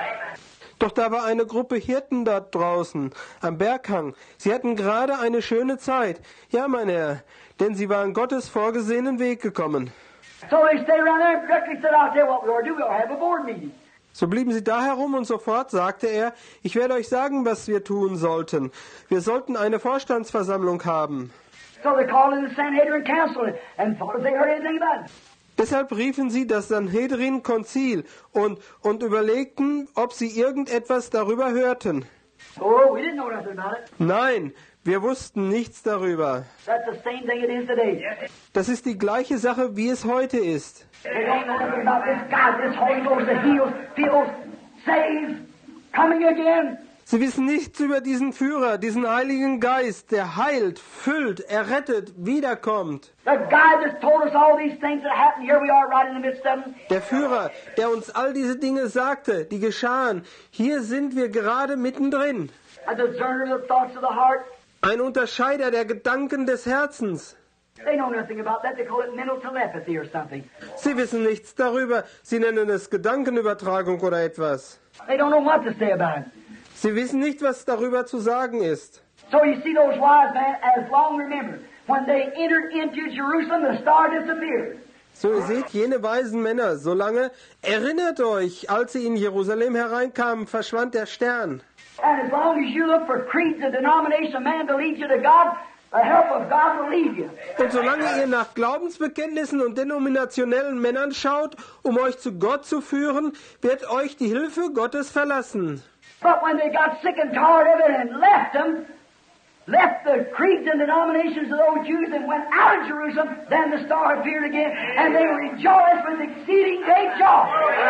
A: Doch da war eine Gruppe Hirten dort draußen, am Berghang. Sie hatten gerade eine schöne Zeit. Ja, mein Herr, denn sie waren Gottes vorgesehenen Weg gekommen.
B: So they stayed around there and directly said, I'll tell you what we ought to do. We'll have a board meeting.
A: So blieben sie da herum und sofort sagte er, ich werde euch sagen, was wir tun sollten. Wir sollten eine Vorstandsversammlung haben.
B: So they called in the Sanhedrin Council and thought if they heard anything about it.
A: Deshalb riefen sie das Sanhedrin-Konzil und, und überlegten, ob sie irgendetwas darüber hörten.
B: Oh, we didn't know nothing about it.
A: Nein, wir wussten nichts darüber.
B: That's the same thing it is today.
A: Das ist die gleiche Sache, wie es heute ist.
B: They don't know nothing about this God, this Holy Ghost that heals, feels, saves, coming again.
A: Sie wissen nichts über diesen Führer, diesen Heiligen Geist, der heilt, füllt, errettet, wiederkommt.
B: The guy that's told us all these things that happened, here we are right in the midst of them.
A: Der Führer, der uns all diese Dinge sagte, die geschahen. Hier sind wir gerade mittendrin.
B: A discerner of the thoughts of the heart.
A: Ein Unterscheider der Gedanken des Herzens.
B: They know nothing about that. They call it mental telepathy or something.
A: Sie wissen nichts darüber. Sie nennen es Gedankenübertragung oder etwas.
B: They don't know what to say about it.
A: Sie wissen nicht, was darüber zu sagen ist.
B: So you see those wise men, as long remember, when they entered into Jerusalem, the star disappeared.
A: So ihr seht, jene weisen Männer, solange, erinnert euch, als sie in Jerusalem hereinkamen, verschwand der Stern.
B: And as long as you look for creeds and denomination of man to lead you to God, the help of God will lead you.
A: Und solange ihr nach Glaubensbekenntnissen und denominationellen Männern schaut, um euch zu Gott zu führen, wird euch die Hilfe Gottes verlassen.
B: But when they got sick and tired of it and left them, left the creeds and denominations of those Jews and went out of Jerusalem, then the star appeared again, and they rejoiced with exceeding great joy.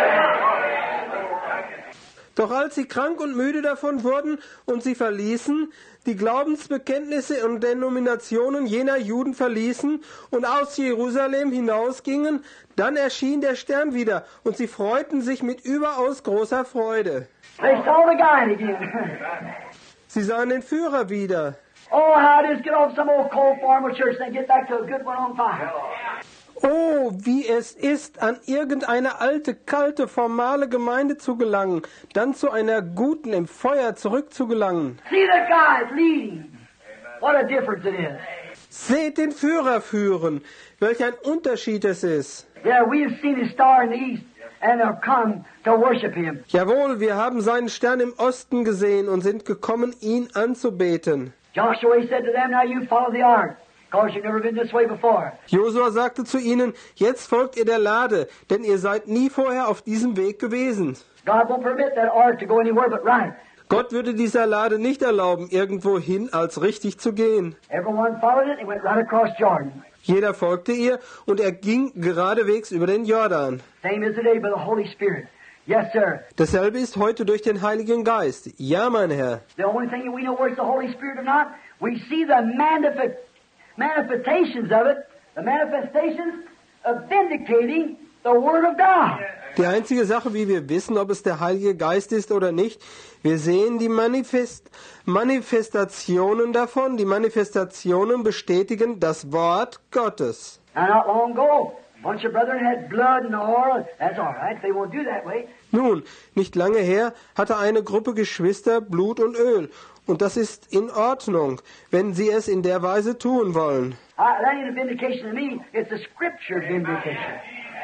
A: Doch als sie krank und müde davon wurden und sie verließen, die Glaubensbekenntnisse und Denominationen jener Juden verließen und aus Jerusalem hinausgingen, dann erschien der Stern wieder und sie freuten sich mit überaus großer Freude.
B: They saw the guide again.
A: Sie sahen den Führer wieder.
B: Oh, how it is get off some old cold formal church and get back to a good one on fire.
A: Oh, wie es ist, an irgendeine alte, kalte, formale Gemeinde zu gelangen, dann zu einer guten, im Feuer zurückzugelangen.
B: See the guide leading. What a difference it is.
A: Seht den Führer führen, welch ein Unterschied es ist.
B: Yeah, we have seen his star in the east and have come to worship him.
A: Jawohl, wir haben seinen Stern im Osten gesehen und sind gekommen, ihn anzubeten.
B: Joshua said to them, now you follow the ark, because you've never been this way before.
A: Josua sagte zu ihnen, jetzt folgt ihr der Lade, denn ihr seid nie vorher auf diesem Weg gewesen.
B: God won't permit that ark to go anywhere but right.
A: Gott würde dieser Lade nicht erlauben, irgendwo hin als richtig zu gehen.
B: Everyone followed it and went right across Jordan.
A: Jeder folgte ihr und er ging geradewegs über den Jordan.
B: Same as today by the Holy Spirit. Yes, sir.
A: Dasselbe ist heute durch den Heiligen Geist. Ja, mein Herr.
B: The only thing that we know where it's the Holy Spirit or not, we see the manifest, manifestations of it, the manifestations of vindicating the Word of God.
A: Die einzige Sache, wie wir wissen, ob es der Heilige Geist ist oder nicht, wir sehen die Manifest Manifestationen davon. Die Manifestationen bestätigen das Wort Gottes.
B: Now, not long ago, a bunch of brethren had blood and oil. That's all right. They won't do that way.
A: Nun, nicht lange her hatte eine Gruppe Geschwister Blut und Öl. Und das ist in Ordnung, wenn sie es in der Weise tun wollen.
B: Uh, that ain't a vindication to me. It's a Scripture vindication.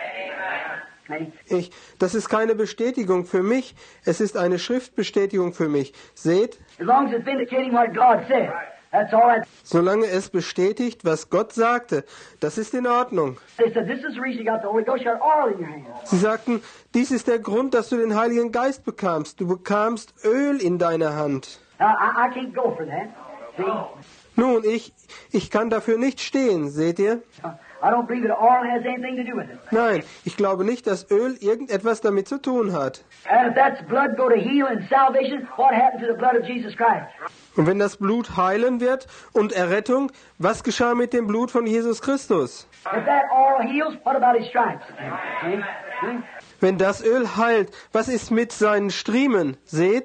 A: Ich, das ist keine Bestätigung für mich, es ist eine Schriftbestätigung für mich. Seht,
B: As long as it's vindicating what God said, that's all right.
A: solange es bestätigt, was Gott sagte, das ist in Ordnung.
B: They said, this is the reason you got the Holy Ghost. You got oil in your hand.
A: Sie sagten, dies ist der Grund, dass du den Heiligen Geist bekamst. Du bekamst Öl in deiner Hand.
B: Now, I, I can't go for that. See?
A: Nun, ich, ich kann dafür nicht stehen, seht ihr?
B: I don't believe that oil has anything to do with it.
A: Nein, ich glaube nicht, dass Öl irgendetwas damit zu tun hat.
B: And if that's blood go to heal and salvation, what happened to the blood of Jesus Christ?
A: Und wenn das Blut heilen wird und Errettung, was geschah mit dem Blut von Jesus Christus?
B: If that oil heals, what about his stripes? See? See?
A: Wenn das Öl heilt, was ist mit seinen Striemen? Seht?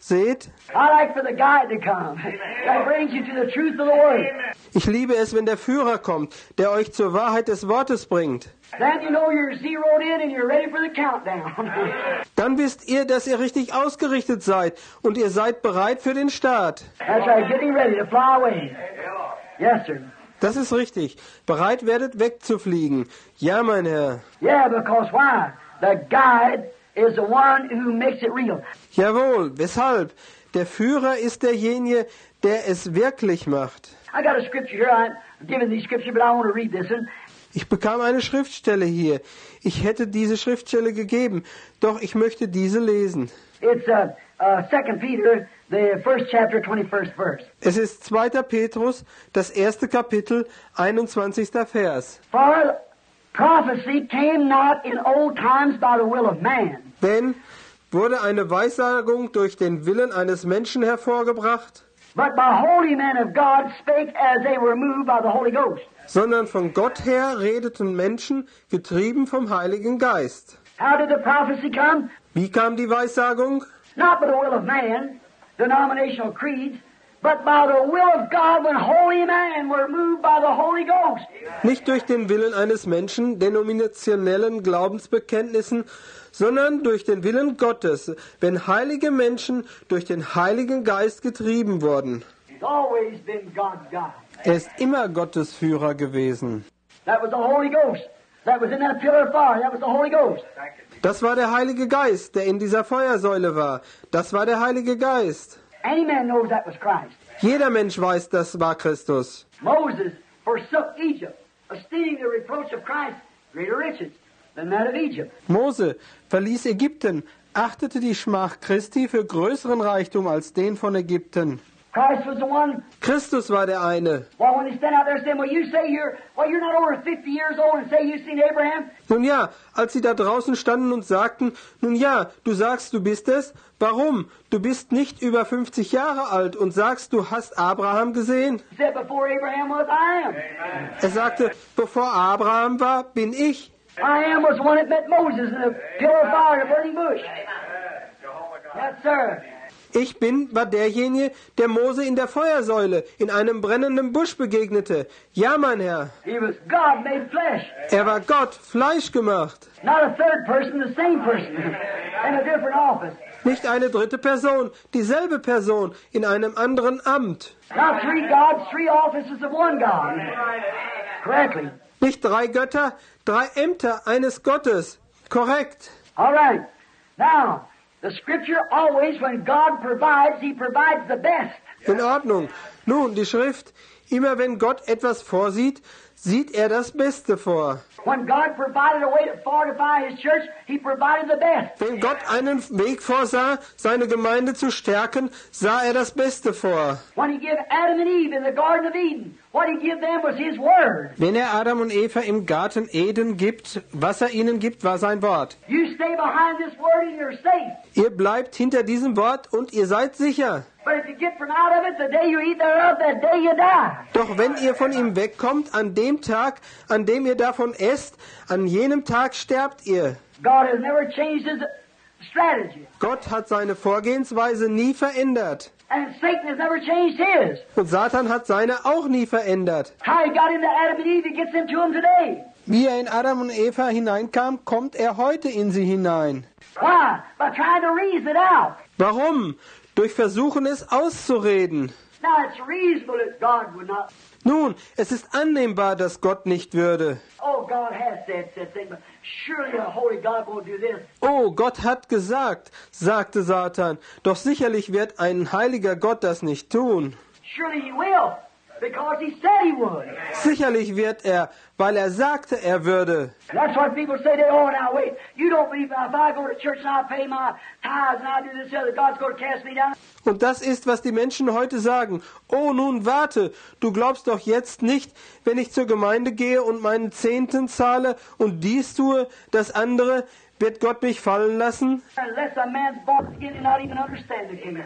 A: seht,
B: I like for the guide to come. That brings you to the truth of the Word.
A: ich liebe es, wenn der Führer kommt, der euch zur Wahrheit des Wortes bringt.
B: Then you know you're zeroed in and you're ready for the countdown.
A: Dann wisst ihr, dass ihr richtig ausgerichtet seid und ihr seid bereit für den Start.
B: That's right, getting ready to fly away. Yes, sir.
A: Das ist richtig. Bereit werdet, wegzufliegen. Ja, mein Herr.
B: Yeah, because why? The guide is the one who makes it real.
A: Jawohl. Weshalb? Der Führer ist derjenige, der es wirklich macht.
B: I got a scripture here. I'm giving these scripture, but I want to read this one.
A: Ich bekam eine Schriftstelle hier. Ich hätte diese Schriftstelle gegeben, doch ich möchte diese lesen.
B: It's uh, uh, Second Peter, the first chapter, twenty-first verse.
A: Es ist zweiter Petrus, das erste Kapitel, einundzwanzigster Vers.
B: For prophecy came not in old times by the will of man,
A: Denn wurde eine Weissagung durch den Willen eines Menschen hervorgebracht,
B: but by holy men of God spake as they were moved by the Holy Ghost.
A: sondern von Gott her redeten Menschen, getrieben vom Heiligen Geist.
B: How did the prophecy come?
A: Wie kam die Weissagung?
B: Not by the will of man, denominational creeds, but by the will of God when holy men were moved by the Holy Ghost.
A: Nicht durch den Willen eines Menschen, denominationellen Glaubensbekenntnissen, sondern durch den Willen Gottes, wenn heilige Menschen durch den Heiligen Geist getrieben wurden.
B: He's always been God's guide.
A: Er ist immer Gottes Führer gewesen.
B: That was the Holy Ghost. That was in that pillar of fire. That was the Holy Ghost.
A: Das war der Heilige Geist, der in dieser Feuersäule war. Das war der Heilige Geist.
B: Any man knows that was Christ.
A: Jeder Mensch weiß, das war Christus.
B: Moses forsook Egypt, esteeming the reproach of Christ greater riches than that of Egypt.
A: Mose verließ Ägypten, achtete die Schmach Christi für größeren Reichtum als den von Ägypten.
B: Christ was the one.
A: Christus war der eine.
B: Well, when they stand out there saying, "Well, you say you're, well, you're not over fifty years old, and say you've seen Abraham."
A: Nun ja, als sie da draußen standen und sagten, nun ja, du sagst, du bist es, warum? Du bist nicht über fünfzig Jahre alt und sagst, du hast Abraham gesehen?
B: He said, "Before Abraham was, I am."
A: Er sagte, bevor Abraham war, bin ich.
B: I am was the one that met Moses in the pillar of fire, the burning bush. Yes, sir.
A: Ich bin war derjenige, der Mose in der Feuersäule, in einem brennenden Busch begegnete. Ja, mein Herr.
B: He was God made flesh.
A: Er war Gott, Fleisch gemacht.
B: Not a third person, the same person, in a different office.
A: Nicht eine dritte Person, dieselbe Person, in einem anderen Amt.
B: Not three gods, three offices of one God. Correctly.
A: Nicht drei Götter, drei Ämter eines Gottes. Korrekt.
B: All right. Now, the Scripture always, when God provides, He provides the best.
A: In Ordnung. Nun, die Schrift, immer wenn Gott etwas vorsieht, sieht er das Beste vor.
B: When God provided a way to fortify His church, He provided the best.
A: Wenn Gott einen Weg vorsah, seine Gemeinde zu stärken, sah er das Beste vor.
B: When He gave Adam and Eve in the Garden of Eden, what He gave them was His Word.
A: Wenn er Adam und Eva im Garten Eden gibt, was er ihnen gibt, war sein Wort.
B: You stay behind this Word and you're safe.
A: Ihr bleibt hinter diesem Wort und ihr seid sicher.
B: But if you get from out of it, the day you eat thereof, that day you die.
A: Doch wenn ihr von ihm wegkommt, an dem Tag, an dem ihr davon esst, an jenem Tag sterbt ihr.
B: God has never changed His strategy.
A: Gott hat seine Vorgehensweise nie verändert.
B: And Satan has never changed his.
A: Und Satan hat seine auch nie verändert.
B: How he got into Adam and Eve, he gets into them today.
A: Wie er in Adam und Eva hineinkam, kommt er heute in sie hinein.
B: Why? By trying to reason it out.
A: Warum? Durch Versuchen, es auszureden.
B: Now, it's reasonable that God would not.
A: Nun, es ist annehmbar, dass Gott nicht würde.
B: Oh, God has said such thing, but surely a holy God won't do this.
A: Oh, Gott hat gesagt, sagte Satan, doch sicherlich wird ein heiliger Gott das nicht tun.
B: Surely He will, because He said He would.
A: Sicherlich wird er, weil er sagte, er würde.
B: And that's what people say. They, oh, now wait, you don't believe if I go to church and I pay my tithes and I do this other, God's going to cast me down.
A: Und das ist, was die Menschen heute sagen. Oh, nun warte, du glaubst doch jetzt nicht, wenn ich zur Gemeinde gehe und meinen Zehnten zahle und dies tue, das andere, wird Gott mich fallen lassen?
B: Unless a man's born again and not even understand the kingdom.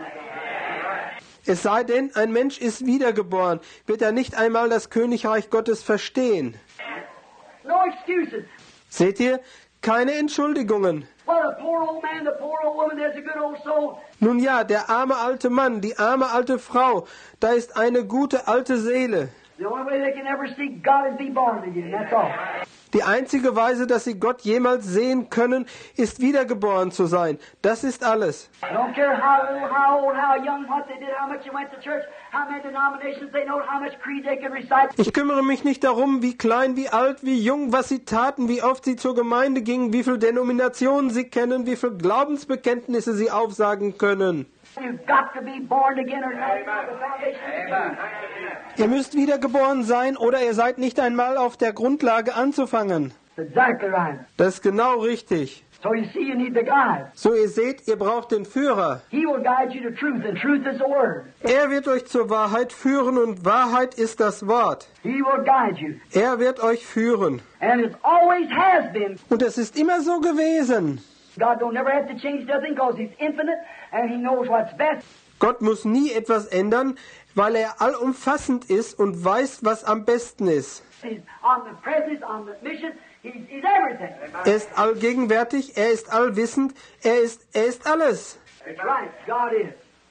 A: Es sei denn, ein Mensch ist wiedergeboren, wird er nicht einmal das Königreich Gottes verstehen.
B: No excuses.
A: Seht ihr? keine Entschuldigungen.
B: Well, the poor old man, the poor old woman, there's a good old soul.
A: Nun ja, der arme alte Mann, die arme alte Frau, da ist eine gute alte Seele.
B: The only way they can ever see God is be born again, that's all.
A: Die einzige Weise, dass sie Gott jemals sehen können, ist wiedergeboren zu sein. Das ist alles.
B: I don't care how little, how old, how young, what they did, how much they went to church, how many denominations they know, how much creed they can recite.
A: Ich kümmere mich nicht darum, wie klein, wie alt, wie jung, was sie taten, wie oft sie zur Gemeinde gingen, wie viele Denominationen sie kennen, wie viele Glaubensbekenntnisse sie aufsagen können.
B: You've got to be born again or not. The foundation.
A: Ihr müsst wiedergeboren sein oder ihr seid nicht einmal auf der Grundlage anzufangen.
B: That's exactly right.
A: Das ist genau richtig.
B: So you see, you need the guide.
A: So ihr seht, ihr braucht den Führer.
B: He will guide you to truth, and truth is the word.
A: Er wird euch zur Wahrheit führen und Wahrheit ist das Wort.
B: He will guide you.
A: Er wird euch führen.
B: And it always has been.
A: Und es ist immer so gewesen.
B: God don't never have to change nothing because He's infinite and He knows what's best.
A: Gott muss nie etwas ändern, weil er allumfassend ist und weiß, was am besten ist.
B: He's omnipresent, He's omniscient, He's, he's everything.
A: Er ist allgegenwärtig, er ist allwissend, er ist, er ist alles.
B: That's right, God is.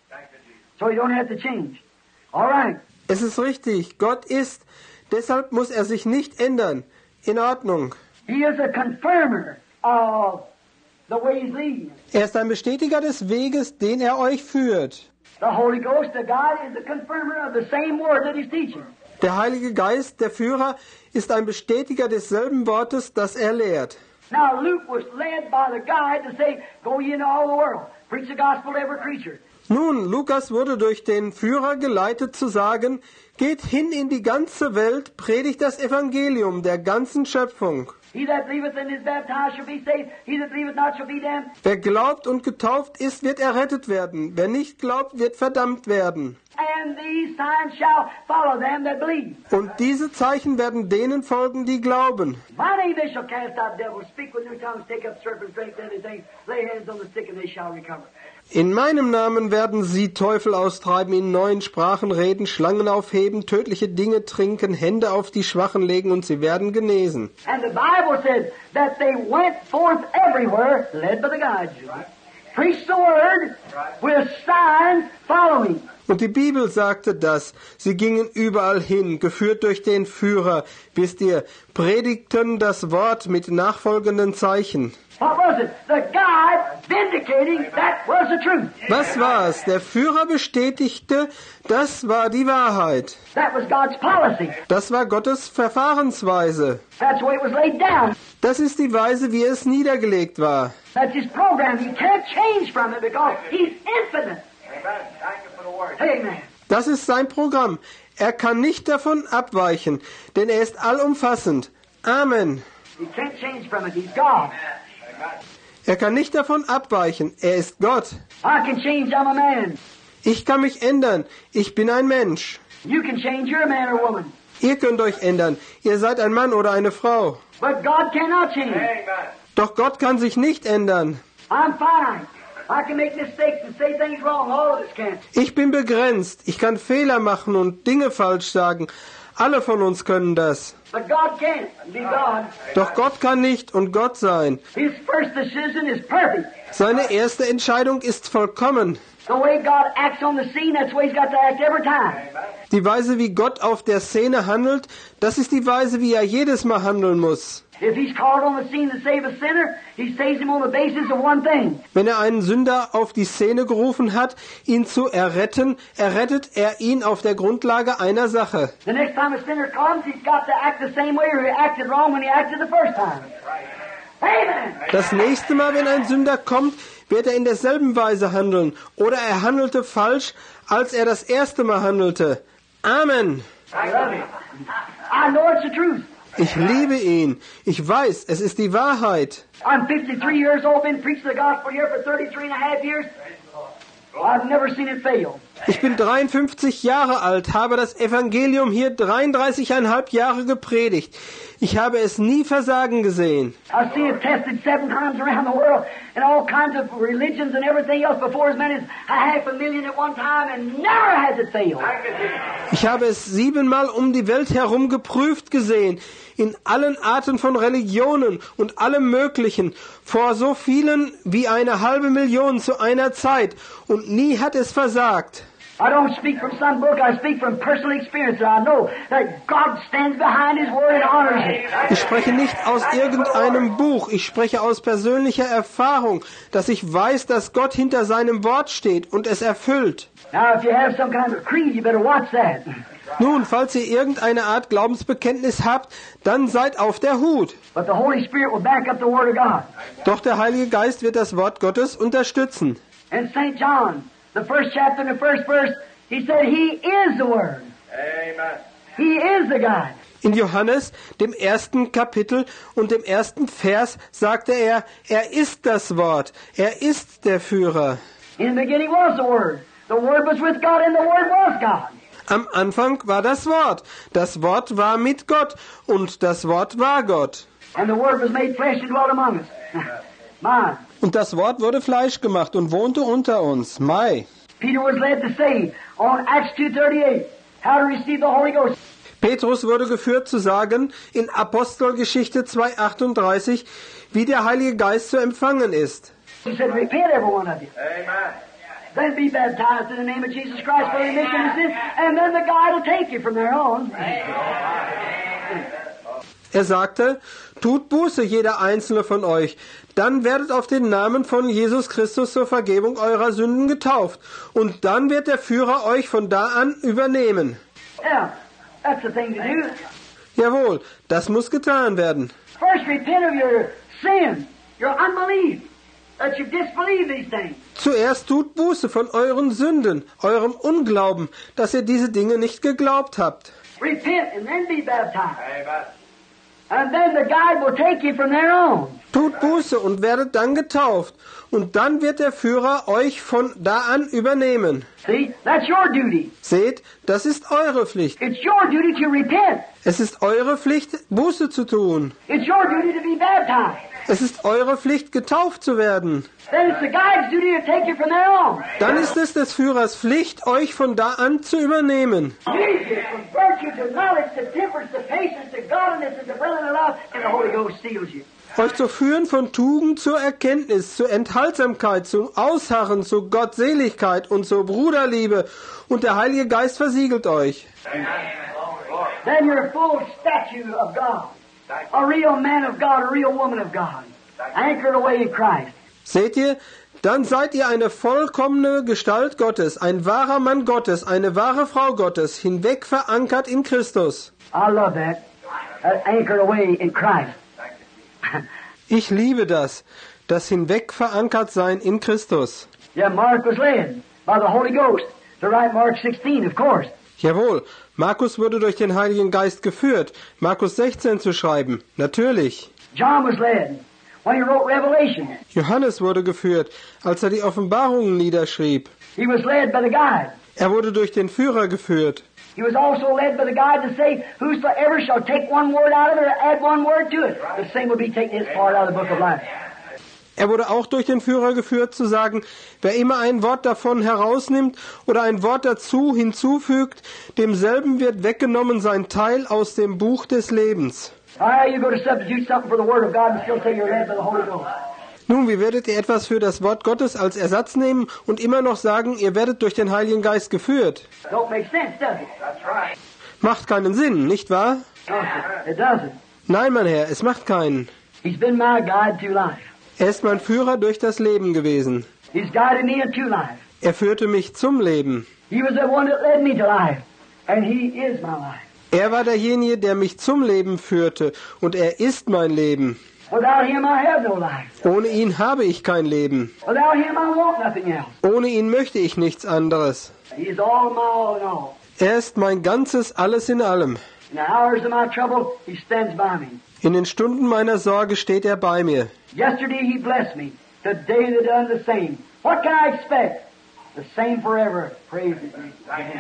B: So you don't have to change. All right.
A: Es ist richtig, Gott ist, deshalb muss er sich nicht ändern. In Ordnung.
B: He is a confirmer of the way He's leading.
A: Er ist ein Bestätiger des Weges, den er euch führt.
B: The Holy Ghost, the God, is a confirmer of the same word that He's teaching.
A: Der Heilige Geist, der Führer, ist ein Bestätiger desselben Wortes, das er lehrt.
B: Now Luke was led by the guide to say, go ye into all the world, preach the gospel to every creature.
A: Nun, Lukas wurde durch den Führer geleitet zu sagen, geht hin in die ganze Welt, predigt das Evangelium der ganzen Schöpfung.
B: He that believeth and is baptized shall be saved, he that believeth not shall be damned.
A: Wer glaubt und getauft ist, wird errettet werden. Wer nicht glaubt, wird verdammt werden.
B: And these signs shall follow them that believe.
A: Und diese Zeichen werden denen folgen, die glauben.
B: My name they shall cast out devils, speak with new tongues, take up serpents, drink deadly things, lay hands on the sick and they shall recover.
A: In meinem Namen werden sie Teufel austreiben, in neuen Sprachen reden, Schlangen aufheben, tödliche Dinge trinken, Hände auf die Schwachen legen und sie werden genesen.
B: And the Bible says that they went forth everywhere, led by the guide. Preached the word with signs following.
A: Und die Bibel sagte das. Sie gingen überall hin, geführt durch den Führer, wisst ihr, predigten das Wort mit nachfolgenden Zeichen.
B: What was it? The guide vindicating that was the truth.
A: Was war es? Der Führer bestätigte, das war die Wahrheit.
B: That was God's policy.
A: Das war Gottes Verfahrensweise.
B: That's the way it was laid down.
A: Das ist die Weise, wie es niedergelegt war.
B: That's His program. He can't change from it because He's infinite. Amen.
A: Das ist sein Programm. Er kann nicht davon abweichen, denn er ist allumfassend. Amen.
B: He can't change from it. He's God.
A: Er kann nicht davon abweichen. Er ist Gott.
B: I can change. I'm a man.
A: Ich kann mich ändern. Ich bin ein Mensch.
B: You can change. You're a man or woman.
A: Ihr könnt euch ändern. Ihr seid ein Mann oder eine Frau.
B: But God cannot change.
A: Doch Gott kann sich nicht ändern.
B: I'm fine. I can make mistakes and say things wrong. All of us can.
A: Ich bin begrenzt. Ich kann Fehler machen und Dinge falsch sagen. Alle von uns können das.
B: But God can't be God.
A: Doch Gott kann nicht und Gott sein.
B: His first decision is perfect.
A: Seine erste Entscheidung ist vollkommen.
B: The way God acts on the scene, that's the way He's got to act every time.
A: Die Weise, wie Gott auf der Szene handelt, das ist die Weise, wie er jedes Mal handeln muss.
B: If He's called on the scene to save a sinner, He saves him on the basis of one thing.
A: Wenn er einen Sünder auf die Szene gerufen hat, ihn zu erretten, errettet er ihn auf der Grundlage einer Sache.
B: The next time a sinner comes, he's got to act the same way or he acted wrong when he acted the first time. Amen.
A: Das nächste Mal, wenn ein Sünder kommt, wird er in derselben Weise handeln. Oder er handelte falsch, als er das erste Mal handelte. Amen.
B: I love it. I know it's the truth.
A: Ich liebe ihn. Ich weiß, es ist die Wahrheit.
B: I'm fifty-three years old, been preaching the gospel here for thirty-three and a half years. I've never seen it fail.
A: Ich bin dreiundfünfzig Jahre alt, habe das Evangelium hier dreiunddreißigeinhalb Jahre gepredigt. Ich habe es nie versagen gesehen.
B: I've seen it tested seven times around the world in all kinds of religions and everything else before as many as a half a million at one time and never has it failed.
A: Ich habe es siebenmal um die Welt herum geprüft gesehen, in allen Arten von Religionen und allem Möglichen, vor so vielen wie eine halbe Million zu einer Zeit, und nie hat es versagt.
B: I don't speak from some book, I speak from personal experience, and I know that God stands behind His Word and honors it.
A: Ich spreche nicht aus irgendeinem Buch, ich spreche aus persönlicher Erfahrung, dass ich weiß, dass Gott hinter seinem Wort steht und es erfüllt.
B: Now, if you have some kind of creed, you better watch that.
A: Nun, falls ihr irgendeine Art Glaubensbekenntnis habt, dann seid auf der Hut.
B: But the Holy Spirit will back up the Word of God.
A: Doch der Heilige Geist wird das Wort Gottes unterstützen.
B: In Saint John, the first chapter and the first verse, he said, He is the Word.
C: Amen.
B: He is the God.
A: In Johannes, dem ersten Kapitel und dem ersten Vers, sagte er, er ist das Wort, er ist der Führer.
B: In the beginning was the Word. The Word was with God and the Word was God.
A: Am Anfang war das Wort, das Wort war mit Gott und das Wort war Gott.
B: And the Word was made flesh and dwelt among us. My.
A: Und das Wort wurde Fleisch gemacht und wohnte unter uns. Mai.
B: Peter was led to say on Acts two thirty-eight, how to receive the Holy Ghost.
A: Petrus wurde geführt zu sagen in Apostelgeschichte zwei achtunddreißig, wie der Heilige Geist zu empfangen ist.
B: He said, repent every one of you.
C: Amen.
B: Then be baptized in the name of Jesus Christ for the remission of sins, and then the God will take you from there on.
A: Er sagte, tut Buße, jeder einzelne von euch, dann werdet auf den Namen von Jesus Christus zur Vergebung eurer Sünden getauft, und dann wird der Führer euch von da an übernehmen.
B: Yeah, that's the thing to do.
A: Jawohl, das muss getan werden.
B: First repent of your sin, your unbelief, that you disbelieve these things.
A: Zuerst tut Buße von euren Sünden, eurem Unglauben, dass ihr diese Dinge nicht geglaubt habt.
B: Repent and then be baptized.
C: Amen.
B: And then the guide will take you from there on.
A: Tut Buße und werdet dann getauft, und dann wird der Führer euch von da an übernehmen.
B: See, that's your duty.
A: Seht, das ist eure Pflicht.
B: It's your duty to repent.
A: Es ist eure Pflicht, Buße zu tun.
B: It's your duty to be baptized.
A: Es ist eure Pflicht, getauft zu werden.
B: Then it's the guide's duty to take you from there on.
A: Dann ist es des Führers Pflicht, euch von da an zu übernehmen.
B: Jesus, from virtue to knowledge to temperance to patience to godliness and to brotherly love, and the Holy Ghost seals you.
A: Euch zu führen von Tugend zur Erkenntnis, zur Enthaltsamkeit, zum Ausharren, zur Gottseligkeit und zur Bruderliebe. Und der Heilige Geist versiegelt euch.
B: Then you're a full statue of God. A real man of God, a real woman of God. Anchored away in Christ.
A: Seht ihr, dann seid ihr eine vollkommene Gestalt Gottes, ein wahrer Mann Gottes, eine wahre Frau Gottes, hinweg verankert in Christus.
B: I love that. Uh, anchored away in Christ.
A: Ich liebe das, das hinweg verankert sein in Christus.
B: Yeah, Mark was led by the Holy Ghost to write Mark sixteen, of course.
A: Jawohl, Markus wurde durch den Heiligen Geist geführt, Markus sechzehn zu schreiben, natürlich.
B: John was led when he wrote Revelation.
A: Johannes wurde geführt, als er die Offenbarungen niederschrieb.
B: He was led by the guide.
A: Er wurde durch den Führer geführt.
B: He was also led by the guide to say, whosoever shall take one word out of it or add one word to it, the same will be taken his part out of the book of life.
A: Er wurde auch durch den Führer geführt, zu sagen, wer immer ein Wort davon herausnimmt oder ein Wort dazu hinzufügt, demselben wird weggenommen sein Teil aus dem Buch des Lebens.
B: Ah, you go to substitute something for the word of God and still say you're led by the Holy Ghost.
A: Nun, wie werdet ihr etwas für das Wort Gottes als Ersatz nehmen und immer noch sagen, ihr werdet durch den Heiligen Geist geführt?
B: Don't make sense, does it?
C: That's right.
A: Macht keinen Sinn, nicht wahr?
B: No, sir, it doesn't.
A: Nein, mein Herr, es macht keinen.
B: He's been my guide through life.
A: Er ist mein Führer durch das Leben gewesen.
B: He's guided me into life.
A: Er führte mich zum Leben.
B: He was the one that led me to life, and he is my life.
A: Er war derjenige, der mich zum Leben führte, und er ist mein Leben.
B: Without him, I have no life.
A: Ohne ihn habe ich kein Leben.
B: Without him, I want nothing else.
A: Ohne ihn möchte ich nichts anderes.
B: He's all my all in all.
A: Er ist mein ganzes Alles in allem.
B: In the hours of my trouble, he stands by me.
A: In den Stunden meiner Sorge steht er bei mir.
B: Yesterday he blessed me. Today they done the same. What can I expect? The same forever. Praise His name.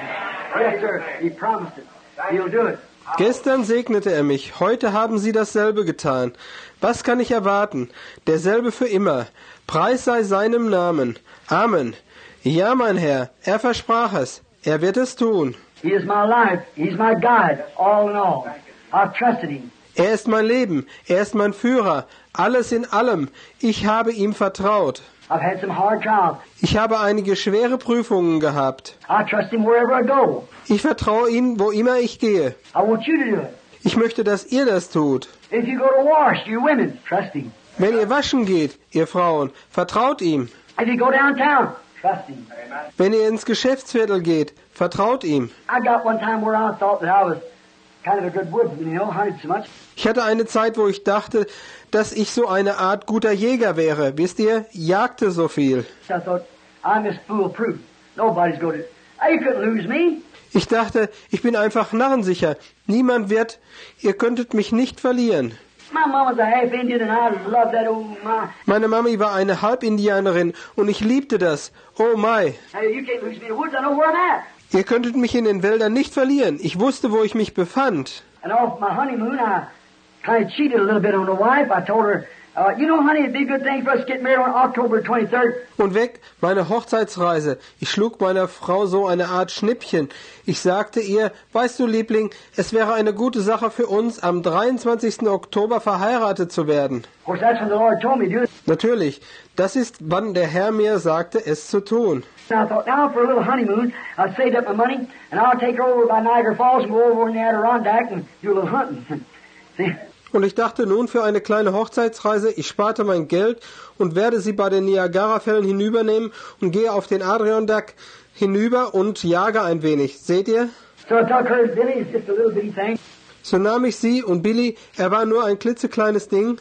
B: Yes, sir. He promised it. He'll do it.
A: Gestern segnete er mich, heute haben Sie dasselbe getan. Was kann ich erwarten? Derselbe für immer. Preis sei seinem Namen. Amen. Ja, mein Herr, er versprach es. Er wird es tun.
B: He is my life. He's my guide, all in all. I've trusted Him.
A: Er ist mein Leben, er ist mein Führer, alles in allem. Ich habe ihm vertraut.
B: I've had some hard trials.
A: Ich habe einige schwere Prüfungen gehabt.
B: I trust Him wherever I go.
A: Ich vertraue ihm, wo immer ich gehe.
B: I want you to do it.
A: Ich möchte, dass ihr das tut.
B: If you go to wash, you women, trust Him.
A: Wenn ihr waschen geht, ihr Frauen, vertraut ihm.
B: If you go downtown, trust Him.
A: Wenn ihr ins Geschäftsviertel geht, vertraut ihm.
B: I got one time where I thought that I was kind of a good woodsman, you know, hunted so much.
A: Ich hatte eine Zeit, wo ich dachte, dass ich so eine Art guter Jäger wäre. Wisst ihr, jagte so viel.
B: I thought, I'm just foolproof. Nobody's going to... You couldn't lose me.
A: Ich dachte, ich bin einfach narrensicher. Niemand wird, ihr könntet mich nicht verlieren.
B: My mom was a half Indian and I loved that old my.
A: Meine Mami war eine Halbindianerin und ich liebte das. Oh my.
B: Hey, you can't lose me in the woods. I know where I'm at.
A: Ihr könntet mich in den Wäldern nicht verlieren. Ich wusste, wo ich mich befand.
B: And off my honeymoon, I kind of cheated a little bit on the wife. I told her, uh, you know, honey, it'd be a good thing for us to get married on October twenty-third.
A: Und weg, meine Hochzeitsreise. Ich schlug meiner Frau so eine Art Schnippchen. Ich sagte ihr, weißt du, Liebling, es wäre eine gute Sache für uns, am dreiundzwanzigsten Oktober verheiratet zu werden.
B: Of course, that's when the Lord told me to do it.
A: Natürlich, das ist, wann der Herr mir sagte, es zu tun.
B: And I thought, now for a little honeymoon, I saved up my money, and I'll take her over by Niagara Falls and go over in the Adirondack and do a little hunting. See?
A: Und ich dachte nun für eine kleine Hochzeitsreise, ich sparte mein Geld und werde sie bei den Niagarafällen hinübernehmen und gehe auf den Adirondack hinüber und jage ein wenig. Seht ihr?
B: So I took her, Billy, it's just a little bitty thing.
A: So nahm ich sie und Billy, er war nur ein klitzekleines Ding.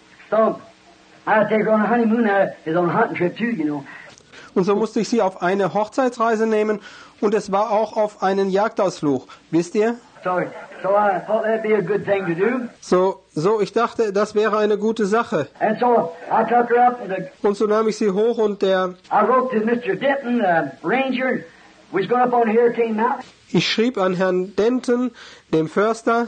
B: So I take her on a honeymoon, uh, is on a hunting trip too, you know.
A: Und so musste ich sie auf eine Hochzeitsreise nehmen und es war auch auf einen Jagdausflug. Wisst ihr?
B: So, so I thought that'd be a good thing to do.
A: So, so ich dachte, das wäre eine gute Sache.
B: And so I took her up, and the,
A: Und so nahm ich sie hoch und der,
B: I wrote to Mister Denton, the ranger. We was going up on Hurricane Mountain.
A: ich schrieb an Herrn Denton, dem Förster,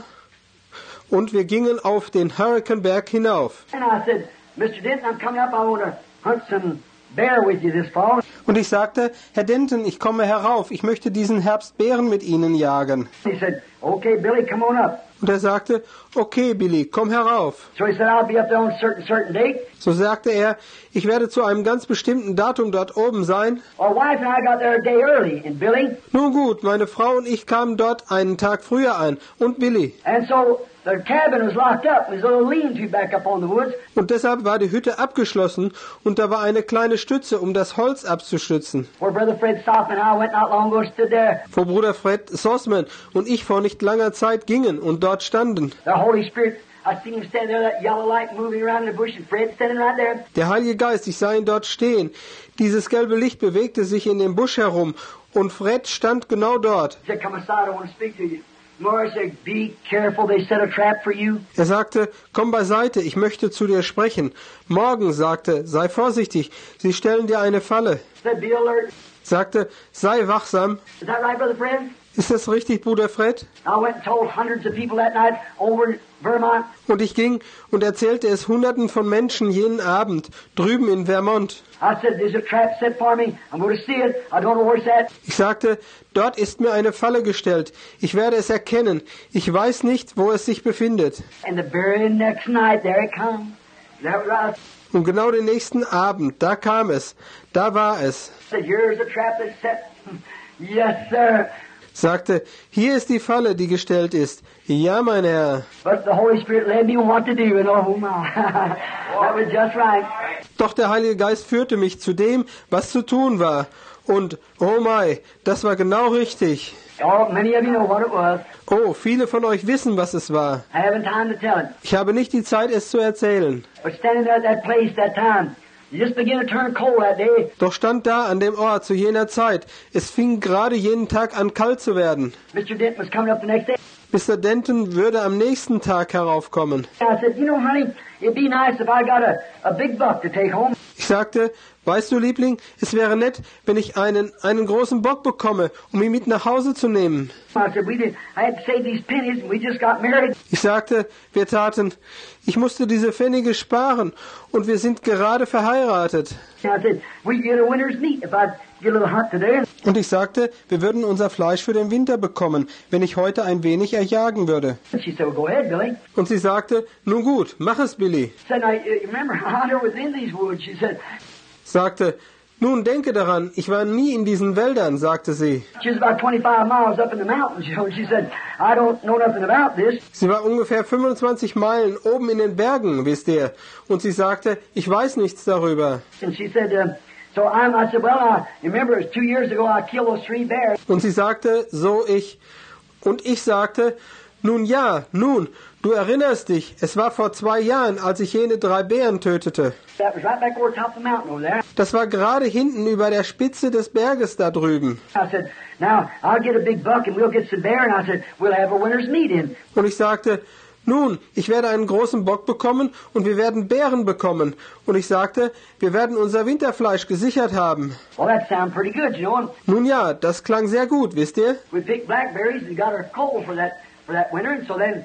A: und wir gingen auf den Hurricaneberg hinauf.
B: And I said, Mister Denton, I'm coming up. I want to hunt some bear with you this fall.
A: Und ich sagte, Herr Denton, ich komme herauf, ich möchte diesen Herbst Bären mit Ihnen jagen.
B: He said, okay, Billy, come on up.
A: Und er sagte, okay, Billy, komm herauf.
B: So he said, I'll be up there on a certain, certain date.
A: So sagte er, ich werde zu einem ganz bestimmten Datum dort oben sein.
B: Our wife and I got there a day early, and Billy.
A: Nun gut, meine Frau und ich kamen dort einen Tag früher ein. Und Billy.
B: And so the cabin was locked up. There's a little lean-to back up on the woods.
A: Und deshalb war die Hütte abgeschlossen und da war eine kleine Stütze, um das Holz abzustützen.
B: Where Brother Fred Softman and I went not long ago and stood there.
A: Wo Bruder Fred Sossman und ich vor nicht langer Zeit gingen und dort standen.
B: The Holy Spirit, I seen him standing there, that yellow light moving around in the bush, and Fred standing right there.
A: Der Heilige Geist, ich sah ihn dort stehen. Dieses gelbe Licht bewegte sich in dem Busch herum und Fred stand genau dort.
B: He said, come aside, I want to speak to you. Morris said, be careful, they set a trap for you.
A: Er sagte, komm beiseite, ich möchte zu dir sprechen. Morgen, sagte, sei vorsichtig, sie stellen dir eine Falle.
B: Said, be alert.
A: Sagte, sei wachsam.
B: Is that right, Brother Fred?
A: Ist das richtig, Bruder Fred?
B: I went and told hundreds of people that night over in Vermont.
A: Und ich ging und erzählte es Hunderten von Menschen jenen Abend, drüben in Vermont.
B: I said, there's a trap set for me. I'm going to see it. I don't know where it's at.
A: Ich sagte, dort ist mir eine Falle gestellt. Ich werde es erkennen. Ich weiß nicht, wo es sich befindet.
B: And the very next night, there it comes. That was right.
A: Und genau den nächsten Abend, da kam es. Da war es.
B: I said, here's a trap that's set. Yes, sir.
A: Sagte, hier ist die Falle, die gestellt ist. Ja, mein Herr.
B: But the Holy Spirit led me on what to do, and oh my, that was just right.
A: Doch der Heilige Geist führte mich zu dem, was zu tun war. Und, oh my, das war genau richtig.
B: Oh, many of you know what it was.
A: Oh, viele von euch wissen, was es war.
B: I haven't time to tell it.
A: Ich habe nicht die Zeit, es zu erzählen.
B: But standing there at that place that time, you just began to turn cold that day.
A: Doch stand da an dem Ort zu jener Zeit. Es fing gerade jeden Tag an, kalt zu werden.
B: Mister Denton was coming up the next day.
A: Mister Denton würde am nächsten Tag heraufkommen.
B: I said, you know, honey, it'd be nice if I got a, a big buck to take home.
A: Ich sagte, weißt du, Liebling, es wäre nett, wenn ich einen, einen großen Bock bekomme, um ihn mit nach Hause zu nehmen.
B: I said, we did, I had to save these pennies and we just got married.
A: Ich sagte, wir taten, ich musste diese Pfennige sparen und wir sind gerade verheiratet.
B: And I said, we get a winter's meat if I get a little hunt today.
A: Und ich sagte, wir würden unser Fleisch für den Winter bekommen, wenn ich heute ein wenig erjagen würde.
B: And she said, well, go ahead, Billy.
A: Und sie sagte, nun gut, mach es, Billy.
B: Said, I, you remember, I never was in these woods. She said,
A: Sagte, nun denke daran, ich war nie in diesen Wäldern, sagte sie.
B: she was about twenty-five miles up in the mountains, you know. She said, I don't know nothing about this.
A: Sie war ungefähr fünfundzwanzig Meilen oben in den Bergen, wisst ihr. Und sie sagte, ich weiß nichts darüber.
B: And she said, uh, so I'm, I said, well, I remember it was two years ago I killed those three bears.
A: Und sie sagte, so ich. Und ich sagte, nun ja, nun, du erinnerst dich, es war vor zwei Jahren, als ich jene drei Bären tötete.
B: That was right back over top of the mountain over there.
A: Das war gerade hinten über der Spitze des Berges da drüben.
B: I said, now I'll get a big buck and we'll get some bear. And I said, we'll have a winter's meat in.
A: Und ich sagte, nun, ich werde einen großen Bock bekommen und wir werden Bären bekommen. Und ich sagte, wir werden unser Winterfleisch gesichert haben.
B: Well, that sounded pretty good, you know. And
A: Nun ja, das klang sehr gut, wisst ihr?
B: we picked blackberries and got our coal for that for that winter. And so then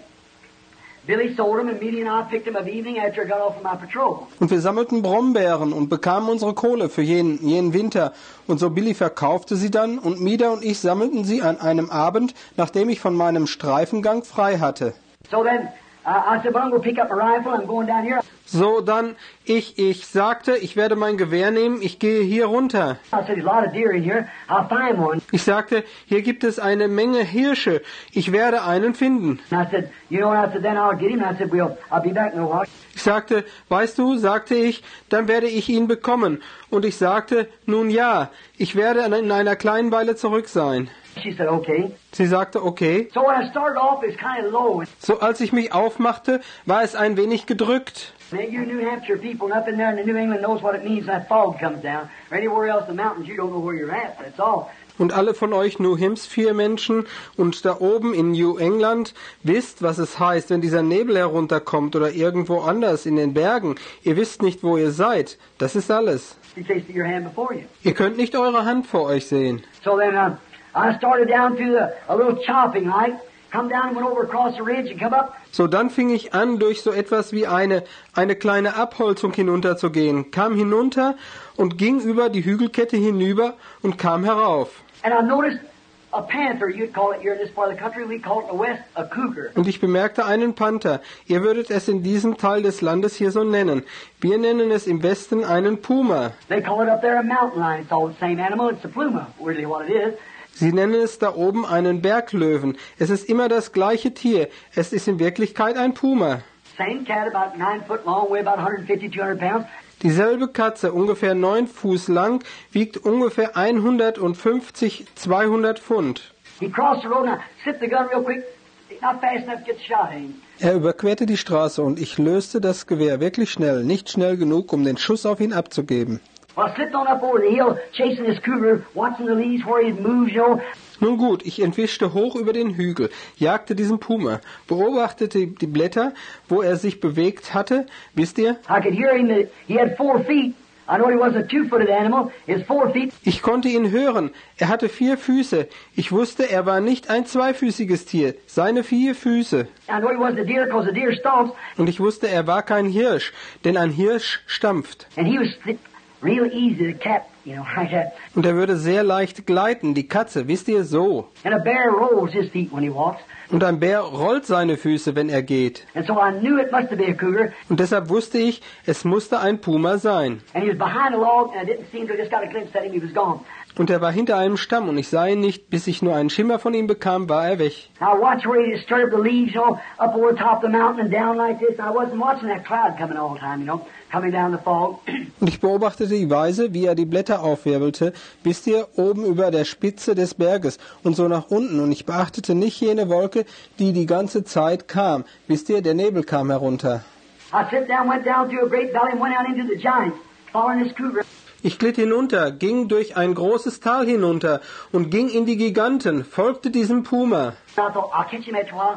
B: Billy sold them and Mealy and I picked them of evening after I got off of my patrol.
A: Und wir sammelten Brombeeren und bekamen unsere Kohle für jenen, jenen Winter. Und so Billy verkaufte sie dann und Mida und ich sammelten sie an einem Abend, nachdem ich von meinem Streifengang frei hatte.
B: So then uh, I said, well, I'm going to pick up my rifle. I'm going down here.
A: So dann, ich, ich sagte, ich werde mein Gewehr nehmen, ich gehe hier runter.
B: I said, there's a lot of deer in here. I'll find one.
A: Ich sagte, hier gibt es eine Menge Hirsche, ich werde einen finden.
B: And I said, you know, and I said, then I'll get him. And I said, well, I'll be back in a while.
A: Ich sagte, weißt du, sagte ich, dann werde ich ihn bekommen. Und ich sagte, nun ja, ich werde in einer kleinen Weile zurück sein.
B: She said, okay.
A: Sie sagte, okay.
B: So when I started off, it's kind of low.
A: So als ich mich aufmachte, war es ein wenig gedrückt.
B: Now, you New Hampshire people, nothing there in the New England knows what it means when that fog comes down. Or anywhere else in the mountains, you don't know where you're at. That's all.
A: Und alle von euch New Hampshire Menschen und da oben in New England wisst, was es heißt, wenn dieser Nebel herunterkommt oder irgendwo anders in den Bergen. Ihr wisst nicht, wo ihr seid. Das ist alles.
B: You can't see your hand before you.
A: Ihr könnt nicht eure Hand vor euch sehen.
B: So then uh, I started down through the, a little chopping like, come down and went over across the ridge and come up.
A: So, dann fing ich an, durch so etwas wie eine, eine kleine Abholzung hinunterzugehen, kam hinunter und ging über die Hügelkette hinüber und kam herauf.
B: And I noticed a panther, you'd call it here in this part of the country, we call it in the west a cougar.
A: Und ich bemerkte einen Panther. Ihr würdet es in diesem Teil des Landes hier so nennen. Wir nennen es im Westen einen Puma.
B: They call it up there a mountain lion. It's all the same animal. It's a pluma, really what it is.
A: Sie nennen es da oben einen Berglöwen. Es ist immer das gleiche Tier. Es ist in Wirklichkeit ein Puma.
B: Same cat, about nine foot long, weigh about one fifty, two hundred pounds.
A: Dieselbe Katze, ungefähr neun Fuß lang, wiegt ungefähr hundertfünfzig, zweihundert Pfund.
B: He crossed the road and I slipped the gun real quick, not fast enough to get the shot in.
A: Er überquerte die Straße und ich löste das Gewehr wirklich schnell, nicht schnell genug, um den Schuss auf ihn abzugeben.
B: Well, I slipped on up over the hill, chasing this cougar, watching the leaves where he moves, you know.
A: Nun gut, ich entwischte hoch über den Hügel, jagte diesen Puma, beobachtete die Blätter, wo er sich bewegt hatte, wisst ihr?
B: I could hear him, that he had four feet. I know he wasn't a two-footed animal, his four feet.
A: Ich konnte ihn hören, er hatte vier Füße. Ich wusste, er war nicht ein zweifüßiges Tier, seine vier Füße.
B: I know he wasn't a deer because the deer stomps,
A: Und ich wusste, er war kein Hirsch, denn ein Hirsch stampft.
B: and he was slipped real easy, the cat, you know, like that.
A: Und er würde sehr leicht gleiten, die Katze, wisst ihr, so.
B: And a bear rolls his feet when he walks.
A: Und ein Bär rollt seine Füße, wenn er geht.
B: And so I knew it must have been a cougar.
A: Und deshalb wusste ich, es musste ein Puma sein.
B: And he was behind a log, and I didn't see him till I just got a glimpse at him. He was gone.
A: Und er war hinter einem Stamm und ich sah ihn nicht, bis ich nur einen Schimmer von ihm bekam, war er weg.
B: Now I watched where he disturbed the leaves, you know, up over the top of the mountain and down like this. I wasn't watching that cloud coming all the time, you know, coming down the fog.
A: Und ich beobachtete die Weise, wie er die Blätter aufwirbelte, bis ihr oben über der Spitze des Berges und so nach unten. Und ich beachtete nicht jene Wolke, die die ganze Zeit kam. Wisst ihr, der Nebel kam herunter.
B: I slipped down, went down through a great valley and went out into the giants, following this cougar.
A: Ich glitt hinunter, ging durch ein großes Tal hinunter und ging in die Giganten, folgte diesem Puma.
B: I thought, I'll catch him after a while.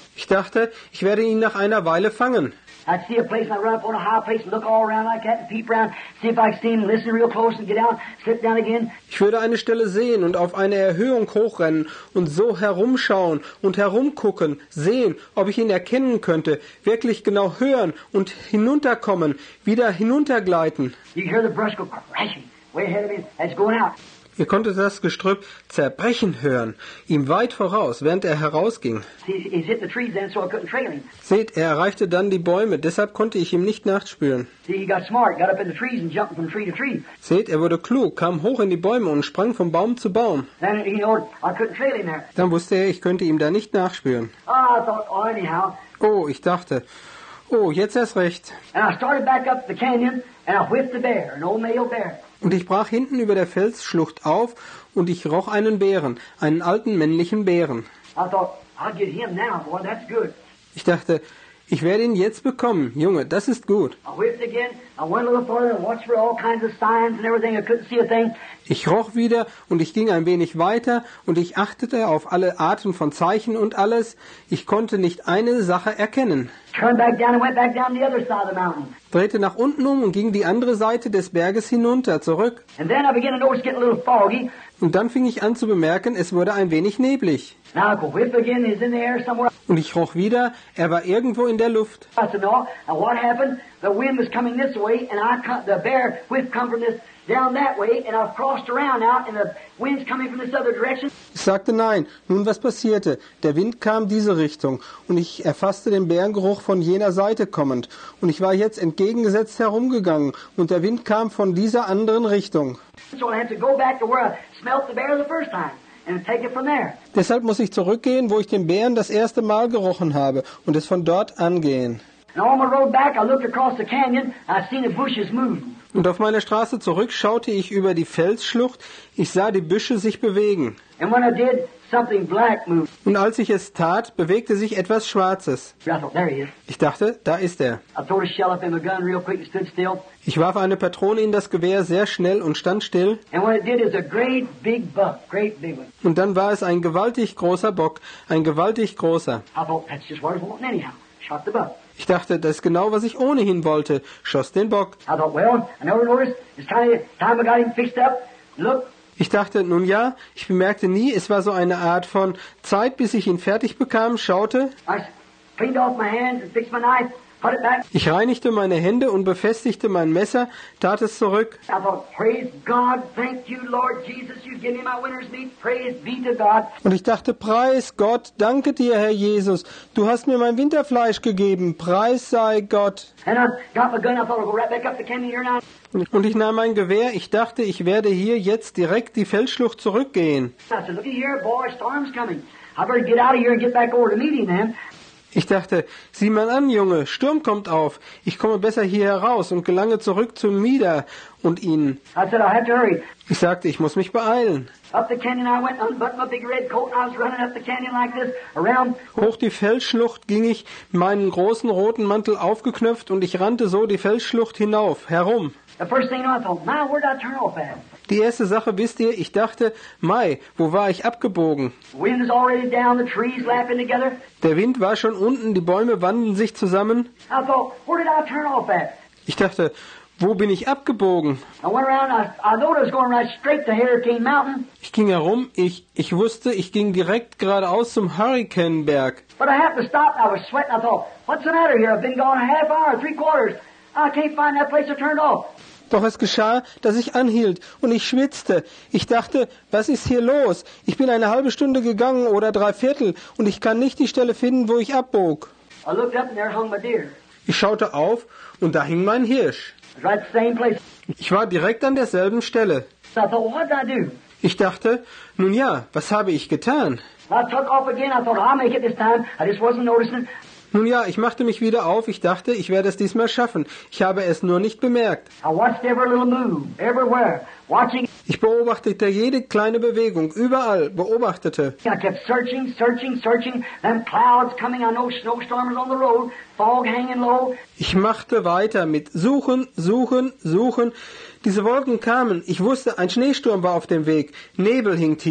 A: Ich dachte, ich werde ihn nach einer Weile fangen.
B: I'd see a place and I'd run up on a high place and look all around like that and peep around, see if I could see him, listen real close and get down, slip down again.
A: Ich würde eine Stelle sehen und auf eine Erhöhung hochrennen und so herumschauen und herumgucken, sehen, ob ich ihn erkennen könnte, wirklich genau hören und hinunterkommen, wieder hinuntergleiten.
B: You could hear the brush go crashing way ahead of me as it's going out.
A: Ihr konntet das Gestrüpp zerbrechen hören, ihm weit voraus, während er herausging.
B: See, he's hit the trees then, so I couldn't trail him.
A: Seht, er erreichte dann die Bäume, deshalb konnte ich ihm nicht nachspüren.
B: See, he got smart, got up in the trees and jumped from tree to tree.
A: Seht, er wurde klug, kam hoch in die Bäume und sprang von Baum zu Baum.
B: Then he knew I couldn't trail him there.
A: Dann wusste er, ich könnte ihm da nicht nachspüren.
B: Oh, I thought, oh, anyhow.
A: Oh, ich dachte, oh, jetzt erst recht.
B: And I started back up the canyon and I whiffed a bear, an old male bear.
A: Und ich brach hinten über der Felsschlucht auf und ich roch einen Bären, einen alten männlichen Bären.
B: I thought, I'll get him now, boy, that's good.
A: Ich dachte, ich werde ihn jetzt bekommen, Junge, das ist gut.
B: I whiffed again, I went a little further and watched for all kinds of signs and everything. I couldn't see a thing.
A: Ich roch wieder und ich ging ein wenig weiter und ich achtete auf alle Arten von Zeichen und alles. Ich konnte nicht eine Sache erkennen.
B: Turned back down and went back down the other side of the mountain.
A: Drehte nach unten um und ging die andere Seite des Berges hinunter, zurück.
B: And then I began to notice getting a little foggy.
A: Und dann fing ich an zu bemerken, es wurde ein wenig neblig.
B: Now I go whiff again, he's in the air somewhere.
A: Und ich roch wieder, er war irgendwo in der Luft.
B: I said, no. And what happened? The wind was coming this way, and I come, the bear whiff come from this down that way, and I've crossed around now, and the wind's coming from this other direction.
A: Ich sagte nein. Nun, was passierte? Der Wind kam diese Richtung und ich erfasste den Bärengeruch von jener Seite kommend. Und ich war jetzt entgegengesetzt herumgegangen und der Wind kam von dieser anderen Richtung.
B: So I had to go back to where I smelt the bear the first time and take it from there.
A: Deshalb muss ich zurückgehen, wo ich den Bären das erste Mal gerochen habe und es von dort angehen.
B: And on my road back, I looked across the canyon, I seen the bushes moving.
A: Und auf meiner Straße zurück schaute ich über die Felsschlucht. Ich sah die Büsche sich bewegen.
B: And when I did, something black moved.
A: Und als ich es tat, bewegte sich etwas Schwarzes.
B: I thought, there he is.
A: Ich dachte, da ist er.
B: I threw a shell up in my gun real quick and stood still.
A: Ich warf eine Patrone in das Gewehr sehr schnell und stand still.
B: And what it did is a great big buck, great big one.
A: Und dann war es ein gewaltig großer Bock, ein gewaltig großer.
B: I thought, that's just what I was wanting anyhow. Shot the buck.
A: Ich dachte, das ist genau, was ich ohnehin wollte. Schoss den Bock.
B: I thought, well, I never noticed. It's time, time I got him fixed up. Look,
A: Ich dachte, nun ja, ich bemerkte nie, es war so eine Art von Zeit, bis ich ihn fertig bekam, schaute.
B: I cleaned off my hands and fixed my knife, put it back.
A: Ich reinigte meine Hände und befestigte mein Messer, tat es zurück.
B: I thought, praise God, thank you, Lord Jesus, you give me my winter's meat. Praise be to God.
A: Und ich dachte, preis Gott, danke dir, Herr Jesus, du hast mir mein Winterfleisch gegeben, preis sei Gott.
B: And I got my gun, I thought I'll go right back up the canyon here now.
A: Und ich nahm mein Gewehr, ich dachte, ich werde hier jetzt direkt die Felsschlucht zurückgehen.
B: I said, looky here, boy, storm's coming. I better get out of here and get back over to meet him then.
A: Ich dachte, sieh mal an, Junge, Sturm kommt auf. Ich komme besser hier heraus und gelange zurück zu Mieder und ihnen.
B: I said, I have to hurry.
A: Ich sagte, ich muss mich beeilen.
B: Up the canyon I went, unbuttoned my big red coat, and I was running up the canyon like this, around.
A: Hoch die Felsschlucht ging ich, meinen großen roten Mantel aufgeknöpft und ich rannte so die Felsschlucht hinauf, herum.
B: The first thing you know, I thought, now where did I turn off at?
A: Die erste Sache, wisst ihr, ich dachte, Mai, wo war ich abgebogen?
B: The wind is already down, the trees lapping together.
A: Der Wind war schon unten, die Bäume wanden sich zusammen.
B: I thought, where did I turn off at?
A: Ich dachte, wo bin ich abgebogen?
B: I went around, I, I thought I was going right straight to Hurricane Mountain,
A: Ich ging herum, ich, ich wusste, ich ging direkt geradeaus zum Hurrikanberg.
B: but I happened to stop, I was sweating, I thought, what's the matter here? I've been gone a half hour, three quarters. I can't find that place I turned off.
A: Doch es geschah, dass ich anhielt und ich schwitzte. Ich dachte, was ist hier los? Ich bin eine halbe Stunde gegangen oder drei Viertel und ich kann nicht die Stelle finden, wo ich abbog.
B: I looked up and there hung my deer.
A: Ich schaute auf und da hing mein Hirsch.
B: It was right at the same place.
A: Ich war direkt an derselben Stelle.
B: So I thought, well, what did I do?
A: Ich dachte, nun ja, was habe ich getan?
B: I took off again. I thought, I'll make it this time. I just wasn't noticing.
A: Nun ja, ich machte mich wieder auf. Ich dachte, ich werde es diesmal schaffen. Ich habe es nur nicht bemerkt.
B: I watched every little move, everywhere, watching.
A: Ich beobachtete jede kleine Bewegung, überall, beobachtete.
B: I kept searching, searching, searching. Them clouds coming. I know snowstorm is on the road, fog hanging low.
A: Ich machte weiter mit Suchen, Suchen, Suchen. Diese Wolken kamen. Ich wusste, ein Schneesturm war auf dem Weg. Nebel hing tief.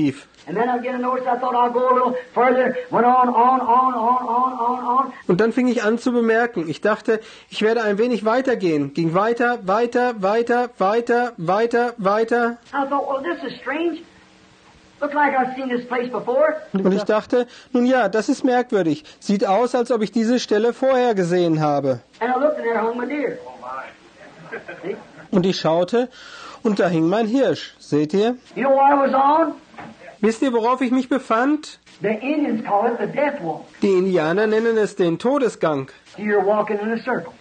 B: And then I get a notice, I thought I'll go a little further, went on, on, on, on, on, on, on.
A: Und dann fing ich an zu bemerken. Ich dachte, ich werde ein wenig weitergehen. Ging weiter, weiter, weiter, weiter, weiter, weiter.
B: I thought, well, this is strange. Looks like I've seen this place before.
A: Und ich dachte, nun ja, das ist merkwürdig. Sieht aus, als ob ich diese Stelle vorher gesehen habe.
B: And I looked and there hung my deer. See?
A: Und ich schaute und da hing mein Hirsch. Seht ihr?
B: You know what I was on?
A: Wisst ihr, worauf ich mich befand?
B: The Indians call it the death walk.
A: Die Indianer nennen es den Todesgang.
B: So you're walking in a circle,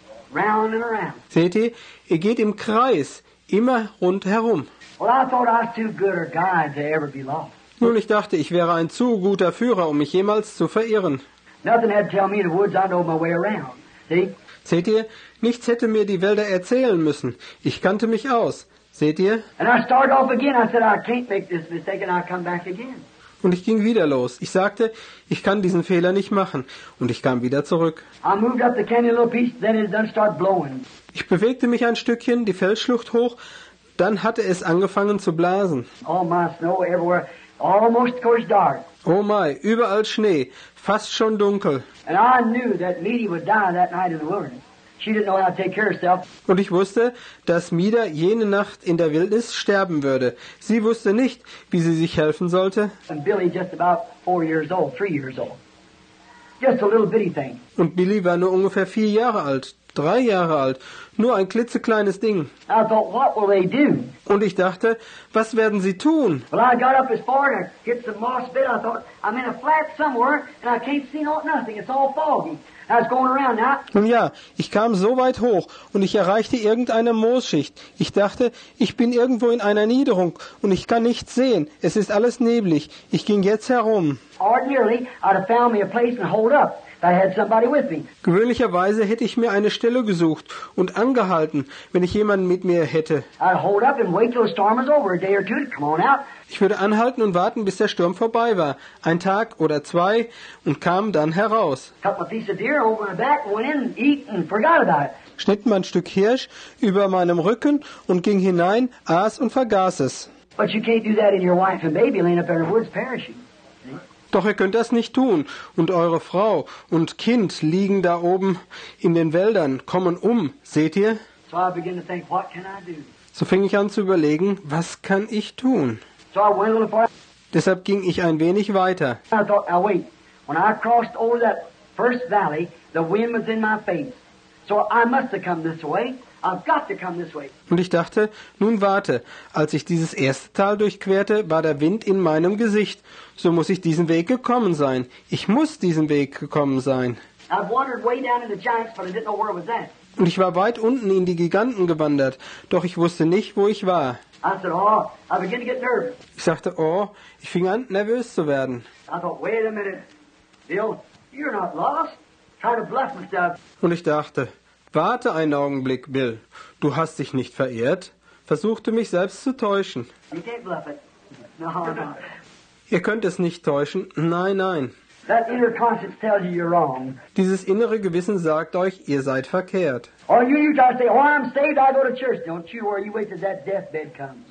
B: round and around.
A: Seht ihr, ihr geht im Kreis, immer rundherum.
B: Well, I thought I was too good a guide to ever be lost.
A: Nun, ich dachte, ich wäre ein zu guter Führer, um mich jemals zu verirren.
B: Nothing had to tell me in the woods I know my way around. See?
A: Seht ihr, nichts hätte mir die Wälder erzählen müssen. Ich kannte mich aus. Seht ihr?
B: And I started off again. I said, I can't make this mistake, and I'll come back again.
A: Und ich ging wieder los. Ich sagte, ich kann diesen Fehler nicht machen. Und ich kam wieder zurück.
B: I moved up the canyon a little piece, then it done start blowing.
A: Ich bewegte mich ein Stückchen, die Felsschlucht hoch. Dann hatte es angefangen zu blasen.
B: All my snow everywhere, almost of course dark.
A: Oh mein, überall Schnee, fast schon dunkel.
B: And I knew that Meady would die that night in the wilderness. She didn't know how to take care of herself.
A: Und ich wusste, dass Mida jene Nacht in der Wildnis sterben würde. Sie wusste nicht, wie sie sich helfen sollte.
B: And Billy just about four years old, three years old. Just a little bitty thing.
A: Und Billy war nur ungefähr vier Jahre alt, drei Jahre alt. Nur ein klitzekleines Ding.
B: I thought, what will they do?
A: Und ich dachte, was werden sie tun?
B: Well, I got up as far and I hit some moss bed. I thought, I'm in a flat somewhere and I can't see no, nothing. It's all foggy. I was going around now.
A: Nun ja, ich kam so weit hoch und ich erreichte irgendeine Moosschicht. Ich dachte, ich bin irgendwo in einer Niederung und ich kann nichts sehen. Es ist alles neblig. Ich ging jetzt herum.
B: Ordinarily, I'd have found me a place and hold up if I had somebody with me.
A: Gewöhnlicherweise hätte ich mir eine Stelle gesucht und angehalten, wenn ich jemanden mit mir hätte.
B: I'd hold up and wait till the storm was over, a day or two to come on out.
A: Ich würde anhalten und warten, bis der Sturm vorbei war. Ein Tag oder zwei und kam dann heraus.
B: Cut my piece of deer over my back and went in and eat and forgot about it.
A: Schnitt mein Stück Hirsch über meinem Rücken und ging hinein, aß und vergaß es.
B: But you can't do that in your wife and baby laying up there in the woods perishing.
A: Doch ihr könnt das nicht tun. Und eure Frau und Kind liegen da oben in den Wäldern, kommen um. Seht ihr?
B: So I began to think, what can I do?
A: So fing ich an zu überlegen, was kann ich tun?
B: So I went a little far.
A: Deshalb ging ich ein wenig weiter.
B: I thought, now wait. When I crossed over that first valley, the wind was in my face. So I must have come this way. I've got to come this way.
A: Und ich dachte, nun warte, als ich dieses erste Tal durchquerte, war der Wind in meinem Gesicht. So muss ich diesen Weg gekommen sein. Ich muss diesen Weg gekommen sein.
B: I've wandered way down in the giants, but I didn't know where it was at.
A: Und ich war weit unten in die Giganten gewandert, doch ich wusste nicht, wo ich war.
B: I said, oh, I began to get nervous.
A: Ich sagte, oh, ich fing an, nervös zu werden.
B: I thought, wait a minute, Bill, you're not lost. Try to bluff myself.
A: Und ich dachte, warte einen Augenblick, Bill. Du hast dich nicht verirrt. Versuchte mich selbst zu täuschen.
B: You can't bluff it. No, no.
A: Ihr könnt es nicht täuschen. Nein, nein.
B: That inner conscience tells you you're wrong.
A: Dieses innere Gewissen sagt euch, ihr seid verkehrt.
B: Or you, you try to say, oh, I'm saved, I go to church. Don't you worry, you wait till that deathbed comes.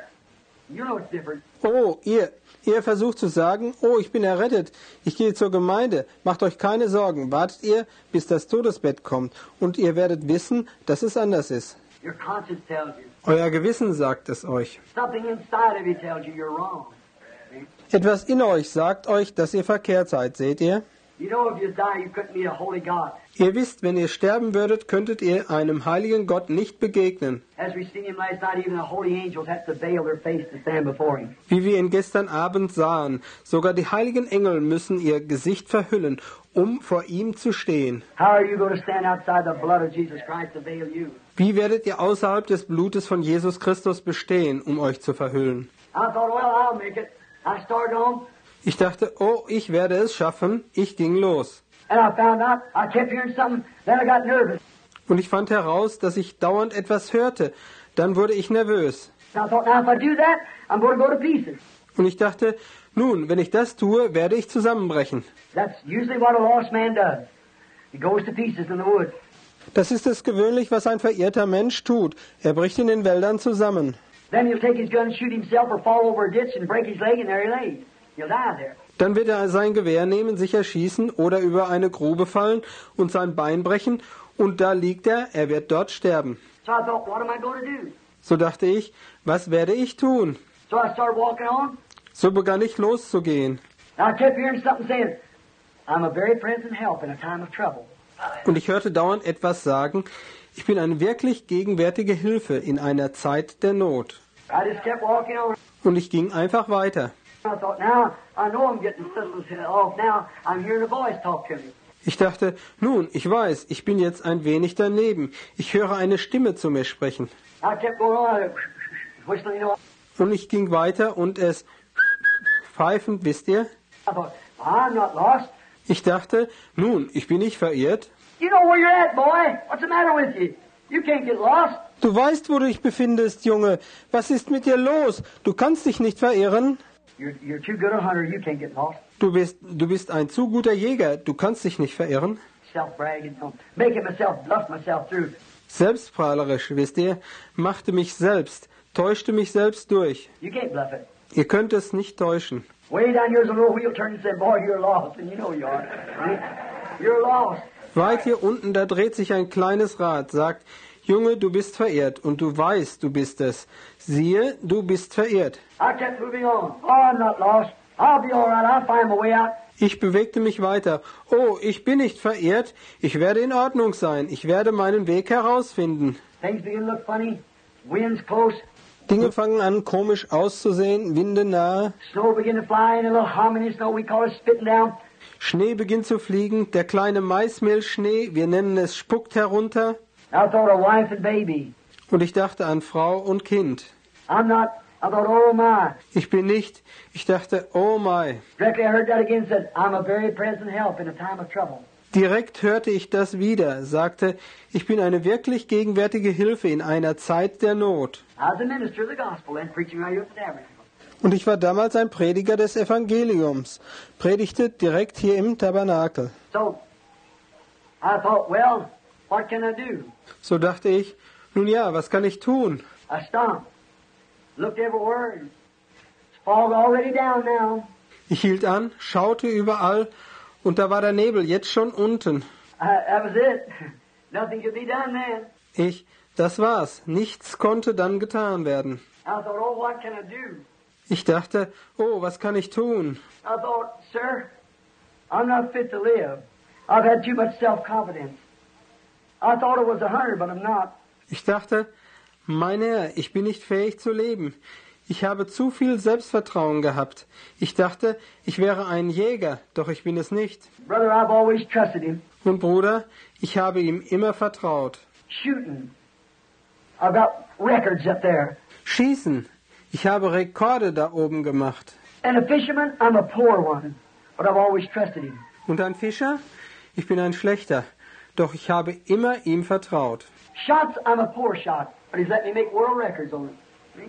B: You know it's different.
A: Oh, ihr, ihr versucht zu sagen, oh, ich bin errettet, ich gehe zur Gemeinde. Macht euch keine Sorgen. Wartet ihr, bis das Todesbett kommt. Und ihr werdet wissen, dass es anders ist.
B: Your conscience tells you.
A: Euer Gewissen sagt es euch.
B: Something inside of you tells you you're wrong.
A: Etwas in euch sagt euch, dass ihr verkehrt seid, seht ihr?
B: You know if you die, you couldn't meet a holy God.
A: Ihr wisst, wenn ihr sterben würdet, könntet ihr einem heiligen Gott nicht begegnen.
B: As we seen him last night, even the holy angels had to veil their face to stand before him.
A: Wie wir ihn gestern Abend sahen, sogar die heiligen Engel müssen ihr Gesicht verhüllen, um vor ihm zu stehen.
B: How are you going to stand outside the blood of Jesus Christ to veil you?
A: Wie werdet ihr außerhalb des Blutes von Jesus Christus bestehen, um euch zu verhüllen?
B: I thought, well, I'll make it. I started on,
A: Ich dachte, oh, ich werde es schaffen. Ich ging los.
B: and I found out I kept hearing something. Then I got nervous.
A: Und ich fand heraus, dass ich dauernd etwas hörte. Dann wurde ich nervös.
B: And I thought, now if I do that, I'm going to go to pieces.
A: Und ich dachte, nun, wenn ich das tue, werde ich zusammenbrechen.
B: That's usually what a lost man does. He goes to pieces in the woods.
A: Das ist es gewöhnlich, was ein verirrter Mensch tut. Er bricht in den Wäldern zusammen.
B: Then he'll take his gun and shoot himself or fall over a ditch and break his leg, and there he lays. He'll die there.
A: Dann wird er sein Gewehr nehmen, sich erschießen oder über eine Grube fallen und sein Bein brechen und da liegt er, er wird dort sterben.
B: So I thought, what am I going to do?
A: So dachte ich, was werde ich tun?
B: So I started walking on.
A: So begann ich loszugehen.
B: And I kept hearing something saying, I'm a very present help in a time of trouble.
A: Und ich hörte dauernd etwas sagen, ich bin eine wirklich gegenwärtige Hilfe in einer Zeit der Not.
B: I just kept walking on.
A: Und ich ging einfach weiter.
B: I thought, now I know I'm getting systems off. Now I'm hearing a voice talk to me.
A: Ich dachte, nun, ich weiß, ich bin jetzt ein wenig daneben. Ich höre eine Stimme zu mir sprechen.
B: I kept going on, whistling, you know.
A: Und ich ging weiter und es pfeifend, wisst ihr?
B: I thought, I'm not lost.
A: Ich dachte, nun, ich bin nicht verirrt.
B: You know where you're at, boy. What's the matter with you? You can't get lost.
A: Du weißt, wo du dich befindest, Junge. Was ist mit dir los? Du kannst dich nicht verirren.
B: You're, you're too good a hunter. You can't get lost.
A: Du bist, du bist ein zu guter Jäger. Du kannst dich nicht verirren.
B: Self-bragging, you know, making myself, bluff myself through.
A: Selbstprahlerisch, wisst ihr, machte mich selbst, täuschte mich selbst durch.
B: You can't bluff it.
A: Ihr könnt es nicht täuschen.
B: Way down here's a little wheel turning and saying, boy, you're lost. And you know you are. Right? You're lost.
A: Weit hier unten, da dreht sich ein kleines Rad, sagt, Junge, du bist verirrt und du weißt, du bist es. Siehe, du bist verirrt.
B: I kept moving on. Oh, I'm not lost. I'll be all right. I'll find my way out.
A: Ich bewegte mich weiter. Oh, ich bin nicht verirrt. Ich werde in Ordnung sein. Ich werde meinen Weg herausfinden.
B: Things begin to look funny. Wind's close.
A: Dinge fangen an, komisch auszusehen, Winde nahe.
B: Snow begin to fly and a little hominy snow, we call it spitting down.
A: Schnee beginnt zu fliegen, der kleine Maismehlschnee, wir nennen es, spuckt herunter.
B: I thought of wife and baby.
A: Und ich dachte an Frau und Kind.
B: I'm not, I thought, oh my.
A: Ich bin nicht, ich dachte, oh my.
B: Directly I heard that again, said, I'm a very present help in a time of trouble.
A: Direkt hörte ich das wieder, sagte, ich bin eine wirklich gegenwärtige Hilfe in einer Zeit der Not.
B: I was a minister of the gospel and preaching right here at the tabernacle.
A: Und ich war damals ein Prediger des Evangeliums, predigte direkt hier im Tabernakel.
B: So, I thought, well, what can I do?
A: So dachte ich, nun ja, was kann ich tun?
B: I stopped, looked everywhere, and it's fog already down now.
A: Ich hielt an, schaute überall, und da war der Nebel jetzt schon unten.
B: I, that was it. Nothing could be done then.
A: Ich, das war's, nichts konnte dann getan werden.
B: I thought, oh, what can I do?
A: Ich dachte, oh, was kann ich tun?
B: I thought, sir, I'm not fit to live. I've had too much self-confidence. I thought I was a hunter, but I'm not.
A: Ich dachte, mein Herr, ich bin nicht fähig zu leben. Ich habe zu viel Selbstvertrauen gehabt. Ich dachte, ich wäre ein Jäger, doch ich bin es nicht.
B: Brother, I've always trusted him.
A: Und Bruder, ich habe ihm immer vertraut.
B: Shooting. I've got records up there.
A: Schießen. Ich habe Rekorde da oben gemacht.
B: And a fisherman, I'm a poor one, but I've always trusted him.
A: Und ein Fischer? Ich bin ein Schlechter, doch ich habe immer ihm vertraut.
B: Shots, I'm a poor shot, but he's let me make world records on it.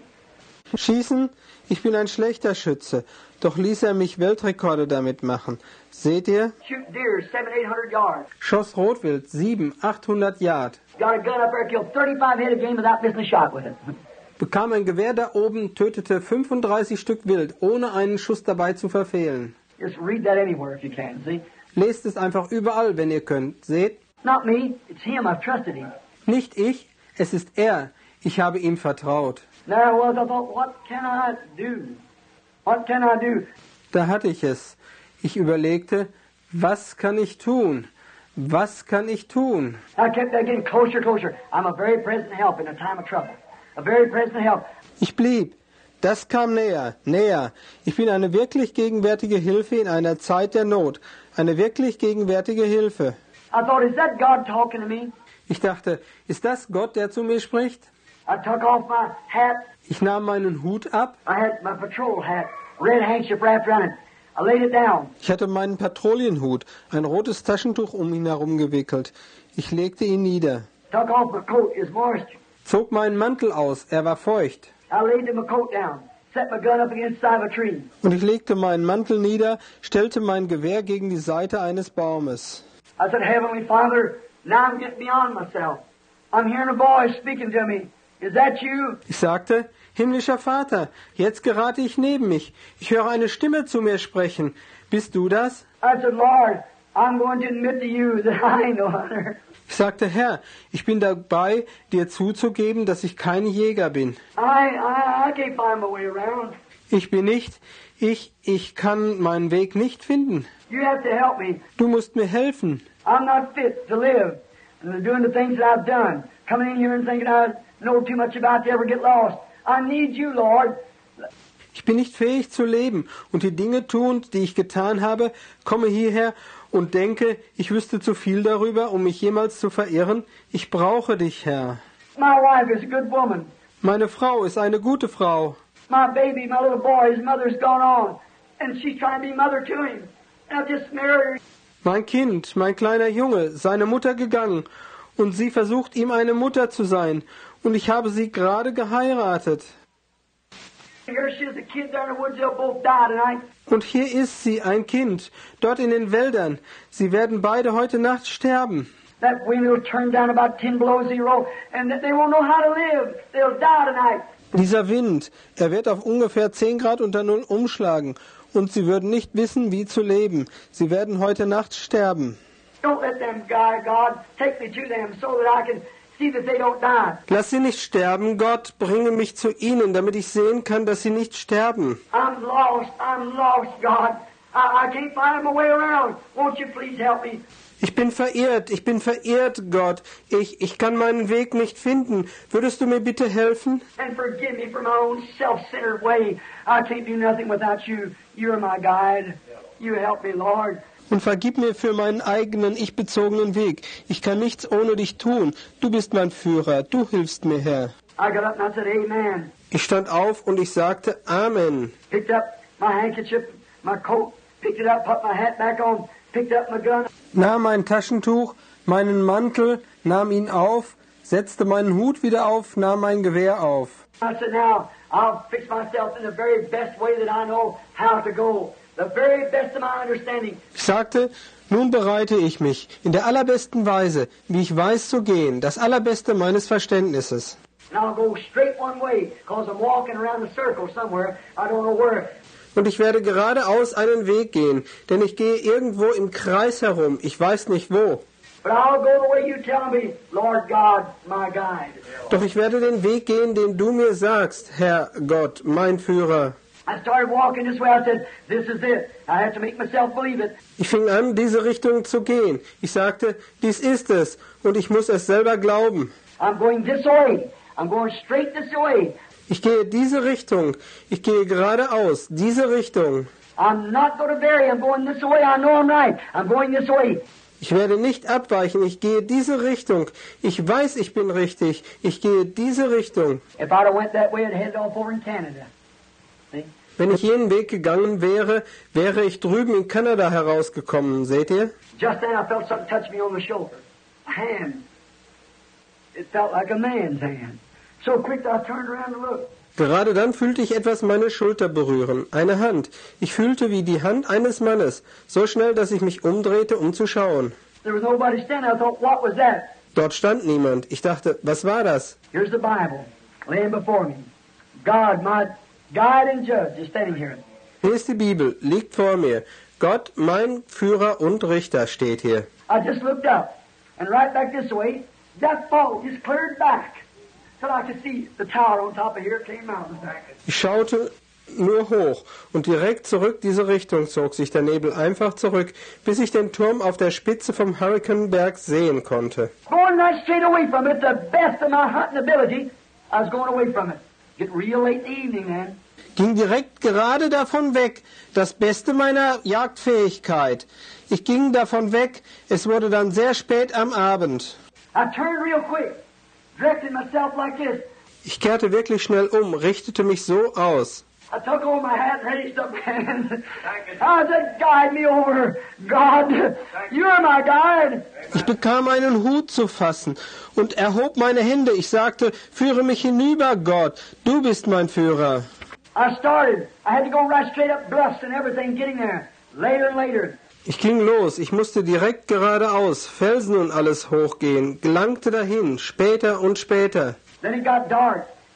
B: See?
A: Schießen? Ich bin ein schlechter Schütze, doch ließ er mich Weltrekorde damit machen. Seht ihr?
B: Shoot deer, seven, eight hundred yards.
A: Schoss Rotwild, sieben, achthundert Yard.
B: Got a gun up there, killed thirty-five head a game without missing a shot with it.
A: Bekam ein Gewehr da oben, tötete fünfunddreißig Stück Wild, ohne einen Schuss dabei zu verfehlen.
B: Just read that anywhere if you can, see?
A: Lest es einfach überall, wenn ihr könnt. Seht?
B: Not me, it's him, I've trusted him.
A: Nicht ich, es ist er. Ich habe ihm vertraut.
B: There I was, I thought, what can I do? What can I do?
A: Da hatte ich es. Ich überlegte, was kann ich tun? Was kann ich tun?
B: I kept that getting closer, closer. I'm a very present help in a time of trouble. A very present help.
A: Ich blieb. Das kam näher, näher. Ich bin eine wirklich gegenwärtige Hilfe in einer Zeit der Not. Eine wirklich gegenwärtige Hilfe.
B: I thought, is that God talking to me?
A: Ich dachte, ist das Gott, der zu mir spricht?
B: I took off my hat.
A: Ich nahm meinen Hut ab.
B: I had my patrol hat, red handkerchief wrapped around it. I laid it down.
A: Ich hatte meinen Patrouillenhut, ein rotes Taschentuch um ihn herum gewickelt. Ich legte ihn nieder.
B: Took off my coat, it's moist.
A: Zog meinen Mantel aus, er war feucht.
B: I laid my coat down, set my gun up against the side of a tree.
A: Und ich legte meinen Mantel nieder, stellte mein Gewehr gegen die Seite eines Baumes.
B: I said, Heavenly Father, now I'm getting beyond myself. I'm hearing a voice speaking to me. Is that you?
A: Ich sagte, Himmlischer Vater, jetzt gerate ich neben mich. Ich höre eine Stimme zu mir sprechen. Bist du das?
B: I said, Lord, I'm going to admit to you that I ain't no hunter.
A: Ich sagte, Herr, ich bin dabei, dir zuzugeben, dass ich kein Jäger bin.
B: I, I, I can't find my way around.
A: Ich bin nicht, ich, ich kann meinen Weg nicht finden.
B: You have to help me.
A: Du musst mir helfen.
B: I'm not fit to live. And doing the things that I've done. Coming in here and thinking I know too much about to ever get lost. I need you, Lord.
A: Ich bin nicht fähig zu leben und die Dinge tun, die ich getan habe, komme hierher und denke, ich wüsste zu viel darüber, um mich jemals zu verirren. Ich brauche dich, Herr.
B: My wife is a good woman.
A: Meine Frau ist eine gute Frau.
B: My baby, my little boy, his mother's gone on. And she's trying to be mother to him. And I've just married her.
A: Mein Kind, mein kleiner Junge, seine Mutter gegangen und sie versucht, ihm eine Mutter zu sein. Und ich habe sie gerade geheiratet.
B: Here she is, a kid there in the woods. They'll both die tonight.
A: Und hier ist sie, ein Kind, dort in den Wäldern. Sie werden beide heute Nacht sterben.
B: That wind will turn down about ten below zero, and they won't know how to live. They'll die tonight.
A: Dieser Wind, er wird auf ungefähr zehn Grad unter Null umschlagen. Und sie würden nicht wissen, wie zu leben. Sie werden heute Nacht sterben.
B: Don't let them die, God. Take me to them so that I can see that they don't die.
A: Lass sie nicht sterben, Gott. Bringe mich zu ihnen, damit ich sehen kann, dass sie nicht sterben.
B: I'm lost. I'm lost, God. I, I can't find my way around. Won't you please help me?
A: Ich bin verirrt, ich bin verirrt, Gott. Ich, ich kann meinen Weg nicht finden. Würdest du mir bitte helfen?
B: And forgive me for my own self-centered way. I can't do nothing without you. You're my guide. You help me, Lord.
A: Und vergib mir für meinen eigenen, ich-bezogenen Weg. Ich kann nichts ohne dich tun. Du bist mein Führer. Du hilfst mir, Herr.
B: I got up and I said, Amen.
A: Ich stand auf und ich sagte Amen.
B: Picked up my handkerchief, my coat, picked it up, put my hat back on, picked up my gun.
A: Nahm mein Taschentuch, meinen Mantel, nahm ihn auf, setzte meinen Hut wieder auf, nahm mein Gewehr auf.
B: I said, now, I'll fix myself in the very best way that I know how to go. The very best of my understanding.
A: Ich sagte, nun bereite ich mich in der allerbesten Weise, wie ich weiß zu gehen, das allerbeste meines Verständnisses.
B: And I'll go straight one way, because I'm walking around the circle somewhere. I don't know where.
A: Und ich werde geradeaus einen Weg gehen, denn ich gehe irgendwo im Kreis herum, ich weiß nicht wo.
B: But I'll go the way you tell me, Lord God, my guide.
A: Doch ich werde den Weg gehen, den du mir sagst, Herr Gott, mein Führer.
B: I started walking this way. I said, this is it. I have to make myself believe it.
A: Ich fing an, diese Richtung zu gehen. Ich sagte, dies ist es, und ich muss es selber glauben.
B: I'm going this way. I'm going straight this way.
A: Ich gehe diese Richtung. Ich gehe geradeaus, diese Richtung.
B: I'm not going to vary. I'm going this way. I know I'm right. I'm going this way.
A: Ich werde nicht abweichen. Ich gehe diese Richtung. Ich weiß, ich bin richtig. Ich gehe diese Richtung.
B: If I'd have went that way, I'd headed off over in Canada. See?
A: Wenn ich jenen Weg gegangen wäre, wäre ich drüben in Kanada herausgekommen. Seht ihr?
B: Just then I felt something touch me on the shoulder. A hand. It felt like a man's hand. So quick that I turned around to look.
A: Gerade dann fühlte ich etwas meine Schulter berühren. Eine Hand. Ich fühlte wie die Hand eines Mannes. So schnell, dass ich mich umdrehte, um zu schauen.
B: There was nobody standing. I thought, what was that?
A: Dort stand niemand. Ich dachte, was war das?
B: Here's the Bible laying before me. God, my guide and judge, is standing here.
A: Hier ist die Bibel, liegt vor mir. Gott, mein Führer und Richter, steht hier.
B: I just looked up, and right back this way, that fog just cleared back, till I could see the tower on top of here, Cane Mountain.
A: Ich schaute nur hoch und direkt zurück diese Richtung zog sich der Nebel einfach zurück, bis ich den Turm auf der Spitze vom Hurrikanberg sehen konnte.
B: Going right straight away from it, the best of my hunting ability, I was going away from it. Get real late in the evening, man.
A: Ging direkt gerade davon weg, das Beste meiner Jagdfähigkeit. Ich ging davon weg, es wurde dann sehr spät am Abend.
B: I turned real quick, directed myself like this.
A: Ich kehrte wirklich schnell um, richtete mich so aus.
B: I took on my hat and raised up my hands. I said, guide me over. God, you're my guide.
A: Ich bekam einen Hut zu fassen und erhob meine Hände. Ich sagte, führe mich hinüber, Gott. Du bist mein Führer.
B: I started. I had to go right straight up bluffs and everything getting there. Later and later.
A: Ich ging los. Ich musste direkt geradeaus, Felsen und alles hochgehen, gelangte dahin, später und später.
B: Then it got dark.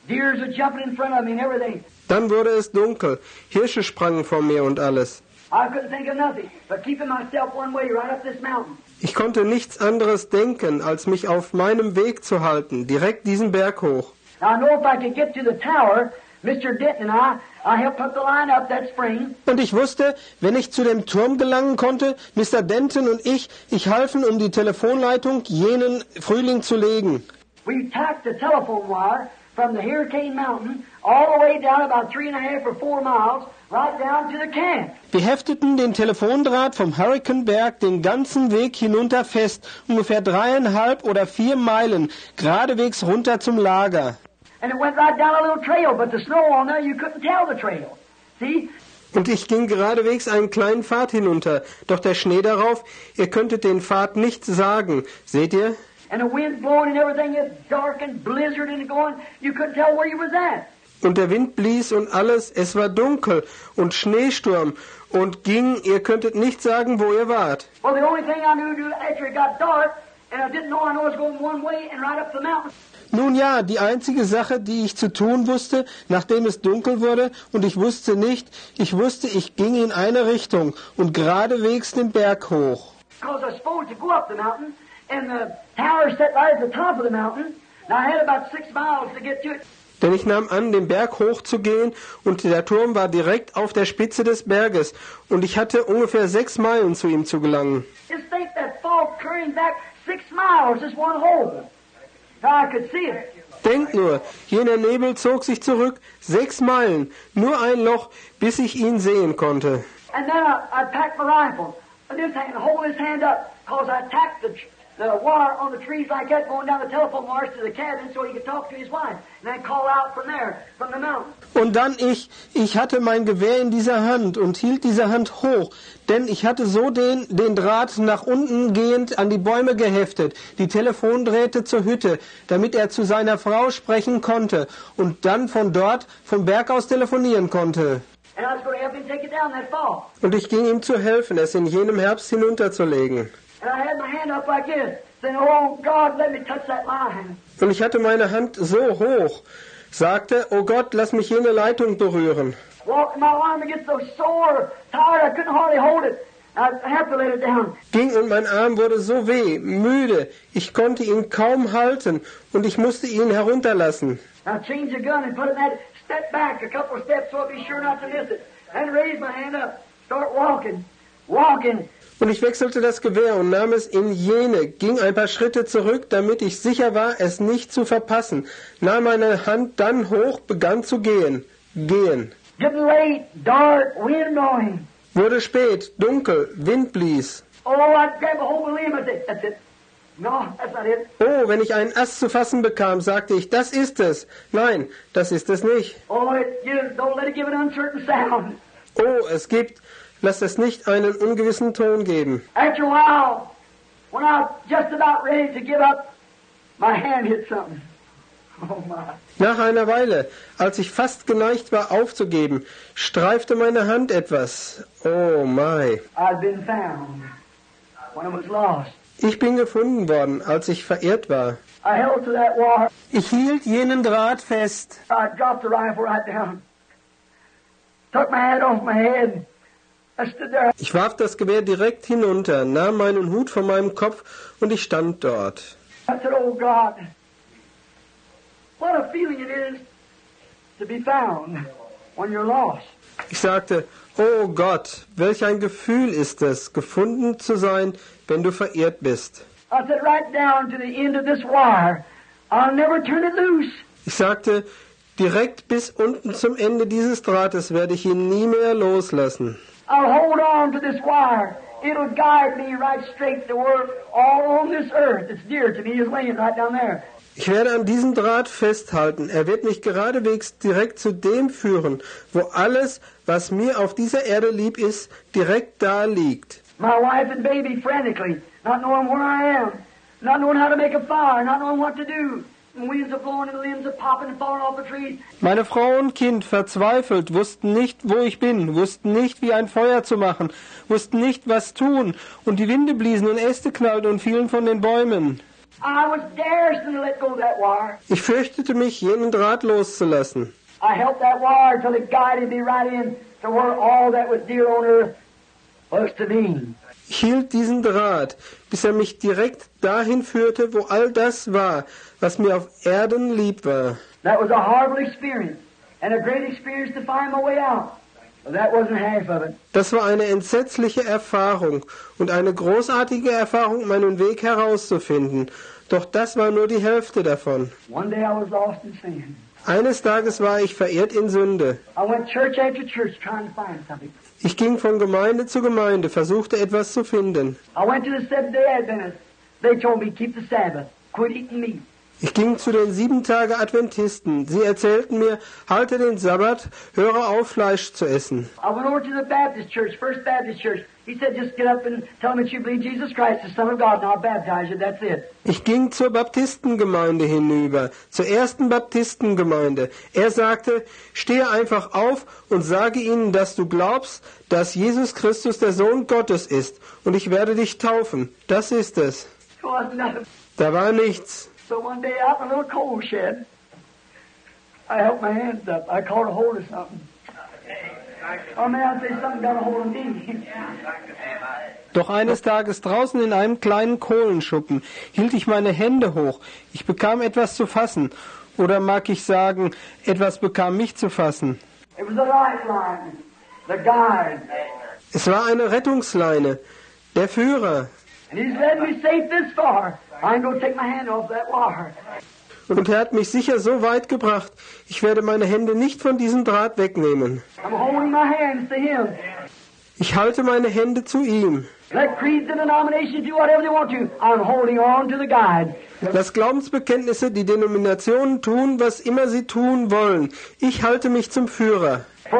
B: Deers are jumping in front of me and everything.
A: Dann wurde es dunkel. Hirsche sprangen vor mir und alles.
B: I couldn't think of nothing but keeping myself one way right up this mountain.
A: Ich konnte nichts anderes denken, als mich auf meinem Weg zu halten, direkt diesen Berg hoch.
B: Now I know if I could get to the tower, Mister Denton and I, I helped put the line up that spring.
A: Und ich wusste, wenn ich zu dem Turm gelangen konnte, Mister Denton und ich, ich halfen, um die Telefonleitung jenen Frühling zu legen.
B: We tacked the telephone wire from the Hurricane Mountain all the way down about three and a half or four miles, right down to the camp.
A: Wir hefteten den Telefondraht vom Hurricaneberg den ganzen Weg hinunter fest, ungefähr dreieinhalb oder vier Meilen, geradewegs runter zum Lager.
B: And it went right down a little trail, but the snow on there, you couldn't tell the trail. See?
A: Und ich ging geradewegs einen kleinen Pfad hinunter, doch der Schnee darauf, ihr könntet den Pfad nicht sagen. Seht ihr?
B: And the wind blowing and everything is dark and blizzard and going, you couldn't tell where you was at.
A: Und der Wind blies und alles, es war dunkel und Schneesturm und ging, ihr könntet nicht sagen, wo ihr wart.
B: Well, the only thing I knew to do after it got dark, and I didn't know I was going one way and right up the mountain.
A: Nun ja, die einzige Sache, die ich zu tun wusste, nachdem es dunkel wurde, und ich wusste nicht, ich wusste, ich ging in eine Richtung und geradewegs den Berg hoch.
B: Because I was supposed to go up the mountain, and the tower set right at the top of the mountain, and I had about six miles to get to it.
A: Denn ich nahm an, den Berg hochzugehen, und der Turm war direkt auf der Spitze des Berges, und ich hatte ungefähr sechs Meilen zu ihm zu gelangen.
B: Just think that fog carrying back six miles, just one hole. Now I could see it.
A: Denkt nur, jener Nebel zog sich zurück, sechs Meilen, nur ein Loch, bis ich ihn sehen konnte.
B: And then I, I packed my rifle, and this hand, hold his hand up, because I tacked the, the wire on the trees like that, going down the telephone wires to the cabin so he could talk to his wife, and then call out from there, from the mountain.
A: Und dann ich, ich hatte mein Gewehr in dieser Hand und hielt diese Hand hoch, denn ich hatte so den, den Draht nach unten gehend an die Bäume geheftet, die Telefondrähte zur Hütte, damit er zu seiner Frau sprechen konnte und dann von dort, vom Berg aus telefonieren konnte.
B: And I was going to help him take it down that fall.
A: Und ich ging ihm zu helfen, es in jenem Herbst hinunterzulegen.
B: And I had my hand up like this, saying, oh God, let me touch that line.
A: Und ich hatte meine Hand so hoch, sagte, oh Gott, lass mich jene Leitung berühren.
B: Walked my arm and get so sore, tired, I couldn't hardly hold it. I had to let it down.
A: Ging und mein Arm wurde so weh, müde, ich konnte ihn kaum halten und ich musste ihn herunterlassen.
B: I changed the gun and put it in that, step back a couple of steps so I'd be sure not to miss it. And raised my hand up, start walking, walking.
A: Und ich wechselte das Gewehr und nahm es in jene, ging ein paar Schritte zurück, damit ich sicher war, es nicht zu verpassen, nahm meine Hand dann hoch, begann zu gehen, gehen.
B: Getting late, dark, wind blowing.
A: Wurde spät, dunkel, Wind blies.
B: Oh, I'd grab a hold of the limb, that's it, that's it. No, that's not it.
A: Oh, wenn ich einen Ast zu fassen bekam, sagte ich, das ist es. Nein, das ist es nicht.
B: Oh, it gives, don't let it give an uncertain sound.
A: Oh, es gibt, lass es nicht einen ungewissen Ton geben.
B: After a while, when I was just about ready to give up, my hand hit something. Oh my.
A: Nach einer Weile, als ich fast geneigt war aufzugeben, streifte meine Hand etwas. Oh my.
B: I'd been found when I was lost.
A: Ich bin gefunden worden, als ich verirrt war.
B: I held to that wire.
A: Ich hielt jenen Draht fest.
B: I dropped the rifle right down. Took my hat off my head. I stood there.
A: Ich warf das Gewehr direkt hinunter, nahm meinen Hut von meinem Kopf und ich stand dort.
B: I said, oh God, what a feeling it is to be found when you're lost.
A: Ich sagte, oh Gott, welch ein Gefühl ist es, gefunden zu sein, wenn du verirrt bist.
B: I said, right down to the end of this wire, I'll never turn it loose.
A: Ich sagte, direkt bis unten zum Ende dieses Drahtes werde ich ihn nie mehr loslassen.
B: I'll hold on to this wire. It'll guide me right straight to where all on this earth that's dear to me is laying right down there.
A: Ich werde an diesem Draht festhalten. Er wird mich geradewegs direkt zu dem führen, wo alles, was mir auf dieser Erde lieb ist, direkt da liegt.
B: My wife and baby frantically, not knowing where I am, not knowing how to make a fire, not knowing what to do. And winds are blowing and the limbs are popping and falling off the trees.
A: Meine Frau und Kind, verzweifelt, wussten nicht, wo ich bin, wussten nicht, wie ein Feuer zu machen, wussten nicht, was tun. Und die Winde bliesen und Äste knallten und fielen von den Bäumen.
B: I was daring to let go of that wire.
A: Ich fürchtete mich, jenen Draht loszulassen.
B: I held that wire till it guided me right in to where all that was dear on earth was to be.
A: Ich hielt diesen Draht, bis er mich direkt dahin führte, wo all das war, was mir auf Erden lieb war.
B: That was a horrible experience, and a great experience to find my way out. But that wasn't half of it.
A: Das war eine entsetzliche Erfahrung und eine großartige Erfahrung, meinen Weg herauszufinden. Doch das war nur die Hälfte davon.
B: One day I was lost in sin.
A: Eines Tages war ich verirrt in Sünde.
B: I went church after church trying to find something.
A: Ich ging von Gemeinde zu Gemeinde, versuchte etwas zu finden.
B: I went to the Seventh-day Adventists. They told me, keep the Sabbath, quit eating meat.
A: Ich ging zu den Sieben-Tage-Adventisten. Sie erzählten mir, halte den Sabbat, höre auf, Fleisch zu essen.
B: I went over to the Baptist church, First Baptist Church. He said, just get up and tell them that you believe Jesus Christ, the Son of God, and I'll baptize you. That's it.
A: Ich ging zur Baptistengemeinde hinüber, zur ersten Baptistengemeinde. Er sagte, stehe einfach auf und sage ihnen, dass du glaubst, dass Jesus Christus der Sohn Gottes ist, und ich werde dich taufen. Das ist es.
B: It wasn't nothing.
A: Da war nichts.
B: So one day out in a little coal shed, I held my hands up. I caught a hold of something. Or may I say something got a hold of me.
A: Doch eines Tages draußen in einem kleinen Kohlenschuppen hielt ich meine Hände hoch. Ich bekam etwas zu fassen. Oder mag ich sagen, etwas bekam mich zu fassen.
B: It was a lifeline, the guide.
A: Es war eine Rettungsleine, der Führer.
B: And he's led me safe this far. I ain't gonna take my hand off that wire.
A: Und er hat mich sicher so weit gebracht, ich werde meine Hände nicht von diesem Draht wegnehmen.
B: I'm holding my hands to him.
A: Ich halte meine Hände zu ihm.
B: Let creeds and denominations do whatever they want to. I'm holding on to the guide.
A: Lass Glaubensbekenntnisse die Denominationen tun, was immer sie tun wollen. Ich halte mich zum Führer.
B: For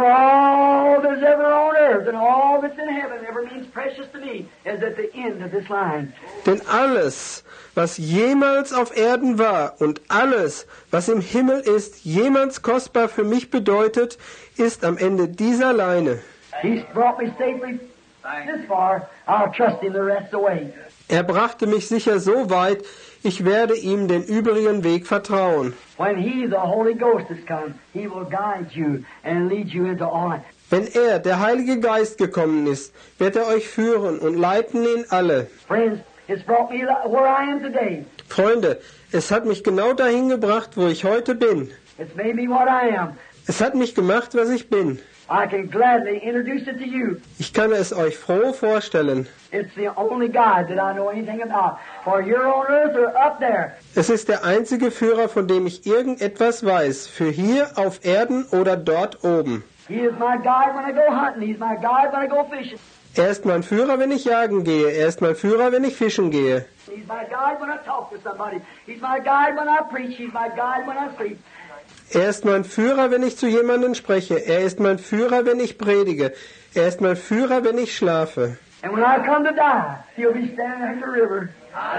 B: all that's ever on earth and all that's in heaven ever means precious to me is at the end of this line.
A: Denn alles, was jemals auf Erden war und alles, was im Himmel ist, jemals kostbar für mich bedeutet, ist am Ende dieser Leine.
B: He's brought me safely this far. I'll trust him the rest of the way.
A: Er brachte mich sicher so weit, ich werde ihm den übrigen Weg vertrauen.
B: When he, the Holy Ghost, has come, he will guide you and lead you into all.
A: Wenn er, der Heilige Geist, gekommen ist, wird er euch führen und leiten in alle.
B: Friends, it's brought me where I am today.
A: Freunde, es hat mich genau dahin gebracht, wo ich heute bin.
B: It's made me what I am.
A: Es hat mich gemacht, was ich bin.
B: I can gladly introduce it to you.
A: Ich kann es euch froh vorstellen.
B: It's the only guide that I know anything about. For you're on earth or up there.
A: Es ist der einzige Führer, von dem ich irgendetwas weiß, für hier auf Erden oder dort oben.
B: He is my guide when I go hunting. He's my guide when I go fishing.
A: Er ist mein Führer, wenn ich jagen gehe. Er ist mein Führer, wenn ich fischen gehe.
B: He's my guide when I talk to somebody. He's my guide when I preach. He's my guide when I sleep.
A: Er ist mein Führer, wenn ich zu jemandem spreche. Er ist mein Führer, wenn ich predige. Er ist mein Führer, wenn ich schlafe.
B: And when I come to die, he'll be standing at the river.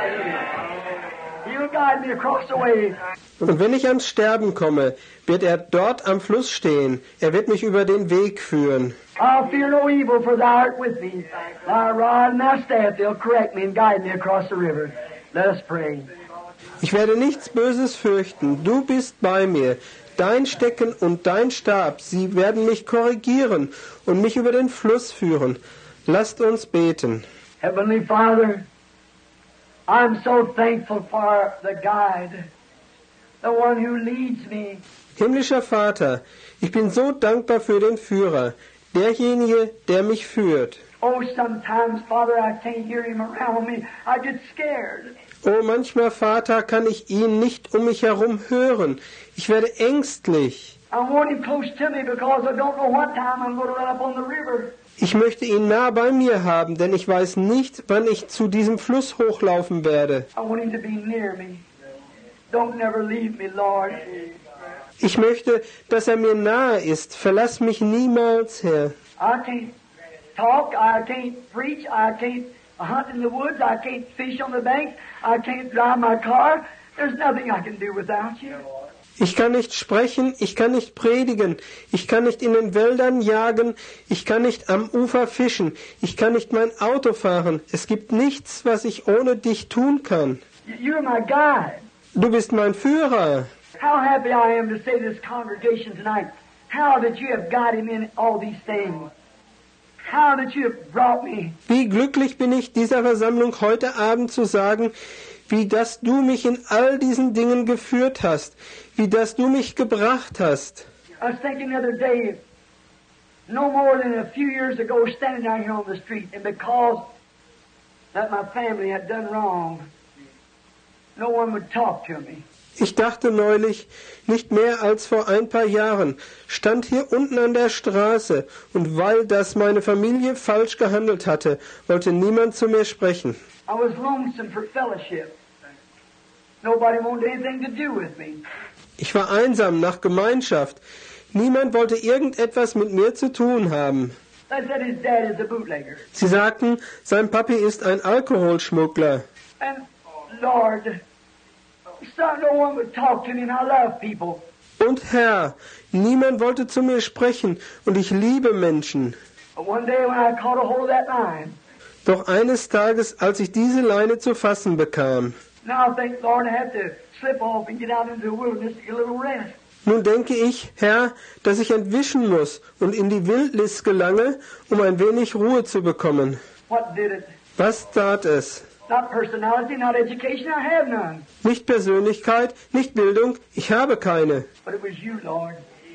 B: He'll guide me across the way.
A: Und wenn ich ans Sterben komme, wird er dort am Fluss stehen. Er wird mich über den Weg führen.
B: I'll fear no evil, for thou art with me. Thy rod and thy staff, they'll correct me and guide me across the river. Let us pray.
A: Ich werde nichts Böses fürchten. Du bist bei mir. Dein Stecken und dein Stab, sie werden mich korrigieren und mich über den Fluss führen. Lasst uns beten.
B: Heavenly Father, I'm so thankful for the guide, the one who leads me.
A: Himmlischer Vater, ich bin so dankbar für den Führer, derjenige, der mich führt.
B: Oh, sometimes, Father, I can't hear him around me. I get scared.
A: Oh, manchmal, Vater, kann ich ihn nicht um mich herum hören. Ich werde ängstlich.
B: I want him close to me because I don't know what time I'm going to run up on the river.
A: Ich möchte ihn nah bei mir haben, denn ich weiß nicht, wann ich zu diesem Fluss hochlaufen werde.
B: I want him to be near me. Don't never leave me, Lord.
A: Ich möchte, dass er mir nahe ist. Verlass mich niemals, Herr.
B: I can't talk, I can't preach, I can't hunt in the woods, I can't fish on the banks, I can't drive my car. There's nothing I can do without you.
A: Ich kann nicht sprechen, ich kann nicht predigen, ich kann nicht in den Wäldern jagen, ich kann nicht am Ufer fischen, ich kann nicht mein Auto fahren. Es gibt nichts, was ich ohne dich tun kann.
B: You're my guide.
A: Du bist mein Führer.
B: How happy I am to say to this congregation tonight, how that you have guided me in all these things. How that you have brought me.
A: Wie glücklich bin ich, dieser Versammlung heute Abend zu sagen, wie dass du mich in all diesen Dingen geführt hast, wie dass du mich gebracht hast.
B: I was thinking the other day, no more than a few years ago, standing down here on the street, and because that my family had done wrong, no one would talk to me.
A: Ich dachte neulich, nicht mehr als vor ein paar Jahren, stand hier unten an der Straße, und weil das meine Familie falsch gehandelt hatte, wollte niemand zu mir sprechen.
B: I was lonesome for fellowship. Nobody wanted anything to do with me.
A: Ich war einsam nach Gemeinschaft. Niemand wollte irgendetwas mit mir zu tun haben.
B: They said his dad is a bootlegger.
A: Sie sagten, sein Papi ist ein Alkoholschmuggler.
B: And Lord, so no one would talk to me, and I love people.
A: Und Herr, niemand wollte zu mir sprechen, und ich liebe Menschen.
B: But one day when I caught a hold of that line,
A: Doch eines Tages, als ich diese Leine zu fassen bekam,
B: now I think, Lord, I have to slip off and get out into the wilderness to get a little rest.
A: nun denke ich, Herr, dass ich entwischen muss und in die Wildnis gelange, um ein wenig Ruhe zu bekommen.
B: What did it?
A: Was tat es?
B: Not personality, not education, I have none.
A: Nicht Persönlichkeit, nicht Bildung, ich habe keine.
B: But it was you, Lord.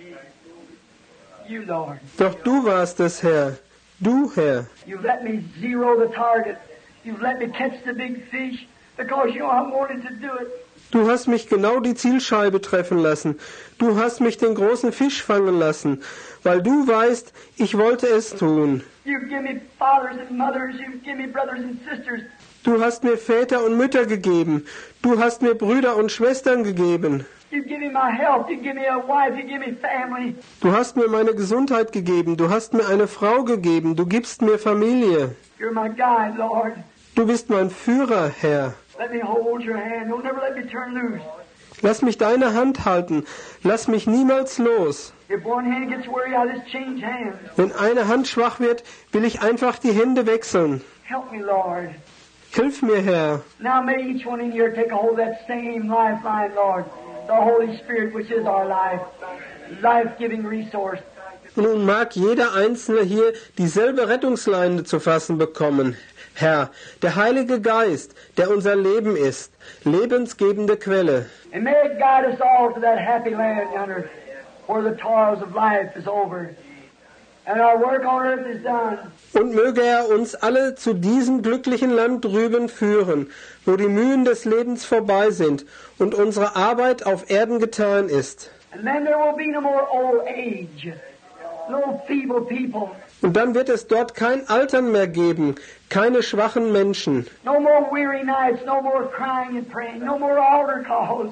B: You, Lord.
A: Doch du warst es, Herr. Du, Herr.
B: You've let me zero the target. You've let me catch the big fish because you know I wanted to do it.
A: Du hast mich genau die Zielscheibe treffen lassen. Du hast mich den großen Fisch fangen lassen, weil du weißt, ich wollte es tun.
B: You give me fathers and mothers. You give me brothers and sisters.
A: Du hast mir Väter und Mütter gegeben. Du hast mir Brüder und Schwestern gegeben.
B: You give me my health. You give me a wife. You give me family.
A: Du hast mir meine Gesundheit gegeben. Du hast mir eine Frau gegeben. Du gibst mir Familie.
B: You're my guide, Lord.
A: Du bist mein Führer, Herr.
B: Let me hold your hand. Don't never let me turn loose.
A: Lass mich deine Hand halten. Lass mich niemals los.
B: If one hand gets weary, I just change hands.
A: Wenn eine Hand schwach wird, will ich einfach die Hände wechseln.
B: Help me, Lord.
A: Hilf mir, Herr.
B: Now may each one in here take a hold of that same lifeline, Lord. The Holy Spirit, which is our life. Life-giving resource.
A: Nun mag jeder Einzelne hier dieselbe Rettungsleine zu fassen bekommen. Herr, der Heilige Geist, der unser Leben ist, lebensgebende Quelle.
B: And may it guide us all to that happy land yonder, where the toils of life is over, and our work on earth is done.
A: Und möge er uns alle zu diesem glücklichen Land drüben führen, wo die Mühen des Lebens vorbei sind und unsere Arbeit auf Erden getan ist.
B: And then there will be no more old age, no feeble people,
A: Und dann wird es dort kein Altern mehr geben, keine schwachen Menschen,
B: no more weary nights, no more crying and praying, no more altar calls,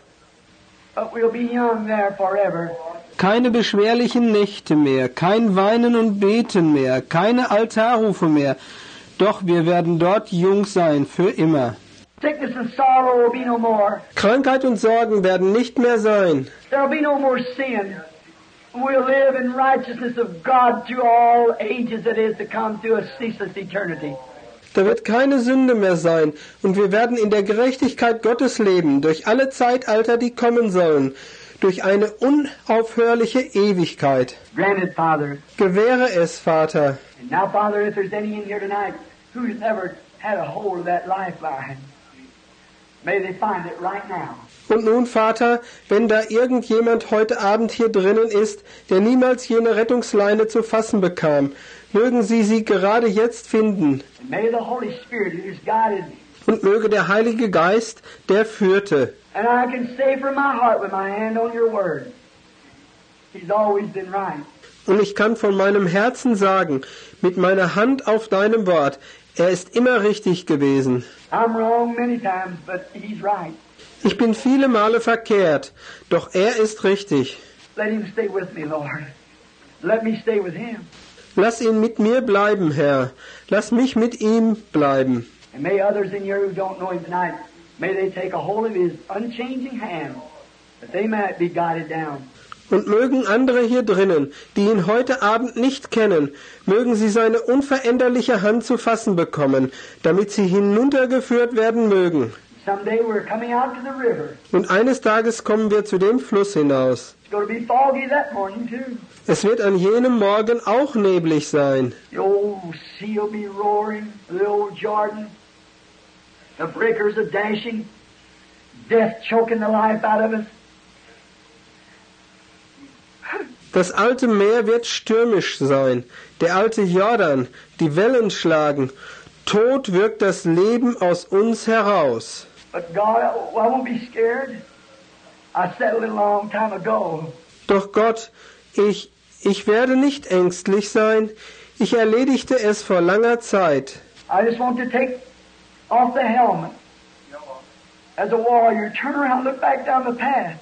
B: but we'll be young there forever.
A: keine beschwerlichen Nächte mehr, kein Weinen und Beten mehr, keine Altarrufe mehr. Doch wir werden dort jung sein für immer.
B: Sickness and sorrow will be no more.
A: Krankheit und Sorgen werden nicht mehr sein.
B: There will be no more sin. We'll live in righteousness of God through all ages that is to come through a ceaseless eternity.
A: Da wird keine Sünde mehr sein, und wir werden in der Gerechtigkeit Gottes leben, durch alle Zeitalter, die kommen sollen, durch eine unaufhörliche Ewigkeit.
B: Granted, Father.
A: Gewähre es, Vater.
B: And now, Father, if there's any in here tonight who's never had a hold of that lifeline, may they find it right now.
A: Und nun, Vater, wenn da irgendjemand heute Abend hier drinnen ist, der niemals jene Rettungsleine zu fassen bekam, mögen Sie sie gerade jetzt finden.
B: And may the Holy Spirit who's guided me.
A: Und möge der Heilige Geist, der führte.
B: And I can say from my heart with my hand on your word, He's always been right.
A: Und ich kann von meinem Herzen sagen, mit meiner Hand auf deinem Wort, er ist immer richtig gewesen.
B: I'm wrong many times, but He's right.
A: Ich bin viele Male verkehrt, doch er ist richtig.
B: Let Him stay with me, Lord. Let me stay with Him.
A: Lass ihn mit mir bleiben, Herr. Lass mich mit ihm bleiben.
B: And may others in here who don't know Him tonight, may they take a hold of His unchanging hand, that they might be guided down.
A: Und mögen andere hier drinnen, die ihn heute Abend nicht kennen, mögen sie seine unveränderliche Hand zu fassen bekommen, damit sie hinuntergeführt werden mögen.
B: Someday we're coming out to the river.
A: Und eines Tages kommen wir zu dem Fluss hinaus.
B: It's going to be foggy that morning too.
A: Es wird an jenem Morgen auch neblig sein.
B: The old sea will be roaring, the old Jordan. The breakers are dashing. Death choking the life out of us.
A: Das alte Meer wird stürmisch sein. Der alte Jordan, die Wellen schlagen. Tod wirkt das Leben aus uns heraus.
B: But God, I won't be scared. I settled it a long time ago.
A: Doch Gott, ich, ich werde nicht ängstlich sein. Ich erledigte es vor langer Zeit.
B: I just want to take off the helmet. As a warrior, turn around, look back down the path.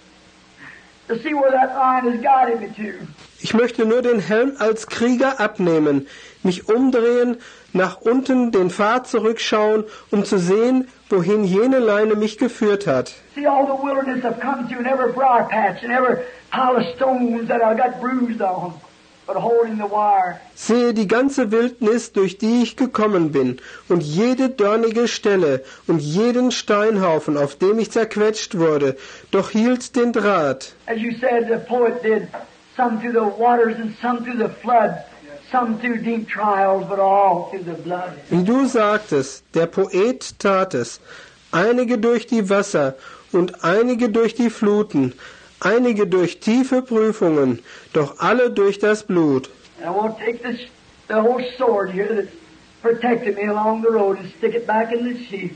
B: To see where that line has guided me to.
A: Ich möchte nur den Helm als Krieger abnehmen, mich umdrehen, nach unten den Pfad zurückschauen, um zu sehen, wohin jene Leine mich geführt hat.
B: See all the wilderness I've come through, and every briar patch, and every pile of stones that I got bruised on, but holding the wire.
A: Sehe die ganze Wildnis, durch die ich gekommen bin, und jede dornige Stelle und jeden Steinhaufen, auf dem ich zerquetscht wurde, doch hielt den Draht.
B: As you said, the poet did, some through the waters and some through the flood, some through deep trials, but all through the blood.
A: Wie du sagtest, der Poet tat es, einige durch die Wasser und einige durch die Fluten, einige durch tiefe Prüfungen, doch alle durch das Blut.
B: And I won't take this, the whole sword here that's protected me along the road and stick it back in the sheath.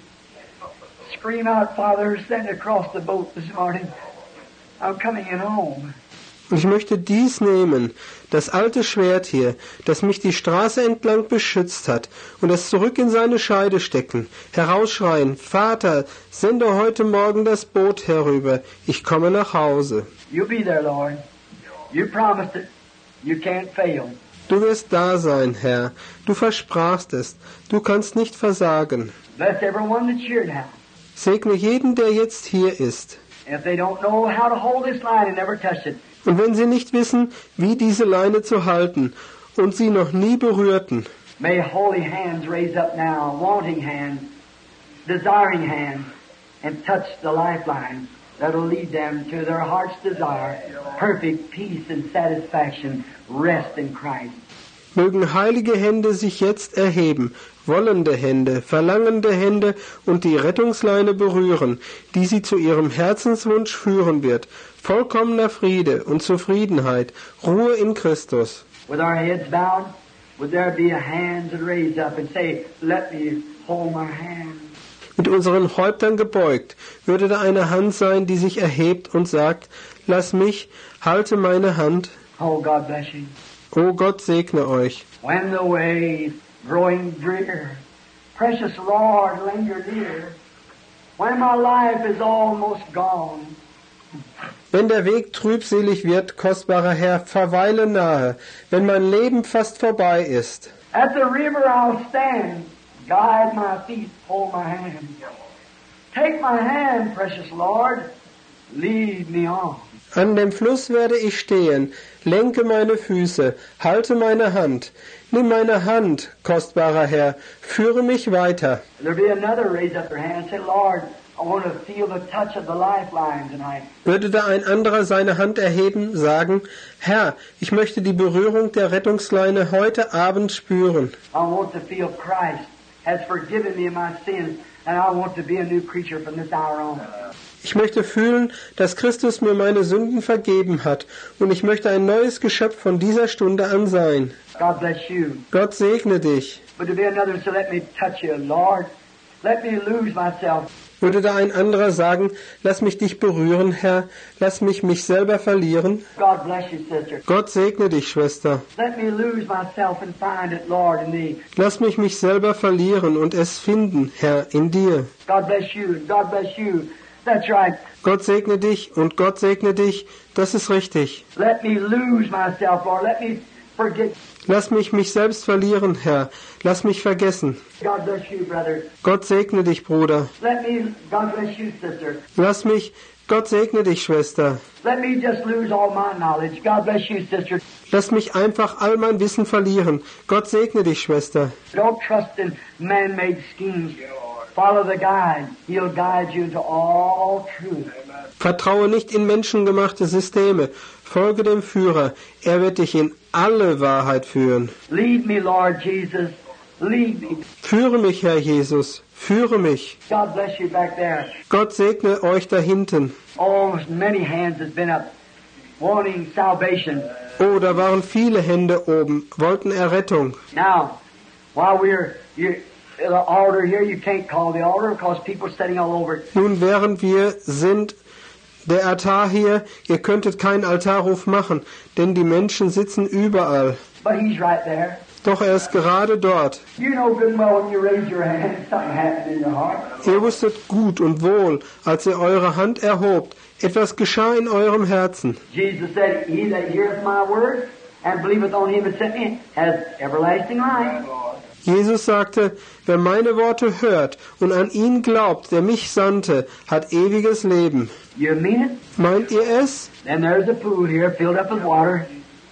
B: Scream out, Father, send it across the boat this morning. I'm coming in home.
A: Und ich möchte dies nehmen, das alte Schwert hier, das mich die Straße entlang beschützt hat, und es zurück in seine Scheide stecken, herausschreien, Vater, sende heute Morgen das Boot herüber, ich komme nach Hause.
B: You'll be there, Lord. You promised it. You can't fail.
A: Du wirst da sein, Herr, du versprachst es, du kannst nicht versagen.
B: Bless everyone that's here now.
A: Segne jeden, der jetzt hier ist.
B: And if they don't know how to hold this line and never touched it,
A: Und wenn sie nicht wissen, wie diese Leine zu halten und sie noch nie berührten,
B: may holy hands raise up now, wanting hands, desiring hands, and touch the lifeline that'll lead them to their heart's desire, perfect peace and satisfaction, rest in Christ.
A: mögen heilige Hände sich jetzt erheben, wollende Hände, verlangende Hände und die Rettungsleine berühren, die sie zu ihrem Herzenswunsch führen wird, vollkommener Friede und Zufriedenheit, Ruhe in Christus.
B: With our heads bowed, would there be a hand that raise up and say, let me hold my hand?
A: Mit unseren Häuptern gebeugt, würde da eine Hand sein, die sich erhebt und sagt, lass mich, halte meine Hand.
B: Oh, God bless you.
A: O Gott segne euch.
B: When the way's growing drear, precious Lord, linger near. When my life is almost gone,
A: Wenn der Weg trübselig wird, kostbarer Herr, verweile nahe, wenn mein Leben fast vorbei ist.
B: at the river I'll stand, guide my feet, hold my hand. Take my hand, precious Lord, lead me on.
A: An dem Fluss werde ich stehen, lenke meine Füße, halte meine Hand. Nimm meine Hand, kostbarer Herr, führe mich weiter.
B: There'll be another raise up their hand and say, Lord, I want to feel the touch of the lifeline tonight.
A: Würde da ein anderer seine Hand erheben, sagen, Herr, ich möchte die Berührung der Rettungsleine heute Abend spüren.
B: I want to feel Christ has forgiven me my sins, and I want to be a new creature from this hour on.
A: Ich möchte fühlen, dass Christus mir meine Sünden vergeben hat, und ich möchte ein neues Geschöpf von dieser Stunde an sein.
B: God bless you.
A: Gott segne dich.
B: But to be another, so let me touch you, Lord. Let me lose myself.
A: Würde da ein anderer sagen, lass mich dich berühren, Herr, lass mich mich selber verlieren.
B: God bless you, sister.
A: Gott segne dich, Schwester.
B: Let me lose myself and find it, Lord, in thee.
A: Lass mich mich selber verlieren und es finden, Herr, in dir.
B: God bless you. God bless you. That's right.
A: Gott segne dich und Gott segne dich, das ist richtig.
B: Let me lose myself, Lord. Let me forget.
A: Lass mich mich selbst verlieren, Herr. Lass mich vergessen.
B: God bless you, brother.
A: Gott segne dich, Bruder.
B: Let me, God bless you, sister.
A: Lass mich, Gott segne dich, Schwester.
B: Let me just lose all my knowledge. God bless you, sister.
A: Lass mich einfach all mein Wissen verlieren. Gott segne dich, Schwester.
B: Don't trust in man-made schemes Follow the guide. He'll guide you into all truth.
A: Vertraue nicht in menschengemachte Systeme. Folge dem Führer. Er wird dich in alle Wahrheit führen.
B: Lead me, Lord Jesus. Lead me.
A: Führe mich, Herr Jesus. Führe mich.
B: God bless you back there.
A: Gott segne euch da hinten.
B: Oh, many hands has been up wanting salvation.
A: Oh, da waren viele Hände oben, wollten Errettung.
B: Now, while we're you, the altar here, you can't call the altar because people are sitting all over it.
A: Nun, während wir sind, der Altar hier, ihr könntet keinen Altarruf machen, denn die Menschen sitzen überall.
B: But he's right there.
A: Doch er ist gerade dort.
B: You know good and well when you raise your hand, something happens in your heart.
A: Ihr wusstet gut und wohl, als ihr eure Hand erhobt, etwas geschah in eurem Herzen.
B: Jesus said, He that heareth my word and believeth on him that sent me has everlasting life.
A: Jesus sagte, wer meine Worte hört und an ihn glaubt, der mich sandte, hat ewiges Leben.
B: You mean it?
A: Meint ihr es?
B: Then there's a pool here filled up with water.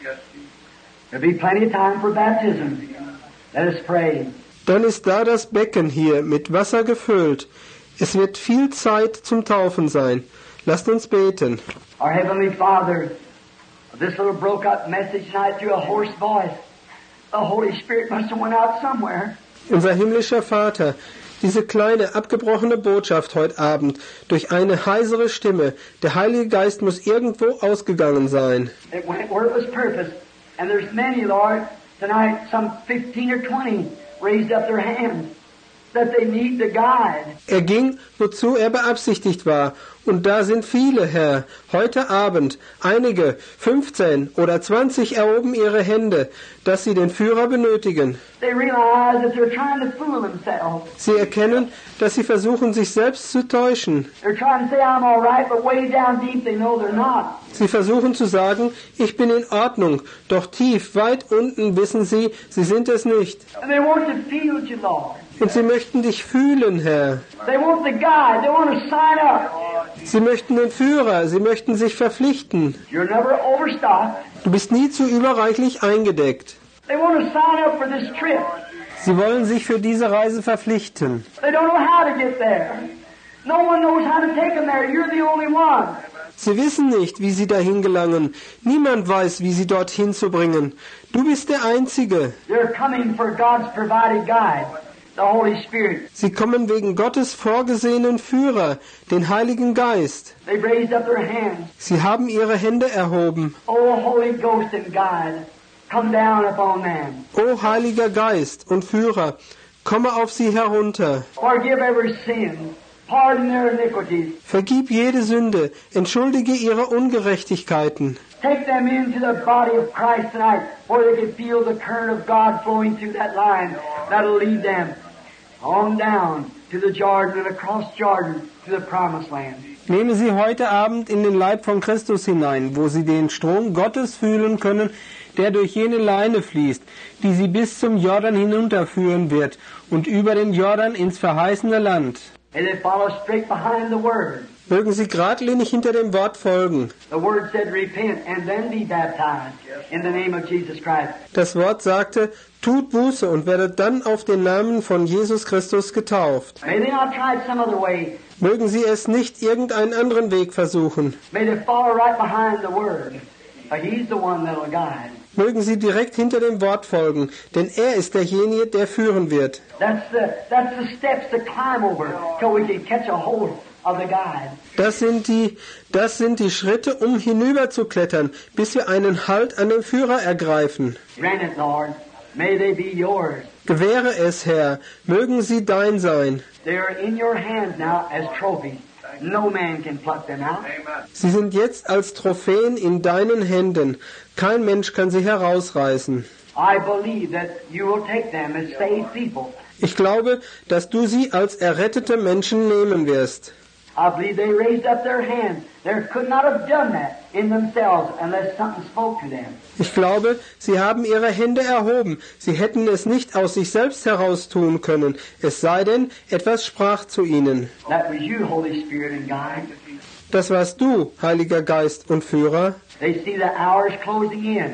B: There'll be plenty of time for baptism. Let us pray.
A: Dann ist da das Becken hier mit Wasser gefüllt. Es wird viel Zeit zum Taufen sein. Lasst uns beten.
B: Our Heavenly Father, this little broke-up message tonight through a hoarse voice. The Holy Spirit must have went out somewhere.
A: Unser himmlischer Vater, diese kleine abgebrochene Botschaft heute Abend durch eine heisere Stimme, der Heilige Geist muss irgendwo ausgegangen sein.
B: It went where it was purposed. And there's many, Lord, tonight, some fifteen or twenty raised up their hands that they need the guide.
A: Er ging, wozu er beabsichtigt war. Und da sind viele, Herr. Heute Abend, einige, fünfzehn oder zwanzig erhoben ihre Hände, dass sie den Führer benötigen.
B: They realize that they're trying to fool themselves.
A: Sie erkennen, dass sie versuchen, sich selbst zu täuschen.
B: They're trying to say, I'm all right, but way down deep they know they're not.
A: Sie versuchen zu sagen, ich bin in Ordnung, doch tief, weit unten wissen sie, sie sind es nicht.
B: And they want to feel you, Lord.
A: Und sie möchten dich fühlen, Herr.
B: They want the guide. They want to sign up.
A: Sie möchten den Führer, sie möchten sich verpflichten.
B: You're never overstocked.
A: Du bist nie zu überreichlich eingedeckt.
B: They want to sign up for this trip.
A: Sie wollen sich für diese Reise verpflichten.
B: They don't know how to get there. No one knows how to take them there. You're the only one.
A: Sie wissen nicht, wie sie dahin gelangen. Niemand weiß, wie sie dorthin zu bringen. Du bist der Einzige.
B: They're coming for God's provided guide, the Holy Spirit.
A: Sie kommen wegen Gottes vorgesehenen Führer, den Heiligen Geist.
B: They've raised up their hands.
A: Sie haben ihre Hände erhoben.
B: Oh, Holy Ghost and guide, come down upon them.
A: O Heiliger Geist und Führer, komme auf sie herunter.
B: Forgive every sin. Pardon their iniquities.
A: Vergib jede Sünde, entschuldige ihre Ungerechtigkeiten.
B: Take them into the body of Christ tonight, where they can feel the current of God flowing through that line that'll lead them on down to the Jordan and across Jordan to the promised land.
A: Nehme sie heute Abend in den Leib von Christus hinein, wo sie den Strom Gottes fühlen können, der durch jene Leine fließt, die sie bis zum Jordan hinunterführen wird und über den Jordan ins verheißene Land.
B: And they follow straight behind the Word.
A: Mögen sie geradlinig hinter dem Wort folgen.
B: The Word said, repent and then be baptized in the name of Jesus Christ.
A: Das Wort sagte, tut Buße und werdet dann auf den Namen von Jesus Christus getauft.
B: May they not try it some other way.
A: Mögen sie es nicht irgendeinen anderen Weg versuchen.
B: May they follow right behind the Word. But He's the one that'll guide.
A: Mögen sie direkt hinter dem Wort folgen, denn er ist derjenige, der führen wird.
B: That's the, that's the steps to climb over till we can catch a hold of the guide.
A: Das sind die, das sind die Schritte, um hinüberzuklettern, bis wir einen Halt an dem Führer ergreifen.
B: Grant it, Lord. May they be yours.
A: Gewähre es, Herr, mögen sie dein sein.
B: They are in your hands now as trophies. No man can pluck them out.
A: Sie sind jetzt als Trophäen in deinen Händen. Kein Mensch kann sie herausreißen.
B: I believe that you will take them as saved people.
A: Ich glaube, dass du sie als errettete Menschen nehmen wirst.
B: I believe they raised up their hands. They could not have done that in themselves unless something spoke to them.
A: Ich glaube, sie haben ihre Hände erhoben. Sie hätten es nicht aus sich selbst heraus tun können, es sei denn, etwas sprach zu ihnen.
B: That was you, Holy Spirit and guide.
A: Das warst du, Heiliger Geist und Führer.
B: They see the hours closing in.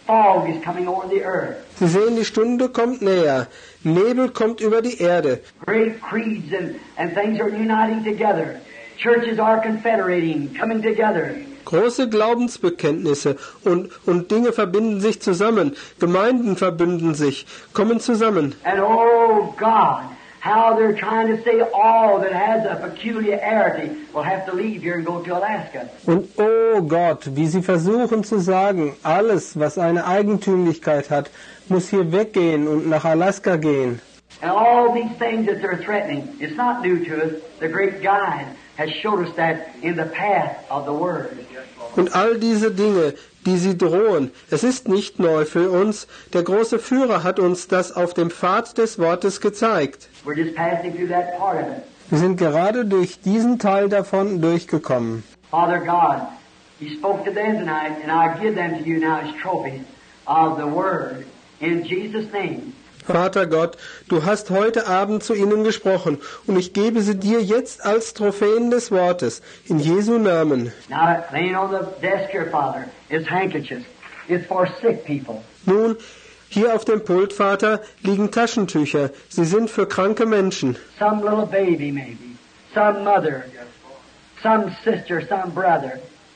B: Fog is coming over the earth.
A: Sie sehen, die Stunde kommt näher. Nebel kommt über die Erde.
B: Great creeds and, and things are uniting together. Churches are confederating, coming together.
A: Große Glaubensbekenntnisse und, und Dinge verbinden sich zusammen. Gemeinden verbünden sich, kommen zusammen.
B: And oh God, how they're trying to say all that has a peculiarity will have to leave here and go to Alaska.
A: Und oh Gott, wie sie versuchen zu sagen, alles, was eine Eigentümlichkeit hat, muss hier weggehen und nach Alaska gehen.
B: And all these things that they're threatening, it's not new to us. The great guide has showed us that in the path of the Word.
A: Und all diese Dinge, die sie drohen, es ist nicht neu für uns. Der große Führer hat uns das auf dem Pfad des Wortes gezeigt.
B: We're just passing through that part of it.
A: Wir sind gerade durch diesen Teil davon durchgekommen.
B: Father God, He spoke to them tonight, and I give them to you now as trophies of the Word in Jesus' name.
A: Vater Gott, du hast heute Abend zu ihnen gesprochen und ich gebe sie dir jetzt als Trophäen des Wortes, in Jesu Namen.
B: Now, laying on the desk here, Father, is handkerchiefs. It's for sick people.
A: Nun, hier auf dem Pult, Vater, liegen Taschentücher. Sie sind für kranke Menschen.
B: Some little baby, maybe. Some mother. Some sister, some brother.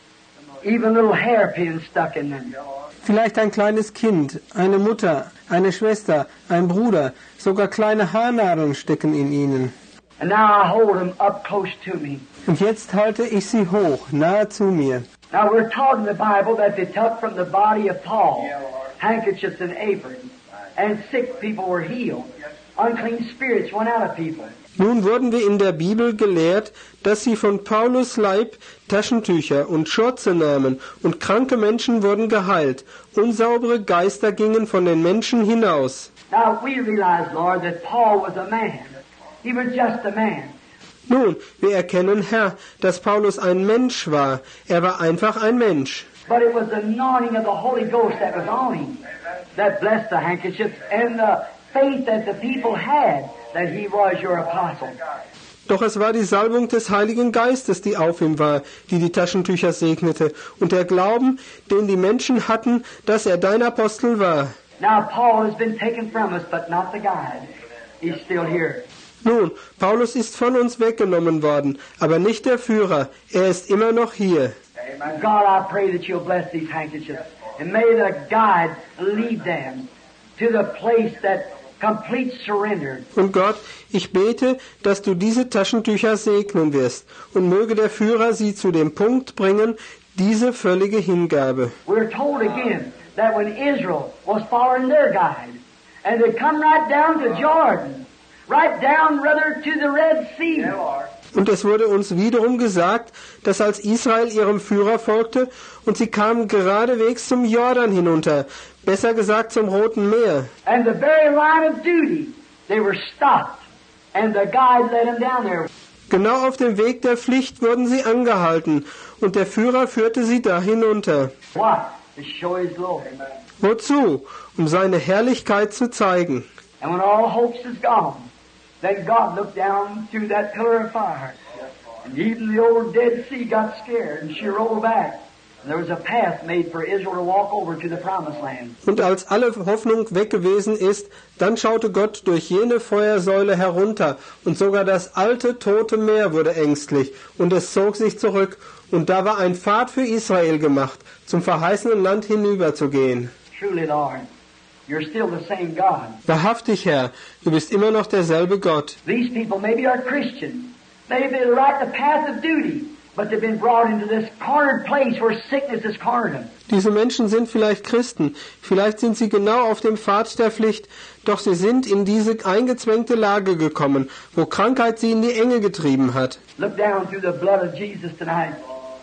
B: Even little hairpins stuck in them.
A: Vielleicht ein kleines Kind, eine Mutter, eine Schwester, ein Bruder, sogar kleine Haarnadeln stecken in ihnen.
B: And now I hold them up close to me.
A: Und jetzt halte ich sie hoch, nahe zu mir.
B: Now we're taught in the Bible that they took from the body of Paul handkerchiefs and aprons, and sick people were healed. Unclean spirits went out of people.
A: Nun wurden wir in der Bibel gelehrt, dass sie von Paulus Leib Taschentücher und Schürze nahmen und kranke Menschen wurden geheilt. Unsaubere Geister gingen von den Menschen hinaus.
B: Now we realize, Lord, that Paul was a man. He was just a man.
A: Nun, wir erkennen, Herr, dass Paulus ein Mensch war. Er war einfach ein Mensch.
B: But it was the anointing of the Holy Ghost that was on him that blessed the handkerchiefs and the faith that the people had that he was your apostle.
A: Doch es war die Salbung des Heiligen Geistes, die auf ihm war, die die Taschentücher segnete, und der Glauben, den die Menschen hatten, dass er dein Apostel war.
B: Now Paul has been taken from us, but not the guide. He's still here.
A: Nun, Paulus ist von uns weggenommen worden, aber nicht der Führer. Er ist immer noch hier.
B: God, I pray that you'll bless these handkerchiefs, and may the guide lead them to the place that complete surrender.
A: Und Gott, ich bete, dass du diese Taschentücher segnen wirst und möge der Führer sie zu dem Punkt bringen, diese völlige Hingabe.
B: We're told again that when Israel was following their guide, and they come right down to Jordan, right down rather to the Red Sea.
A: Und es wurde uns wiederum gesagt, dass als Israel ihrem Führer folgte und sie kamen geradewegs zum Jordan hinunter, besser gesagt zum Roten Meer.
B: And the very line of duty, they were stopped, and the guide led them down there.
A: Genau auf dem Weg der Pflicht wurden sie angehalten und der Führer führte sie da hinunter.
B: What? To show His glory.
A: Wozu? Um seine Herrlichkeit zu zeigen.
B: And when all hopes is gone, then God looked down through that pillar of fire. And even the old Dead Sea got scared, and she rolled back. And there was a path made for Israel to walk over to the Promised Land.
A: Und als alle Hoffnung weg gewesen ist, dann schaute Gott durch jene Feuersäule herunter, und sogar das alte, tote Meer wurde ängstlich, und es zog sich zurück, und da war ein Pfad für Israel gemacht, zum verheißenen Land hinüberzugehen.
B: Truly, Lord, you're still the same God.
A: Wahrhaftig, Herr, du bist immer noch derselbe Gott.
B: These people maybe are Christians. Maybe they're right the path of duty, but they've been brought into this cornered place where sickness has cornered them.
A: Diese Menschen sind vielleicht Christen, vielleicht sind sie genau auf dem Pfad der Pflicht, doch sie sind in diese eingezwängte Lage gekommen, wo Krankheit sie in die Enge getrieben hat.
B: Look down through the blood of Jesus tonight.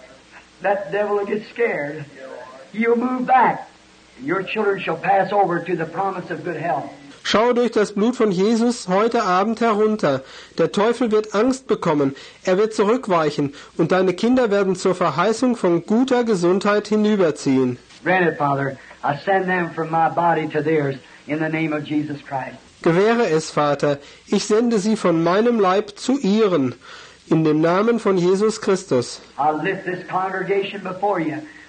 B: That devil will get scared. He'll move back. And your children shall pass over to the promise of good health.
A: Schau durch das Blut von Jesus heute Abend herunter. Der Teufel wird Angst bekommen, er wird zurückweichen und deine Kinder werden zur Verheißung von guter Gesundheit hinüberziehen.
B: Grant it, Father. I send them from my body to theirs in the name of Jesus Christ.
A: Gewähre es, Vater, ich sende sie von meinem Leib zu ihren, in dem Namen von Jesus Christus.
B: I lift this congregation before you.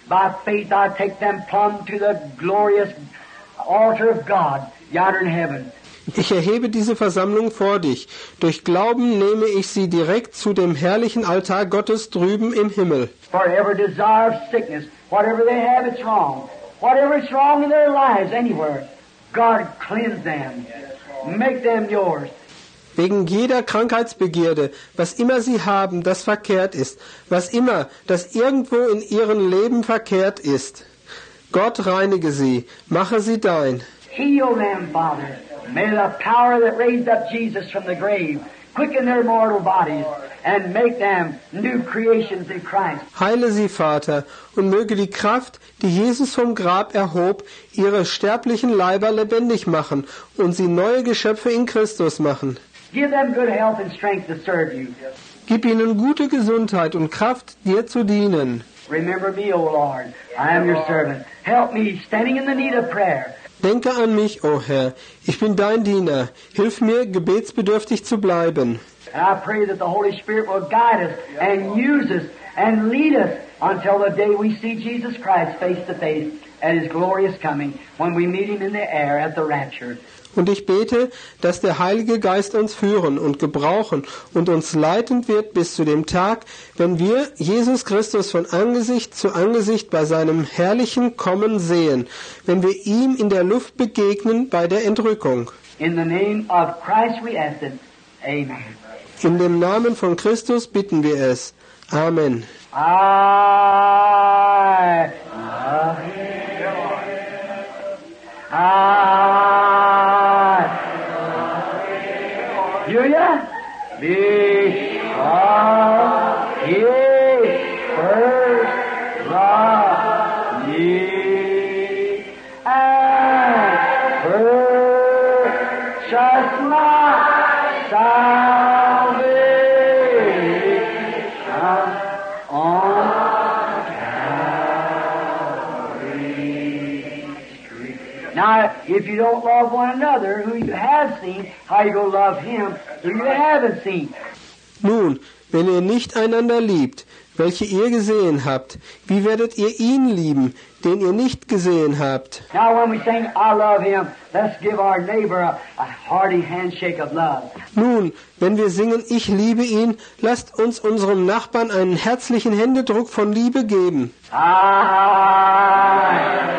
B: by faith I take them plumb to the glorious altar of God yonder in heaven.
A: Ich erhebe diese Versammlung vor dich. Durch Glauben nehme ich sie direkt zu dem herrlichen Altar Gottes drüben im Himmel.
B: For every desire of sickness, whatever they have, it's wrong. Whatever is wrong in their lives anywhere, God cleanse them. Make them yours.
A: Wegen jeder Krankheitsbegierde, was immer sie haben, das verkehrt ist, was immer, das irgendwo in ihrem Leben verkehrt ist. Gott reinige sie, mache sie dein.
B: Heal them, Father. May the power that raised up Jesus from the grave quicken their mortal bodies and make them new creations in Christ.
A: Heile sie, Vater, und möge die Kraft, die Jesus vom Grab erhob, ihre sterblichen Leiber lebendig machen und sie neue Geschöpfe in Christus machen.
B: Give them good health and strength to serve you.
A: Gib ihnen gute Gesundheit und Kraft, dir zu dienen.
B: Remember me, O Lord. I am your servant. Help me, standing in the need of prayer.
A: Denke an mich, o Herr. Ich bin dein Diener. Hilf mir, gebetsbedürftig zu bleiben.
B: And I pray that the Holy Spirit will guide us and use us and lead us until the day we see Jesus Christ face to face at His glorious coming, when we meet Him in the air at the rapture.
A: Und ich bete, dass der Heilige Geist uns führen und gebrauchen und uns leiten wird bis zu dem Tag, wenn wir Jesus Christus von Angesicht zu Angesicht bei seinem herrlichen Kommen sehen, wenn wir ihm in der Luft begegnen bei der Entrückung.
B: In the name of Christ we ask it. Amen.
A: In dem Namen von Christus bitten wir es. Amen.
B: I love I Julia, because He first loved me and purchased my salvation on Calvary's tree. Now, if you don't love one another, who you have seen, how you gonna love Him who you haven't seen?
A: Nun, wenn ihr nicht einander liebt, welche ihr gesehen habt, wie werdet ihr ihn lieben, den ihr nicht gesehen habt?
B: Now, when we sing, I love Him, let's give our neighbor a, a hearty handshake of love.
A: Nun, wenn wir singen, ich liebe ihn, lasst uns unserem Nachbarn einen herzlichen Händedruck von Liebe geben.
B: I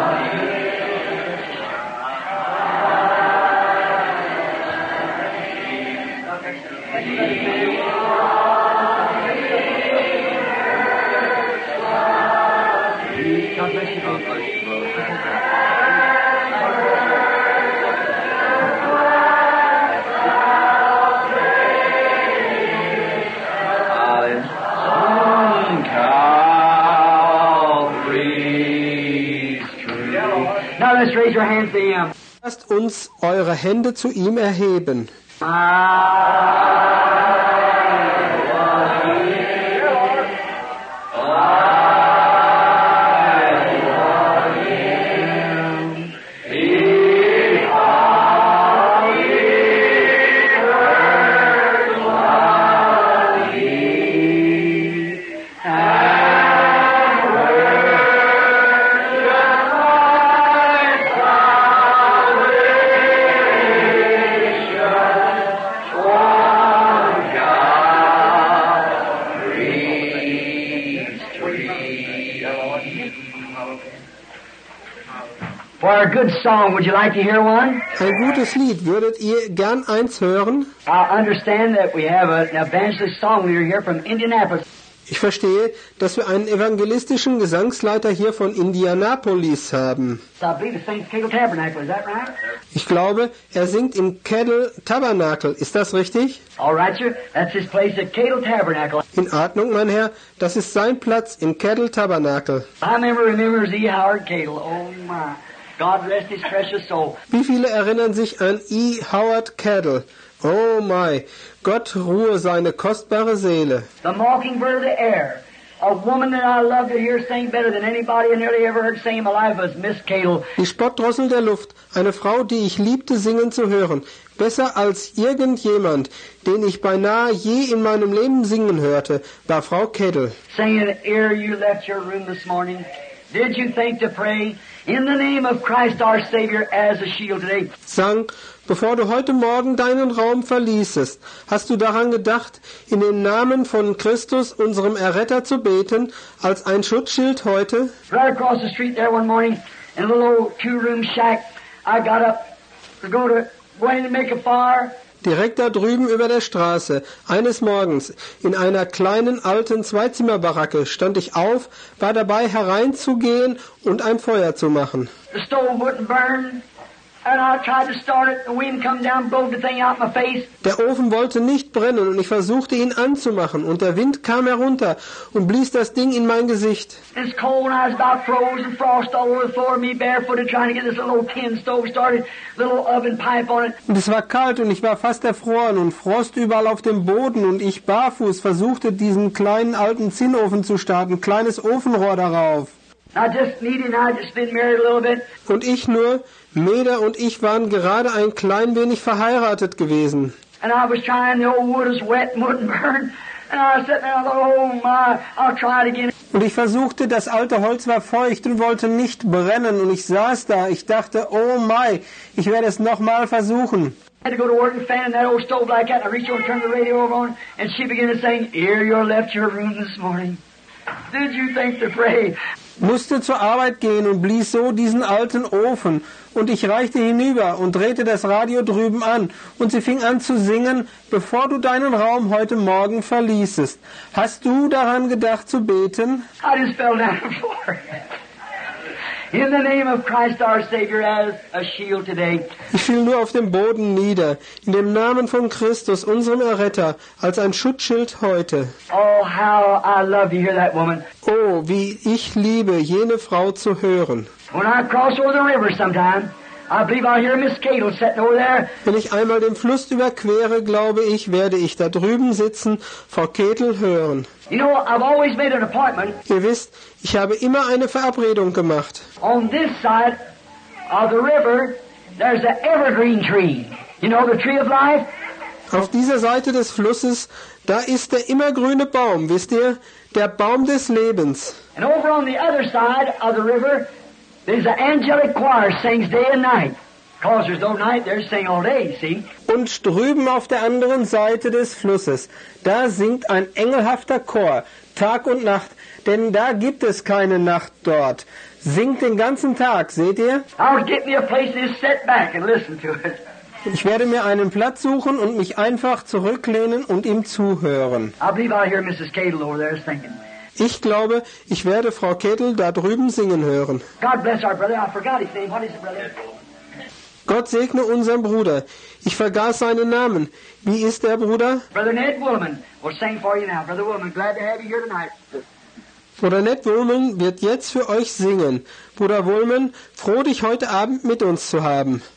B: Now let's raise your hands to Him.
A: Lasst uns eure Hände zu ihm erheben.
B: I For a good song, would you like to hear one?
A: Ein gutes Lied, würdet ihr gern eins hören?
B: I understand that we have a, an evangelist song leader here from Indianapolis.
A: Ich verstehe, dass wir einen evangelistischen Gesangsleiter hier von Indianapolis haben.
B: So I believe it sings Cadle Tabernacle, is that right?
A: Ich glaube, er singt im Cadle Tabernacle. Ist das richtig?
B: All right, sir. That's his place at Cadle Tabernacle.
A: In Ordnung, mein Herr. Das ist sein Platz im Cadle Tabernacle.
B: I remember, remember Z. Howard Cadle. Oh my. God rest his precious soul.
A: Wie viele erinnern sich an E. Howard Cadle? Oh my, Gott ruhe seine kostbare Seele.
B: The mockingbird of the air, A woman that I love to hear sing better than anybody I nearly ever heard sing in my life was Miss Cadle.
A: Die Spottdrossel der Luft, eine Frau, die ich liebte singen zu hören, besser als irgendjemand, den ich beinahe je in meinem Leben singen hörte, war Frau Cadle.
B: Singing, ere you left your room this morning, did you think to pray in the name of Christ our Savior as a shield today?
A: Sang, bevor du heute Morgen deinen Raum verließest, hast du daran gedacht, in den Namen von Christus, unserem Erretter, zu beten, als ein Schutzschild heute?
B: Right across the street there one morning, in a little old two-room shack, I got up to go to, going to make a fire.
A: Direkt da drüben über der Straße, eines Morgens, in einer kleinen alten Zweizimmerbaracke, stand ich auf, war dabei hereinzugehen und ein Feuer zu machen.
B: The stove wouldn't burn, and I tried to start it, the wind come down, blowed the thing out my face.
A: Der Ofen wollte nicht brennen und ich versuchte ihn anzumachen und der Wind kam herunter und blies das Ding in mein Gesicht.
B: It's cold and I was about froze and frost all over the floor, me barefooted trying to get this little tin stove started, little oven pipe on it.
A: Und es war kalt und ich war fast erfroren und Frost überall auf dem Boden und ich barfuß versuchte diesen kleinen alten Zinnofen zu starten, kleines Ofenrohr darauf.
B: I just needed, and I just been married a little bit.
A: Und ich nur, Meda und ich waren gerade ein klein wenig verheiratet gewesen.
B: And I was trying, the old wood was wet and wouldn't burn. And I was sitting there and I thought, oh my, I'll try it again.
A: Und ich versuchte, das alte Holz war feucht und wollte nicht brennen. Und ich saß da, ich dachte, oh my, ich werde es nochmal versuchen.
B: I had to go to work and fan in that old stove like that. And I reached over and turned the radio over on, and she began to sing, ere you left your room this morning, did you think to pray?
A: Musste zur Arbeit gehen und blies so diesen alten Ofen. Und ich reichte hinüber und drehte das Radio drüben an. Und sie fing an zu singen, bevor du deinen Raum heute Morgen verließest. Hast du daran gedacht zu beten?
B: I just fell down on the floor. In the name of Christ our Savior as a shield today.
A: Ich fiel nur auf dem Boden nieder, in dem Namen von Christus, unserem Erretter, als ein Schutzschild heute.
B: Oh, how I love to hear that woman.
A: Oh, wie ich liebe, jene Frau zu hören.
B: When I cross over the river sometime, I believe I'll hear Miss Cadle sitting over there.
A: Wenn ich einmal den Fluss überquere, glaube ich, werde ich da drüben sitzen, Frau Cadle hören.
B: You know, I've always made an appointment.
A: Ihr wisst, ich habe immer eine Verabredung gemacht.
B: On this side of the river, there's an evergreen tree. You know, the tree of life?
A: Auf dieser Seite des Flusses, da ist der immergrüne Baum, wisst ihr? Der Baum des Lebens.
B: And over on the other side of the river, there's an angelic choir sings day and night. Because there's no night, they're singing all day, see?
A: Und drüben auf der anderen Seite des Flusses, da singt ein engelhafter Chor, Tag und Nacht, denn da gibt es keine Nacht dort. Singt den ganzen Tag, seht ihr?
B: I'll get me a place to just sit back and listen to it.
A: Ich werde mir einen Platz suchen und mich einfach zurücklehnen und ihm zuhören.
B: I believe I'll hear Missus Cadle over there singing.
A: Ich glaube, ich werde Frau Cadle da drüben singen hören.
B: God bless our brother. I forgot his name. What is it, brother?
A: Gott segne unseren Bruder. Ich vergaß seinen Namen. Wie ist der Bruder?
B: Brother Ned Woolman will sing for you now. Brother Woolman, glad to have you here tonight.
A: Bruder Ned Woolman wird jetzt für euch singen. Bruder Woolman, froh dich heute Abend mit uns zu haben.